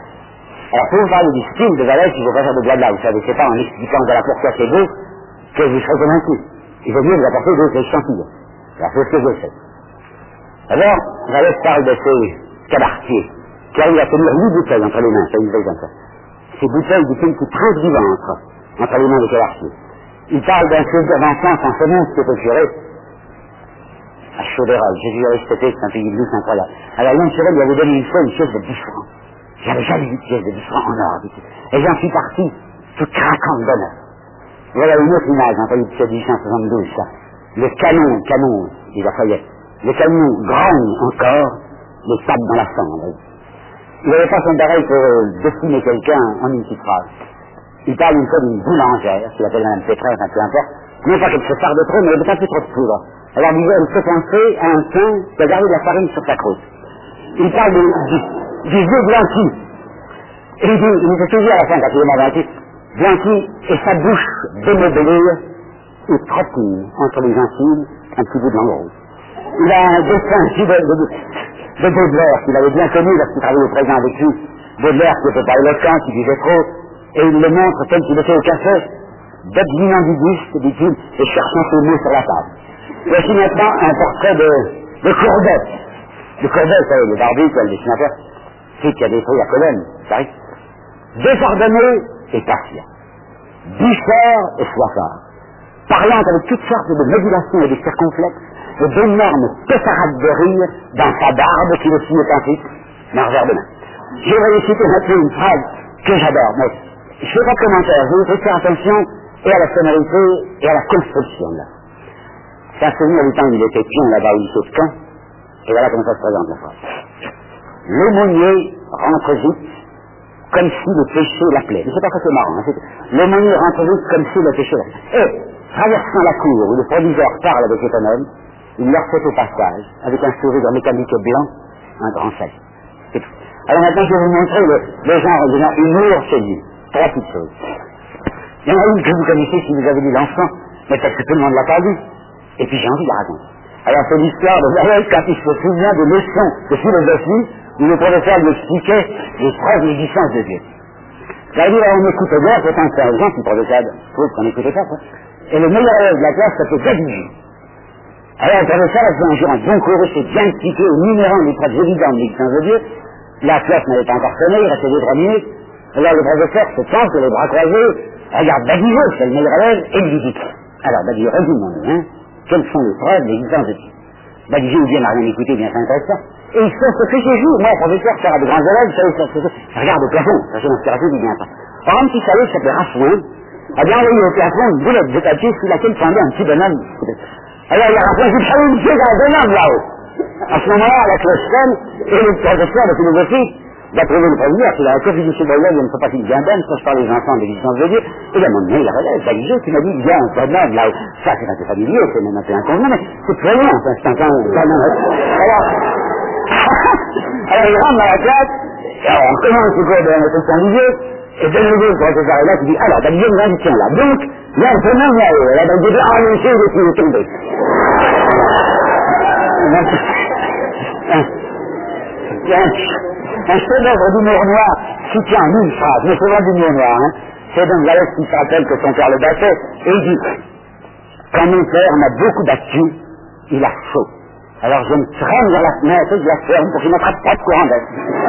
Alors, pour vous parler du style de Vallès, il ne faut pas faire de blabla. Vous savez, c'est pas en expliquant voilà pourquoi c'est beau que vous serez convaincu. Il vaut mieux vous apporter d'autres échantillons. Alors, c'est ce que je fais. D'abord, Vallès parle de ses cabaretiers. qui arrive à tenir 8 bouteilles entre les mains, c'est une bouteille comme ça. Ces bouteilles, dit-il, qui tranchent du ventre entre les mains de Calartier. Il parle d'un séjour d'enfance en semence qui était juré à Chaudereuil. J'ai vu respecter, c'est un pays de luxe incroyable. Alors, Léon Chaudereuil lui avait donné une fois une pièce de 10 francs. J'avais jamais vu une pièce de 10 francs en or, dit-il. Et j'en suis parti, tout craquant de bonheur. Voilà une autre image, en pays de 1872, ça. Le canon, dit Lafayette. Le canon grogne encore, les sables dans la cendre. Il n'avait pas son pareil pour dessiner quelqu'un en une petite phrase. Il parle une fois d'une boulangère, qu'il appelle Mme Pétresse, un peu importe, non pas qu'elle se farde trop, mais elle n'a pas plus trop de poudre. Alors il disait, elle se pensait à un pain qui a gardé de la farine sur sa croûte. Il parle du vieux Blanqui. Et il dit, il était toujours à la fin, quand il est mort Blanqui, Blanqui et sa bouche démeublée et trottine entre les gencives un petit bout de langue rouge. Il a un dessin aussi de Baudelaire, qu'il avait bien connu lorsqu'il travaillait au présent avec lui. Baudelaire qui n'était pas éloquent, qui disait trop, et il le montre tel qu'il était au café, déclinant du buste, dit-il, et cherchant ses mots sur la table. Voici maintenant un portrait de Courbet. De Courbet, vous savez, le barbu, le dessinateur, celui qui a détruit la colonne, ça arrive. Désordonné et patient. Bûcheur et soifard. Parlant avec toutes sortes de modulations et de circonflexes, et d'énormes pétarades de rire dans sa barbe qui le suit authentique, d'un revers de main. Je vais citer maintenant une phrase que j'adore, mais je fais pas de commentaire, je vous faire attention et à la sonorité et à la construction là. C'est un souvenir du temps où il était pion là-bas au lycée de Caen, et voilà comment ça se présente la phrase. L'aumônier rentre vite comme si le péché l'appelait. Je ne sais pas quoi c'est marrant, hein, l'aumônier rentre vite comme si le péché l'appelait. Et, traversant la cour où le proviseur parle avec les hommes, il leur fait au passage, avec un sourire mécanique blanc, un grand salut. C'est tout. Alors maintenant, je vais vous montrer le genre humour chez lui. Trois petites choses. Il y en a une que vous connaissez si vous avez lu l'enfant, mais parce que tout le monde ne l'a pas lu. Et puis j'ai envie de la raconter. Alors c'est l'histoire de Noël quand il se souvient de leçons de philosophie où le professeur lui expliquait les preuves de l'existence de Dieu. Il a dit, on écoutait bien, c'est intelligent, si le professeur trouve qu'on n'écoutait pas, quoi. Et le meilleur élève de la classe, c'était Gadigi. Alors le professeur a fait un jour un bon cours, c'est bien expliqué au numéro des preuves évidentes de l'existence de Dieu. La classe n'avait pas encore sonné, il restait 2-3 minutes. Alors le professeur se penche, les bras croisés, regarde Badillot, c'est le meilleur élève, et lui dit, alors Badillot, résume-moi, hein, quelles sont les preuves de l'existence de Dieu? Badillot ou bien n'a rien écouté, bien s'intéresse. Et il se fait ses jours, moi, professeur, faire à de grands élèves, regarde au plafond, ça c'est l'inspiration qui vient pas. Or, un petit salaud qui s'appelait Raffouin, a bien envoyé au plafond une boulette de papier sous laquelle pendait un petit bonhomme. Alors il y a Raffouin qui dit, allez, monsieur, il y a un bonhomme là-haut. À ce moment-là, la cloche sonne, et le professeur de philosophie va trouver le proviseur, qu'il a un coffre du Chevalier, il ne faut pas qu'il vienne bien ça je parle des enfants de l'existence de Dieu, et il a demandé, il a relève, Badillot qui m'a dit, il y a un bonhomme là-haut. Ça c'est un peu familier, c'est même un peu inconvenant, mais c'est très bien, c'est un bonhomme. Alors il rentre dans la classe, et alors on commence le cours de la notation du Dieu, et de nouveau le professeur est là qui dit, alors Badillot nous invite là, donc il y a un bonhomme là-haut, et là Badillot dit, ah monsieur, il est tombé. Un chef-d'œuvre d'humour noir qui tient en une phrase, mais souvent d'humour noir, hein. C'est donc Valès qui se rappelle que son père le battait, et il dit, quand mon père m'a beaucoup battu, il a chaud. Alors je me traîne vers la fenêtre, je la ferme pour qu'il n'attrape pas de courant d'air.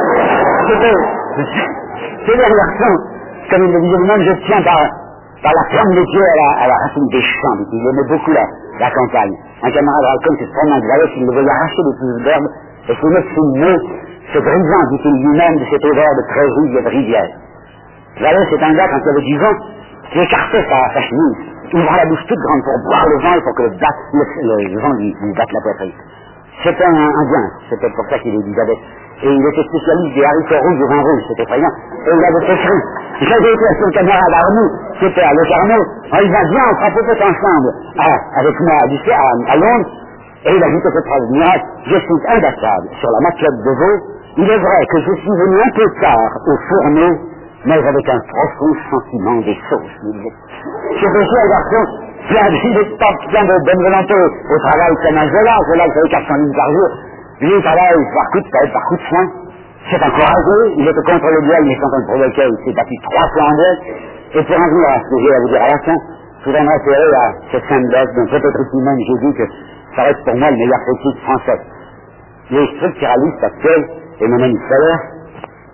C'est les garçons, comme il le disait lui-même, je tiens par la flamme des dieux à la racine des champs, il aimait beaucoup la campagne. Un camarade raconte que ce promenade de Valès, il le voyait arracher des pouces d'herbe, et se mettre sous le nez, se grisant, dit-il lui-même, de cette odeur de prairie et de rivière. Valès, c'est un gars, quand il y avait du vent, qui écartait sa chemise, ouvrant la bouche toute grande pour boire le vent et pour que le vent lui batte la poitrine. C'était un Indien, c'était pour ça qu'il est Elisabeth. Et il était spécialiste des haricots rouges, du vin rouge, c'était effrayant. Et il avait écrit, j'avais été à son camarade Arnoux, qui était à Locarno, en disant, viens, on fera peut-être ensemble, avec moi à Londres. Et il a dit cette phrase miracle, je suis imbattable sur la matelote de veau. Il est vrai que je suis venu un peu tard au fourneau, mais avec un profond sentiment des sauces. Je fais un garçon plein de bonne volonté au travail comme un Zola qui avait 400 000 par jour. Lui, il travaille par coup de soin. C'est encouragé, il était contre le duel, mais quand on le provoquait, il s'est battu 3 fois en duel. Et pour en venir à ce que j'ai à vous dire à la fin, je voudrais me référer à ce Saint-Beth, dont peut-être ici même j'ai dit que ça reste pour moi le meilleur critique français. Les structuralistes actuels, et mon ami Feller,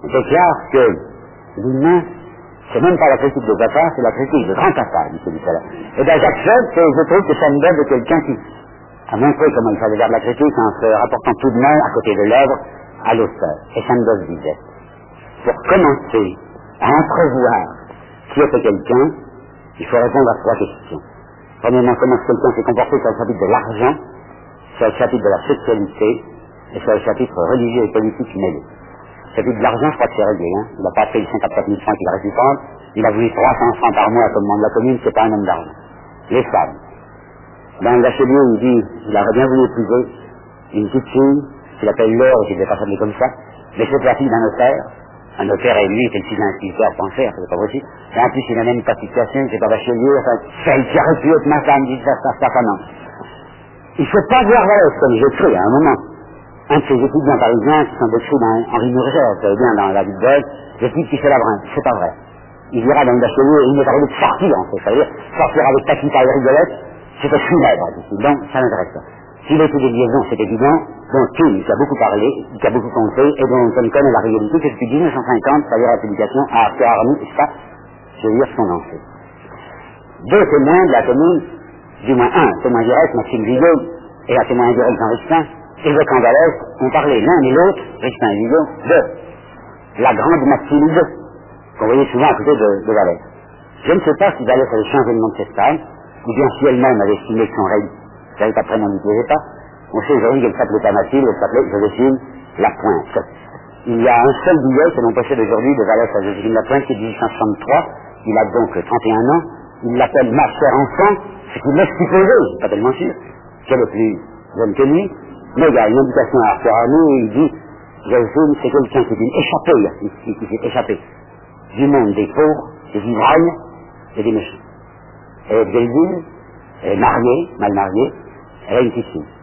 déclare que l'humain, c'est même pas la critique de papa, c'est la critique de grand-papa, dit celui-là. Et bien j'accepte et je trouve que ça me donne de quelqu'un qui a montré comment il fallait faire de la critique en se rapportant tout de même à côté de l'œuvre à l'auteur. Et Sandoz disait, pour commencer à entrevoir qui était quelqu'un, il faut répondre à 3 questions. Premièrement, comment quelqu'un s'est comporté sur le chapitre de l'argent, sur le chapitre de la sexualité et sur le chapitre religieux et politique mêlé. Le chapitre de l'argent, je crois que c'est réglé. Hein. Il n'a pas fait les 54 000 francs qu'il aurait pu prendre. Il a voulu 300 francs par mois comme membre de la commune, c'est pas un homme d'argent. Les femmes. Dans le Bachelier, il dit, il aurait bien voulu épouser une petite fille, qu'il appelle Laure, et qu'il ne devait pas s'appeler comme ça, mais c'est la fille d'un notaire. Un notaire et lui, c'est le fils d'un instituteur penser, c'est pas possible. Et en plus, il n'a même pas de situation, c'est pas Bachelier, enfin, celle qui aurait pu être ma femme, dit ça, non. Il ne faut pas voir Vallès, comme j'ai cru à un moment. Un de ces étudiants parisiens qui sont décrits dans Henri Murger, vous savez bien, dans la vie de Boyle, le type qui fait la brun, c'est pas vrai. Il ira dans le Bachelier et il m'est arrivé de sortir, en fait, c'est-à-dire sortir avec Paquita et Rigolette, c'était funèbre, donc ça m'intéresse pas. S'il a été des liaisons, c'est évident, dont qui a beaucoup parlé, qui a beaucoup compté, et dont on connaît la réalité, que depuis 1950, c'est-à-dire la publication à Arthur Aramis, et ça, je veux dire ce qu'on en fait. 2 témoins de la commune, du moins un témoin direct, Maxime Vigo, et un témoin indirect Jean Ristin, évoquant Vallès, ont parlé l'un et l'autre, Ristin et Vigo, de la grande Mathilde, qu'on voyait souvent à côté de Vallès. Je ne sais pas si Vallès avait changé le nom de cette femme, ou bien si elle-même avait estimé que son règne, j'avais pas prénom, n'y plaisait pas. On sait aujourd'hui qu'elle s'appelait pas Mathilde, elle s'appelait Joséphine Lapointe. Il y a un seul billet que l'on possède aujourd'hui de Vallès à Joséphine Lapointe, qui est de 1863, il a donc 31 ans, il l'appelle ma chère enfant, ce qui laisse supposer, pas tellement sûr, qu'elle est plus jeune que lui, mais il y a une indication à Arthur Aramis, et il dit, Joséphine, c'est quelqu'un qui est échappé, qui s'est échappé du monde des pauvres, des ivrognes et des méchants. Elle est Belleville, elle est mariée, mal mariée, elle a une petite fille.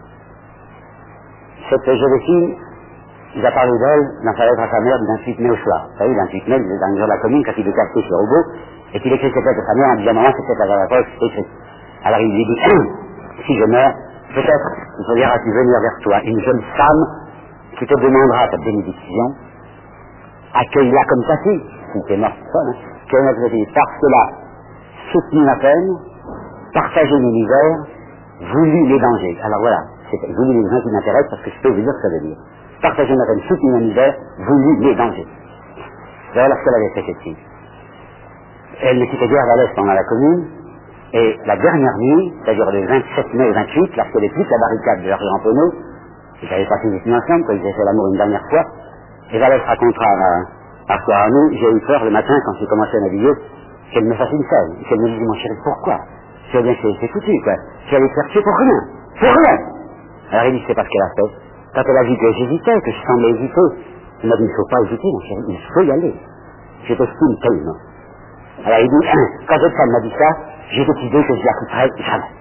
Cette Joséphine, il a parlé d'elle dans sa lettre à sa mère du 28 mai au soir. Vous savez, le 28 mai, il est dans le jour de la commune, quand il est casté chez Roubaud, et qu'il écrit cette lettre à sa mère en disant, maman, c'est cette lettre à la poste, écrit. Alors il lui dit, si je meurs, peut-être il faudra-tu venir vers toi, une jeune femme qui te demandera ta bénédiction, accueille-la comme ta fille, si tu es morte folle, hein, que notre fille, parce que là, soutenu ma peine, partagé mes misères, voulu les dangers. Alors voilà, c'est voulu les dangers qui m'intéressent parce que je peux vous dire ce que ça veut dire. Partager ma peine, soutenu ma misère, voulu les dangers. Voilà ce qu'elle avait fait cette fille. Elle ne quittait guère Vallès pendant la commune, et la dernière nuit, c'est-à-dire le 27 mai au 28, lorsqu'elle est plus la barricade de Georges Ramponneau, ils avaient passé des ensemble, quand ils avaient fait l'amour une dernière fois, et Vallès racontera à Arthur Aramis, j'ai eu peur le matin quand j'ai commencé à m'habiller, qu'elle me fasse une scène, qu'elle me dise, mon chéri, pourquoi? Je veux bien que c'est foutu, quoi. Je vais aller chercher pour rien. Pour rien! Alors il dit, c'est pas ce qu'elle a fait. Quand elle a vu que j'hésitais, que je semblais hésiter, il m'a dit, il ne faut pas hésiter, mon chéri, il faut y aller. Je t'estime tellement. Alors il dit, quand cette femme m'a dit ça, j'ai décidé que je la quitterais jamais.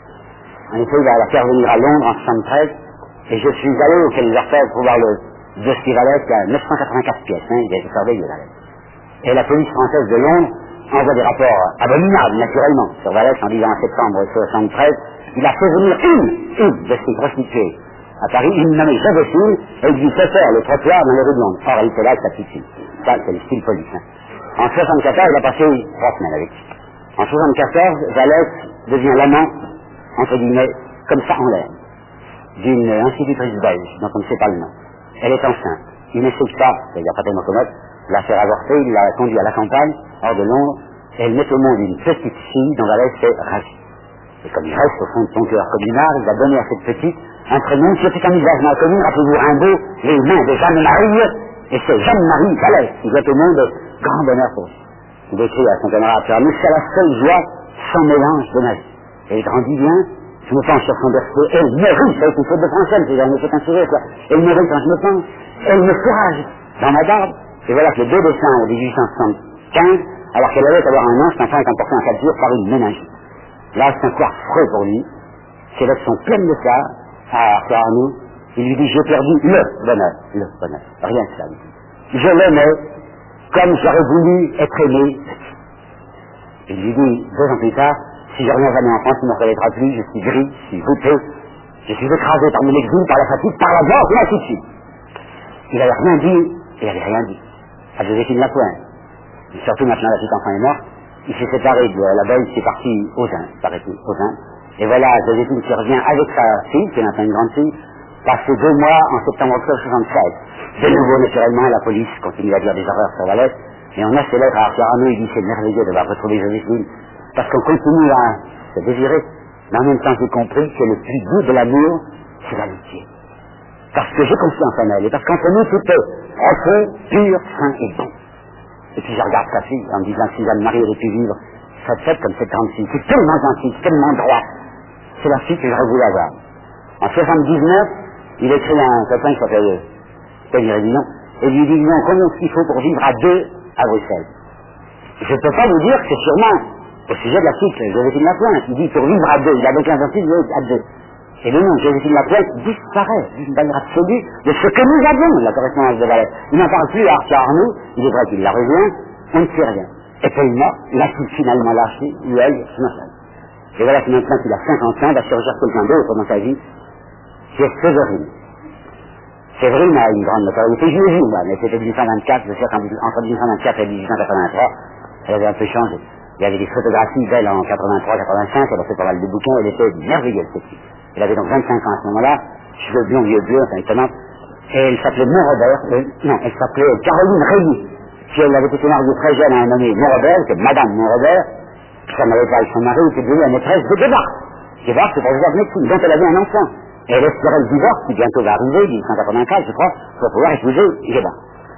En effet, il va la faire venir à Londres en 73, et je suis allé au Quai des Orfèvres pour voir le dossier Vallès, qui a 984 pièces, hein, il a été surveillé, Vallès. Et la police française de Londres envoie des rapports abominables, naturellement, sur Vallès en disant en septembre 73, il a fait venir une de ses prostituées à Paris, une nommée Joséphine, et il lui fait faire le trottoir dans les rues de Londres. Or, elle était là avec sa petite fille. Ça, c'est le style police. Hein. En 74, il a passé 3 semaines avec. En 74, Vallès devient l'amant, entre guillemets, comme ça en l'air, d'une institutrice belge, dont on ne sait pas le nom. Elle est enceinte. Il n'essaye pas, c'est-à-dire pas tellement commode, de la faire avorter, il l'a conduit à la campagne, hors de Londres, et elle met au monde une petite fille dont Vallès est ravi. Et comme il reste au fond de son cœur communard, il va donner à cette petite un prénom qui était un usage dans la commune, rappelez-vous Rimbaud, les mains de Jeanne-Marie, et c'est Jeanne-Marie Vallès qui doit au monde grand bonheur pour lui. Il écrit à son camarade Pierre, c'est la seule joie sans mélange de ma vie. Elle grandit bien, je me penche sur son berceau, elle me rit, ça a été une faute de française, c'est-à-dire, elle me fait un sourire, quoi. Elle me rit quand je me penche, elle me courage dans ma barbe, et voilà que le 2 décembre 1875, alors qu'elle allait avoir un an, cet enfant est emporté en 4 jours par une méningite. Là, c'est un coup affreux pour lui, ses lèvres sont pleines de ça, à Arthur Aramis, il lui dit, j'ai perdu le bonheur, rien que ça, lui dit. Je l'aimais, comme j'aurais voulu être aimé. Il lui dit, 2 ans plus tard, si je reviens jamais en France, il ne me reconnaîtra plus, je suis gris, je suis voûté, je suis écrasé par mon exil, par la fatigue, par la mort, et ainsi de suite. Il n'avait rien dit, et il n'avait rien dit. à Joséphine Lapointe. Et surtout maintenant, la petite enfant est morte. Il s'est séparé de là-bas, il s'est parti aux Indes, paraît-il, aux Indes. Et voilà, Joséphine qui revient avec sa fille, qui est maintenant une grande fille, passé 2 mois en septembre-octobre 76. De nouveau, naturellement, la police continue à dire des horreurs sur Valette, et on accélère à Arthur il dit c'est merveilleux d'avoir retrouvé Joséphine, parce qu'on continue à se désirer, mais en même temps j'ai compris que le plus doux de l'amour, c'est l'amitié. Parce que j'ai confiance en elle, et parce qu'entre nous tout est profond, pur, sain et bon. Et puis je regarde sa fille en me disant si Jeanne-Marie aurait pu vivre cette fête comme cette grande fille, c'est tellement gentil, tellement droit. C'est la fille que j'aurais voulu avoir. En 79, il écrit à un copain qui s'appelle Paul Rédillon, et lui dit non, combien est-ce qu'il faut pour vivre à 2 à Bruxelles? Je ne peux pas vous dire que c'est sûrement au sujet de l'article Joséphine Lapointe, il dit pour vivre à 2, il avait 15 articles à 2. Et le nom Joséphine Lapointe disparaît d'une manière absolue de ce que nous avons, la correspondance de Valette. Il n'en parle plus à Arthur Arnaud, il est vrai qu'il l'a rejoint, on ne sait rien. Et Paulina l'a-t-il finalement lâché, ou elle, je n'en sais rien. Et voilà que maintenant qu'il a 50 ans, va surgir quelqu'un d'autre dans sa vie, c'est Séverine. Séverine a une grande notoriété, je l'ai vu, moi, mais c'était 1824, je sais qu'entre 1824 et 1883, elle avait un peu changé. Il y avait des photographies d'elle en 83-85, elle a fait pas mal de bouquins, elle était merveilleuse, cette fille. Elle avait donc 25 ans à ce moment-là, cheveux blonds, vieux bleus, enfin étonnant. Et elle s'appelait Montrobert, non, elle s'appelait Caroline Rayou. Puis elle avait été mariée très jeune à un nommé Montrobert, c'est Madame Montrobert, puis ça n'avait pas avec son mari, était devenue la maîtresse de Desbarres. Desbarres, c'est professeur de médecine, dont elle avait un enfant. Et elle espérait le divorce, qui bientôt va arriver, 1884, je crois, pour pouvoir épouser Desbarres.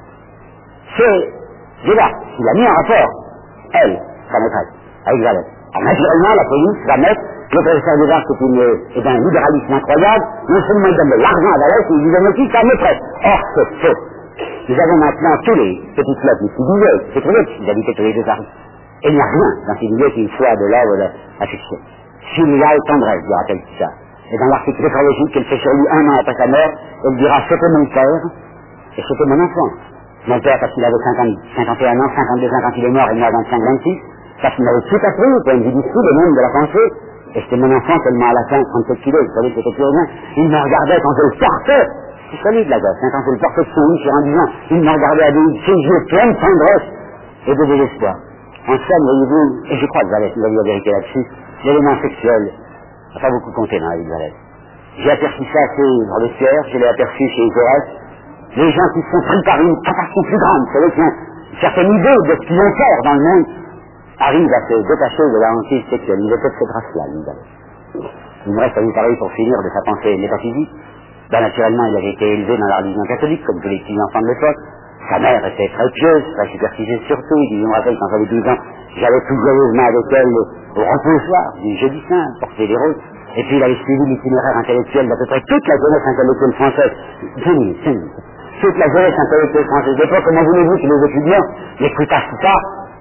C'est Desbarres qui l'a mis en rapport, elle, sa maîtresse, avec Valette. Alors naturellement, la police va mettre le professeur Desbarres, c'est un libéralisme incroyable, non seulement il donne de l'argent à Valette, il lui donne aussi sa maîtresse. Or, c'est faux. Nous avons maintenant tous les petits clubs ici billets, c'est trouvé qu'ils habitaient tous les deux Paris. Et il n'y a rien dans ces billets qui soit de l'œuvre affectée. Filiale tendresse, dira-t-elle tout ça. Et dans l'article écologique qu'elle fait sur lui 1 an après sa mort, elle dira c'était mon père et c'était mon enfant. Mon père parce qu'il avait 51 ans, 52 ans quand il est mort, et moi 25-26, parce qu'il m'avait tout appris au point de vue du style et même de la pensée. Et c'était mon enfant tellement à la fin, 37 kilos, vous savez, c'était plus rien. Il me regardait quand je le portais. C'est solide la gosse, hein, quand je le portais de son lit sur un divan, il me regardait avec ses yeux pleins de tendresse et de désespoir. En somme, voyez-vous, et je crois que Valette, il a dit la vérité là-dessus, l'élément sexuel n'a pas beaucoup compté dans la vie de Valette. J'ai aperçu ça chez Robespierre, je l'ai aperçu chez Jaurès. Les gens qui sont pris par une catastrophe plus grande, vous savez, qui ont une certaine idée de ce qu'ils vont faire dans le monde, arrivent à se détacher de la hantise sexuelle. Il était de cette grâce-là, lui, Valette. Il me reste à vous parler pour finir de sa pensée métaphysique. Ben, naturellement, il avait été élevé dans la religion catholique, comme tous les petits enfants de l'époque. Sa mère était très pieuse, très superstitieuse surtout. Je me rappelle quand j'avais 12 ans, j'allais tout joyeusement avec elle au reposoir du jeudi saint, porter des roses. Et puis il avait suivi l'itinéraire intellectuel d'à peu près toute la jeunesse intellectuelle française. 5 minutes. Toute la jeunesse intellectuelle française d'époque, comment voulez-vous que les étudiants n'écoutassent pas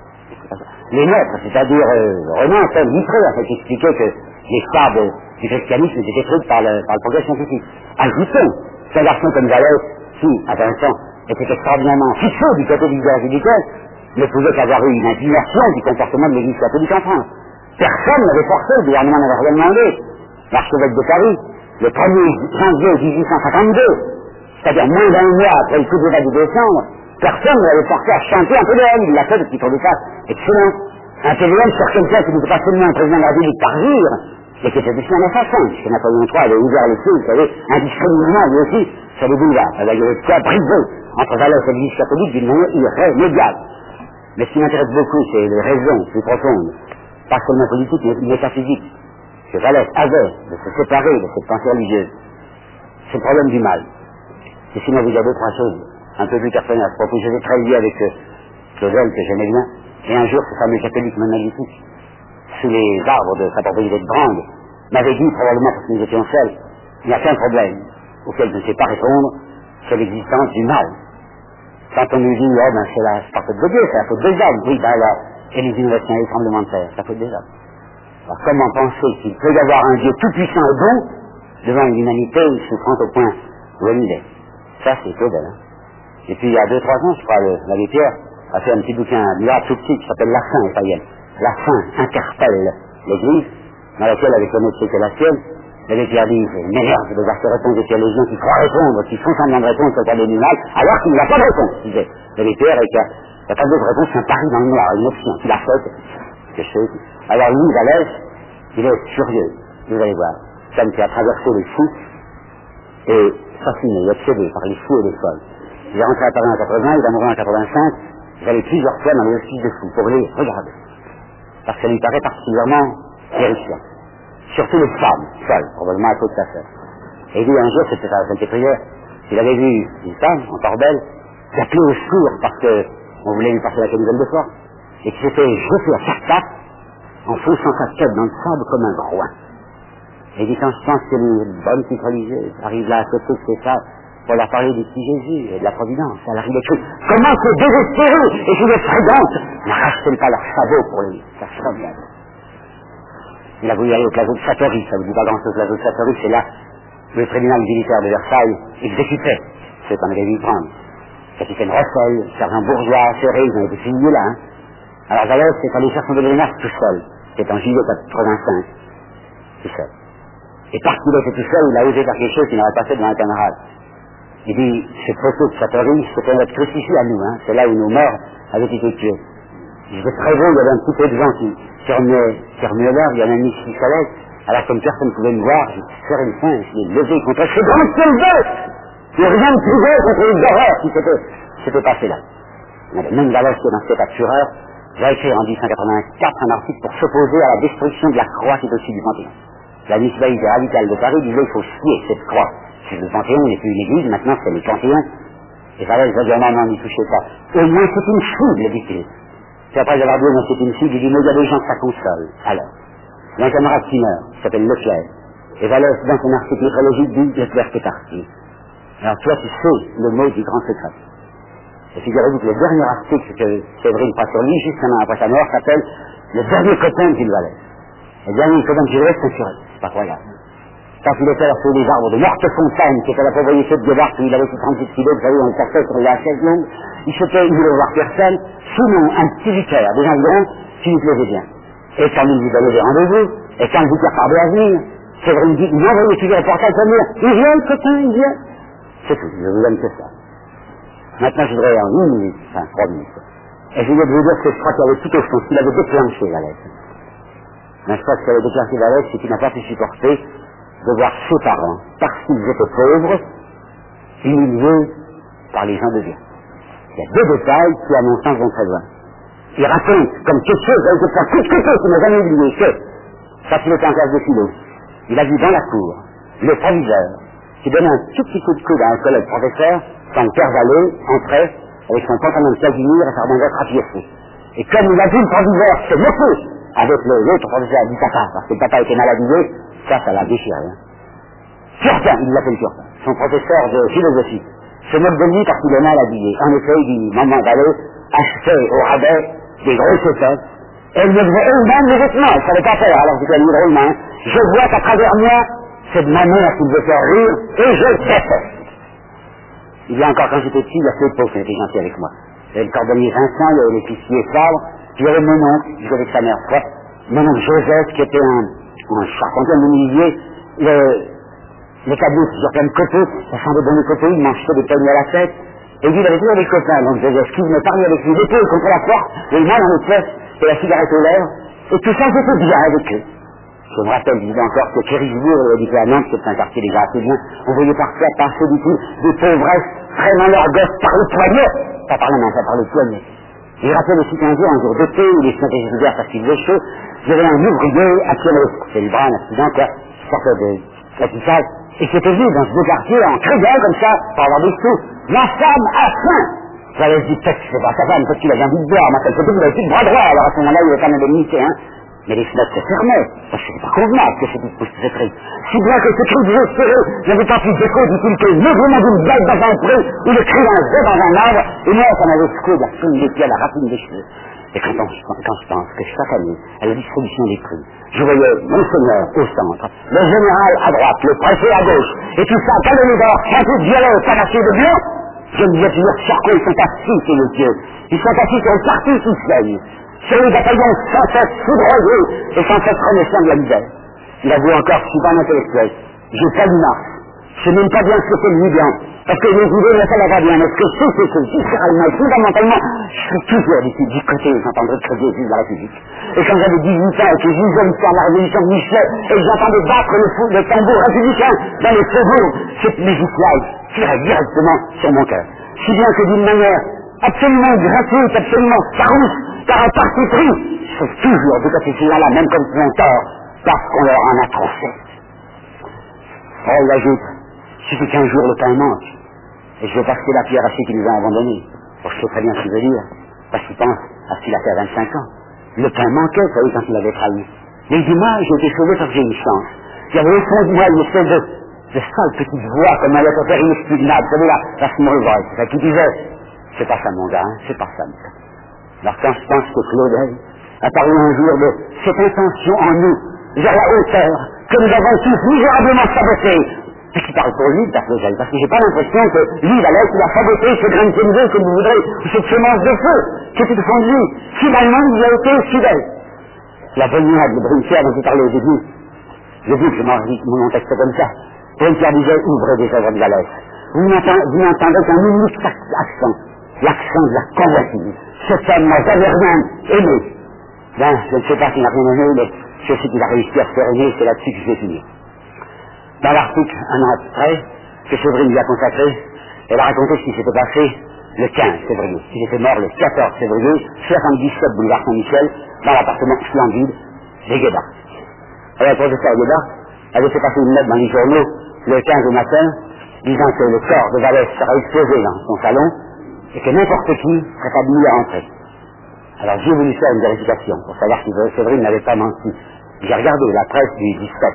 les maîtres, c'est-à-dire Renan, Littré a fait expliquer que les fables du christianisme étaient détruites par le progrès scientifique. Ajoutons qu'un garçon comme Valette, qui, à 20 ans, était extraordinairement fixé du côté du village ridicule, ne pouvait qu'avoir eu une indignation du comportement de l'Église catholique en France. Personne n'avait forcé, le gouvernement n'avait rien demandé. L'archevêque de Paris, le 1er janvier 1852, c'est-à-dire moins d'un mois après le coup d'État du décembre, personne ne l'avait forcé à chanter un TVM. Il l'a fait depuis qu'on ça excellent. Un TVM sur quelqu'un qui n'était pas seulement un président de la République par jour, mais qui était aussi un assassin, puisque Napoléon III avait ouvert les cieux, vous savez, indiscriminément, lui aussi, sur les boulevards. Il y avait de quoi briser entre Valette et l'Église catholique d'une manière irrémédiable. Mais ce qui m'intéresse beaucoup, c'est les raisons plus profondes, pas seulement politiques, mais métaphysiques, que Valette avait de se séparer de cette pensée religieuse. C'est le problème du mal. Et sinon, vous avez 3 choses un peu plus personnelles à ce propos. J'étais très lié avec Claudel, que j'aimais bien, et un jour, ce fameux catholique magnifique, sous les arbres de sa propriété de Brangue, m'avait dit, probablement parce que nous étions seuls, il n'y a qu'un problème auquel je ne sais pas répondre, c'est l'existence du mal. Quand on nous dit, oh ben c'est la faute de Dieu, c'est la faute des hommes, oui, ben là, et les inondations et les tremblements de terre, c'est la faute des hommes. Alors comment penser qu'il peut y avoir un Dieu tout-puissant et bon devant une humanité souffrante au point où elle est? Ça, c'est Claudel. Hein. Et puis il y a 2-3 ans, je crois, l'abbé Pierre a fait un petit bouquin admirable tout petit qui s'appelle La fin, italienne. La fin interpelle l'Église, dans laquelle, avec l'honnêteté que la sienne, Et les Pierre disent, m'énerve de voir ces réponses des théologiens qui croient répondre, qui font semblant de répondre sur le cas des animal, alors qu'il n'y a pas de réponse, disait. Et les Pierre, et qu'il n'y a pas de réponse, c'est un pari dans le noir, une option, qu'il a faite, que je sais. Alors lui, Vallès, il est furieux, vous allez voir. Comme qui a traversé les fous, et fasciné, obsédé par les fous et les folles. Il est rentré à Paris en 80, il va mourir en 85, j'allais plusieurs fois dans les hospices de fous, pour les regarder. Parce que ça lui paraît particulièrement terrifiant. Surtout les femmes, seules, probablement à cause de sa sœur. Et il dit un jour, c'était à la Sainte Prière, il avait vu une femme, en Torbelle, qui appelait au secours parce qu'on voulait lui passer la camisole de force, et qui s'était jeté à chaque patte, en fonçant sa tête dans le sable comme un groin. Et il dit, quand je pense que les bonnes petites religieuses arrivent là à côté de ces femmes, pour leur parler du petit Jésus et de la providence, elle arrive écrit, comment c'est désespéré, et je les fréquente, n'arrachez pas leurs sabots pour les faire bien. Il a voulu aller au plateau de Châteaury, ça vous dit pas grand chose, le plateau de Châteaury, c'est là où le tribunal militaire de Versailles exécutait ceux qu'on avait vu prendre. Capitaine Rossel, sergent bourgeois, serré, ils ont été fumés là, hein. Alors Vallès est allé chercher des menaces tout seul, c'est en juillet 85, tout seul. Et parce qu'il était tout seul, il a osé faire quelque chose qu'il n'aurait pas fait devant un camarade. Il dit, cette photo de Châteaury, c'était notre crucifix à nous, hein, c'est là où nos morts avaient été tués. J'étais très beau, il y avait un petit peu de gens qui remuaient l'heure, il y en a mis 6 soleils, alors comme personne ne pouvait me voir, j'ai serré le poing, je l'ai levé contre ce grand soldat, et rien ne pouvait contre les horreurs qui s'étaient passées là. Même Vallès, qui est dans cet état de fureur, va écrire en 1884 un article pour s'opposer à la destruction de la croix qui est au-dessus du Panthéon. La municipalité radicale de Paris disait qu'il faut scier cette croix. C'est le Panthéon, il n'est plus une église, maintenant c'est le Panthéon. Et Vallès va dire non, n'y touchez pas. Au moins c'est une cible, dit-il. Puis après avoir dit, c'est une cible, il dit, mais il y a des gens que ça console. Alors, il y a un camarade qui meurt, qui s'appelle Leclerc. Et Vallès, dans son article métrologique, dit, Leclerc est parti. Alors toi, tu sais le mot du grand secret. Et figurez-vous que le dernier article que Séverine fera sur lui, juste un an après sa mort, s'appelle le dernier copain de Gilles Vallès. Le dernier copain de Gilles Vallès, c'est sûr. C'est pas croyable. Quand il était sur les arbres de Mortefontaine, qui était la propriété de Guébart, où il avait 36 kilos, vous savez, on le portait sur la chaise longue, il voulait voir personne, sinon un petit vicaire, des environs, qui lui plaisait bien. Et quand il lui donnait des rendez-vous, et quand le vicaire tardait à venir, Séverine dit, il envoyait toujours le portail pour dire, il vient, le copain, il vient. C'est tout, je vous donne que ça. Maintenant, je voudrais en 1 minute, enfin 3 minutes. Et je voulais vous dire que je crois qu'il y avait tout au fond, qu'il avait déclenché Vallès. Mais je crois que ce qu'il avait déclenché Vallès, c'est qu'il n'a pas pu supporter de voir ses parents, parce qu'ils étaient pauvres, humiliés par les gens de Dieu. Il y a 2 détails qui, à mon sens, vont très loin. Il raconte comme quelque chose, avec sa toute chose qu'il n'a jamais oublié, que, quand il était en classe de philo, il a vu dans la cour le proviseur qui donnait un tout petit coup de coude à un collègue professeur quand le père Vallée entrait avec son pantalon de casimir et sa redingote rapiécée. Et comme il a vu le proviseur se moquer avec l'autre professeur du papa, parce que le papa était mal habillé, ça l'a déchiré. Hein. Turpin, il l'appelle Turpin, son professeur de philosophie, se moque de lui parce qu'il est mal habillé. En effet, il dit, maman Vallée achetait au rabais des grosses chaussettes, et elle me faisait elle-même les vêtements, elle ne savait pas faire, alors c'était drôlement. Je vois qu'à travers moi, c'est de ma mère qui me veut faire rire, et je déteste. Il y a encore, quand j'étais petit, il y a peu de pauvres qui étaient gentils avec moi. Il y avait le cordonnier Vincent, il y avait l'épicier Fabre, puis il y avait mon oncle, je jouais avec sa mère, quoi. Mon oncle Joseph, qui était un charpentier menuisier, les cadeaux sur plein de coteaux, ça sentait bon les coteaux, il mangeait des paniers à la tête, et lui, il avait toujours des copains, donc Joseph, qui me parlait avec lui, l'épaule contre la porte, et le mal dans les fesses, et la cigarette aux lèvres, et tout ça, j'étais bien avec eux. Je me rappelle, je disais encore que Chérisbourg, il habitait à Nantes, c'est un quartier déjà assez bien, on voyait partir passer du coup des pauvresses traînant leurs gosses par le poignet, pas par la main, pas par le poignet. Je me rappelle aussi qu'un jour d'été, où les semaines étaient ouvertes parce qu'il faisait chaud, j'avais un ouvrier à piano, c'est le bras, un accident, quoi, qui sortait de l'hôpital, et qui était venu dans ce quartier en criant comme ça, pour avoir des sous. Ma femme a faim! J'avais dit, peut-être que c'est pas sa femme, peut-être qu'il avait envie de boire, mais peut-être qu'il avait plus de bras droit, alors à ce moment-là, il avait pas d'indemnité, hein. Mais les fenêtres se fermaient, parce que c'était pas convenable que c'était pour ce cri. Si bien que ce cri désespéré n'avait pas plus d'écho, dit-il, que le mouvement d'une bête dans un pré, ou le cri d'un jet dans un arbre, et moi, ça m'avait secoué de la fine des pieds à la rapine des cheveux. Et quand je pense que chaque année, à la distribution des prix, je voyais Monseigneur au centre, le général à droite, le préfet à gauche, et tout ça, talonné d'or, chanté de violet, canaché de blanc, je me disais toujours, Charcot, ils sont assis, ces messieurs. Ils sont assis sur le parti qui se veille. Sur les bataillons sans cesse foudroyés et sans cesse renaissant de la misère. Il avoue encore, je suis pas un intellectuel. J'ai pas lu Marx. Je sais même pas bien ce que c'est le Liban. Parce que mes idées ne savent pas bien. Mais ce que je sais, c'est que viscéralement, fondamentalement, je suis toujours du côté, j'entendrais que Jésus dans la République. Et quand j'avais 18 ans et que je lisais l'histoire de la révolution de Michelet, et que j'entendais battre le tambour républicain dans les faubourgs, cette musique-là tirait directement sur mon cœur. Si bien que d'une manière absolument gratuite, absolument farouche, par un parti pris, je fais toujours du côté de là, même comme mon tort, parce qu'on leur en a trop fait. Oh, il ajoute, suffit qu'un jour le pain manque, et je vais passer la pierre à ceux qui nous ont abandonnés. Bon, je sais très bien ce qu'il veut dire, parce qu'il pense à ce qu'il a fait à 25 ans. Le pain manquait, vous savez, quand il avait trahi. Mais il dit, moi, j'ai été sauvé parce que j'ai une chance. Il y avait au fond de moi une espèce de sale petite voix, comme un lettre inexpugnable, vous savez, la small voice, c'est ça qui disait, c'est pas ça mon gars, hein, c'est pas ça mon gars. Alors quand je pense que Claudel a parlé un jour de cette intention en nous, vers la hauteur, que nous avons tous misérablement saboté, et qui parle pour lui, parce que j'ai pas l'impression que lui, Valès, il a saboté ce grain de sénévé, comme vous voudrez, ou cette semence de feu, qui était au fond de lui. Finalement, il a été fidèle. La baignade de Brunetière dont j'ai parlé au début, je dis que je mon texte comme ça. Brunetière disait, ouvrez des œuvres de Valès. Vous n'entendez qu'un unique accent, l'accent de la convoitise. Cet homme n'a jamais rien aimé. Ben, je ne sais pas s'il n'a rien aimé, mais je sais qu'il a réussi à se faire aimer, c'est là-dessus que je vais finir. Dans l'article, un an après, que Séverine lui a consacré, elle a raconté ce qui s'était passé le 15 février. Il était mort le 14 février, 77 boulevard Saint-Michel, dans l'appartement splendide des Guédas. Alors, le professeur Guédas avait fait passer une lettre dans les journaux le 15 au matin, disant que le corps de Valès serait exposé dans son salon, et que n'importe qui serait admis à entrer. Alors j'ai voulu faire une vérification pour savoir si Séverine n'avait pas menti. J'ai regardé la presse du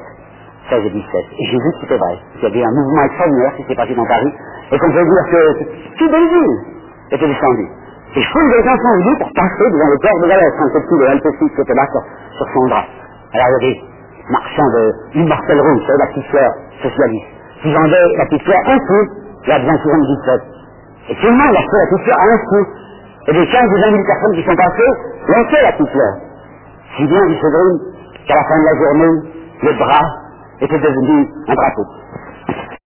16 et 17, et j'ai vu que c'était vrai. Il y avait un mouvement extraordinaire qui s'est passé dans Paris, et qu'on peut dire que toute Belleville était descendue. Et je trouve que les gens sont venus pour passer devant le corps de Valès, quand c'est tout le LPC qui était là sur son drap. Alors il y avait des marchands de l'immortel rouge, la petite fleur socialiste, qui vendaient la petite fleur un coup, la bien 77. Et tout le monde a fait la petite fleur à un coup. Et les 15 ou 20 000 personnes qui sont passées l'ont fait la petite fleur. Si bien, dit Séverine, qu'à la fin de la journée, le bras était devenu un drapeau.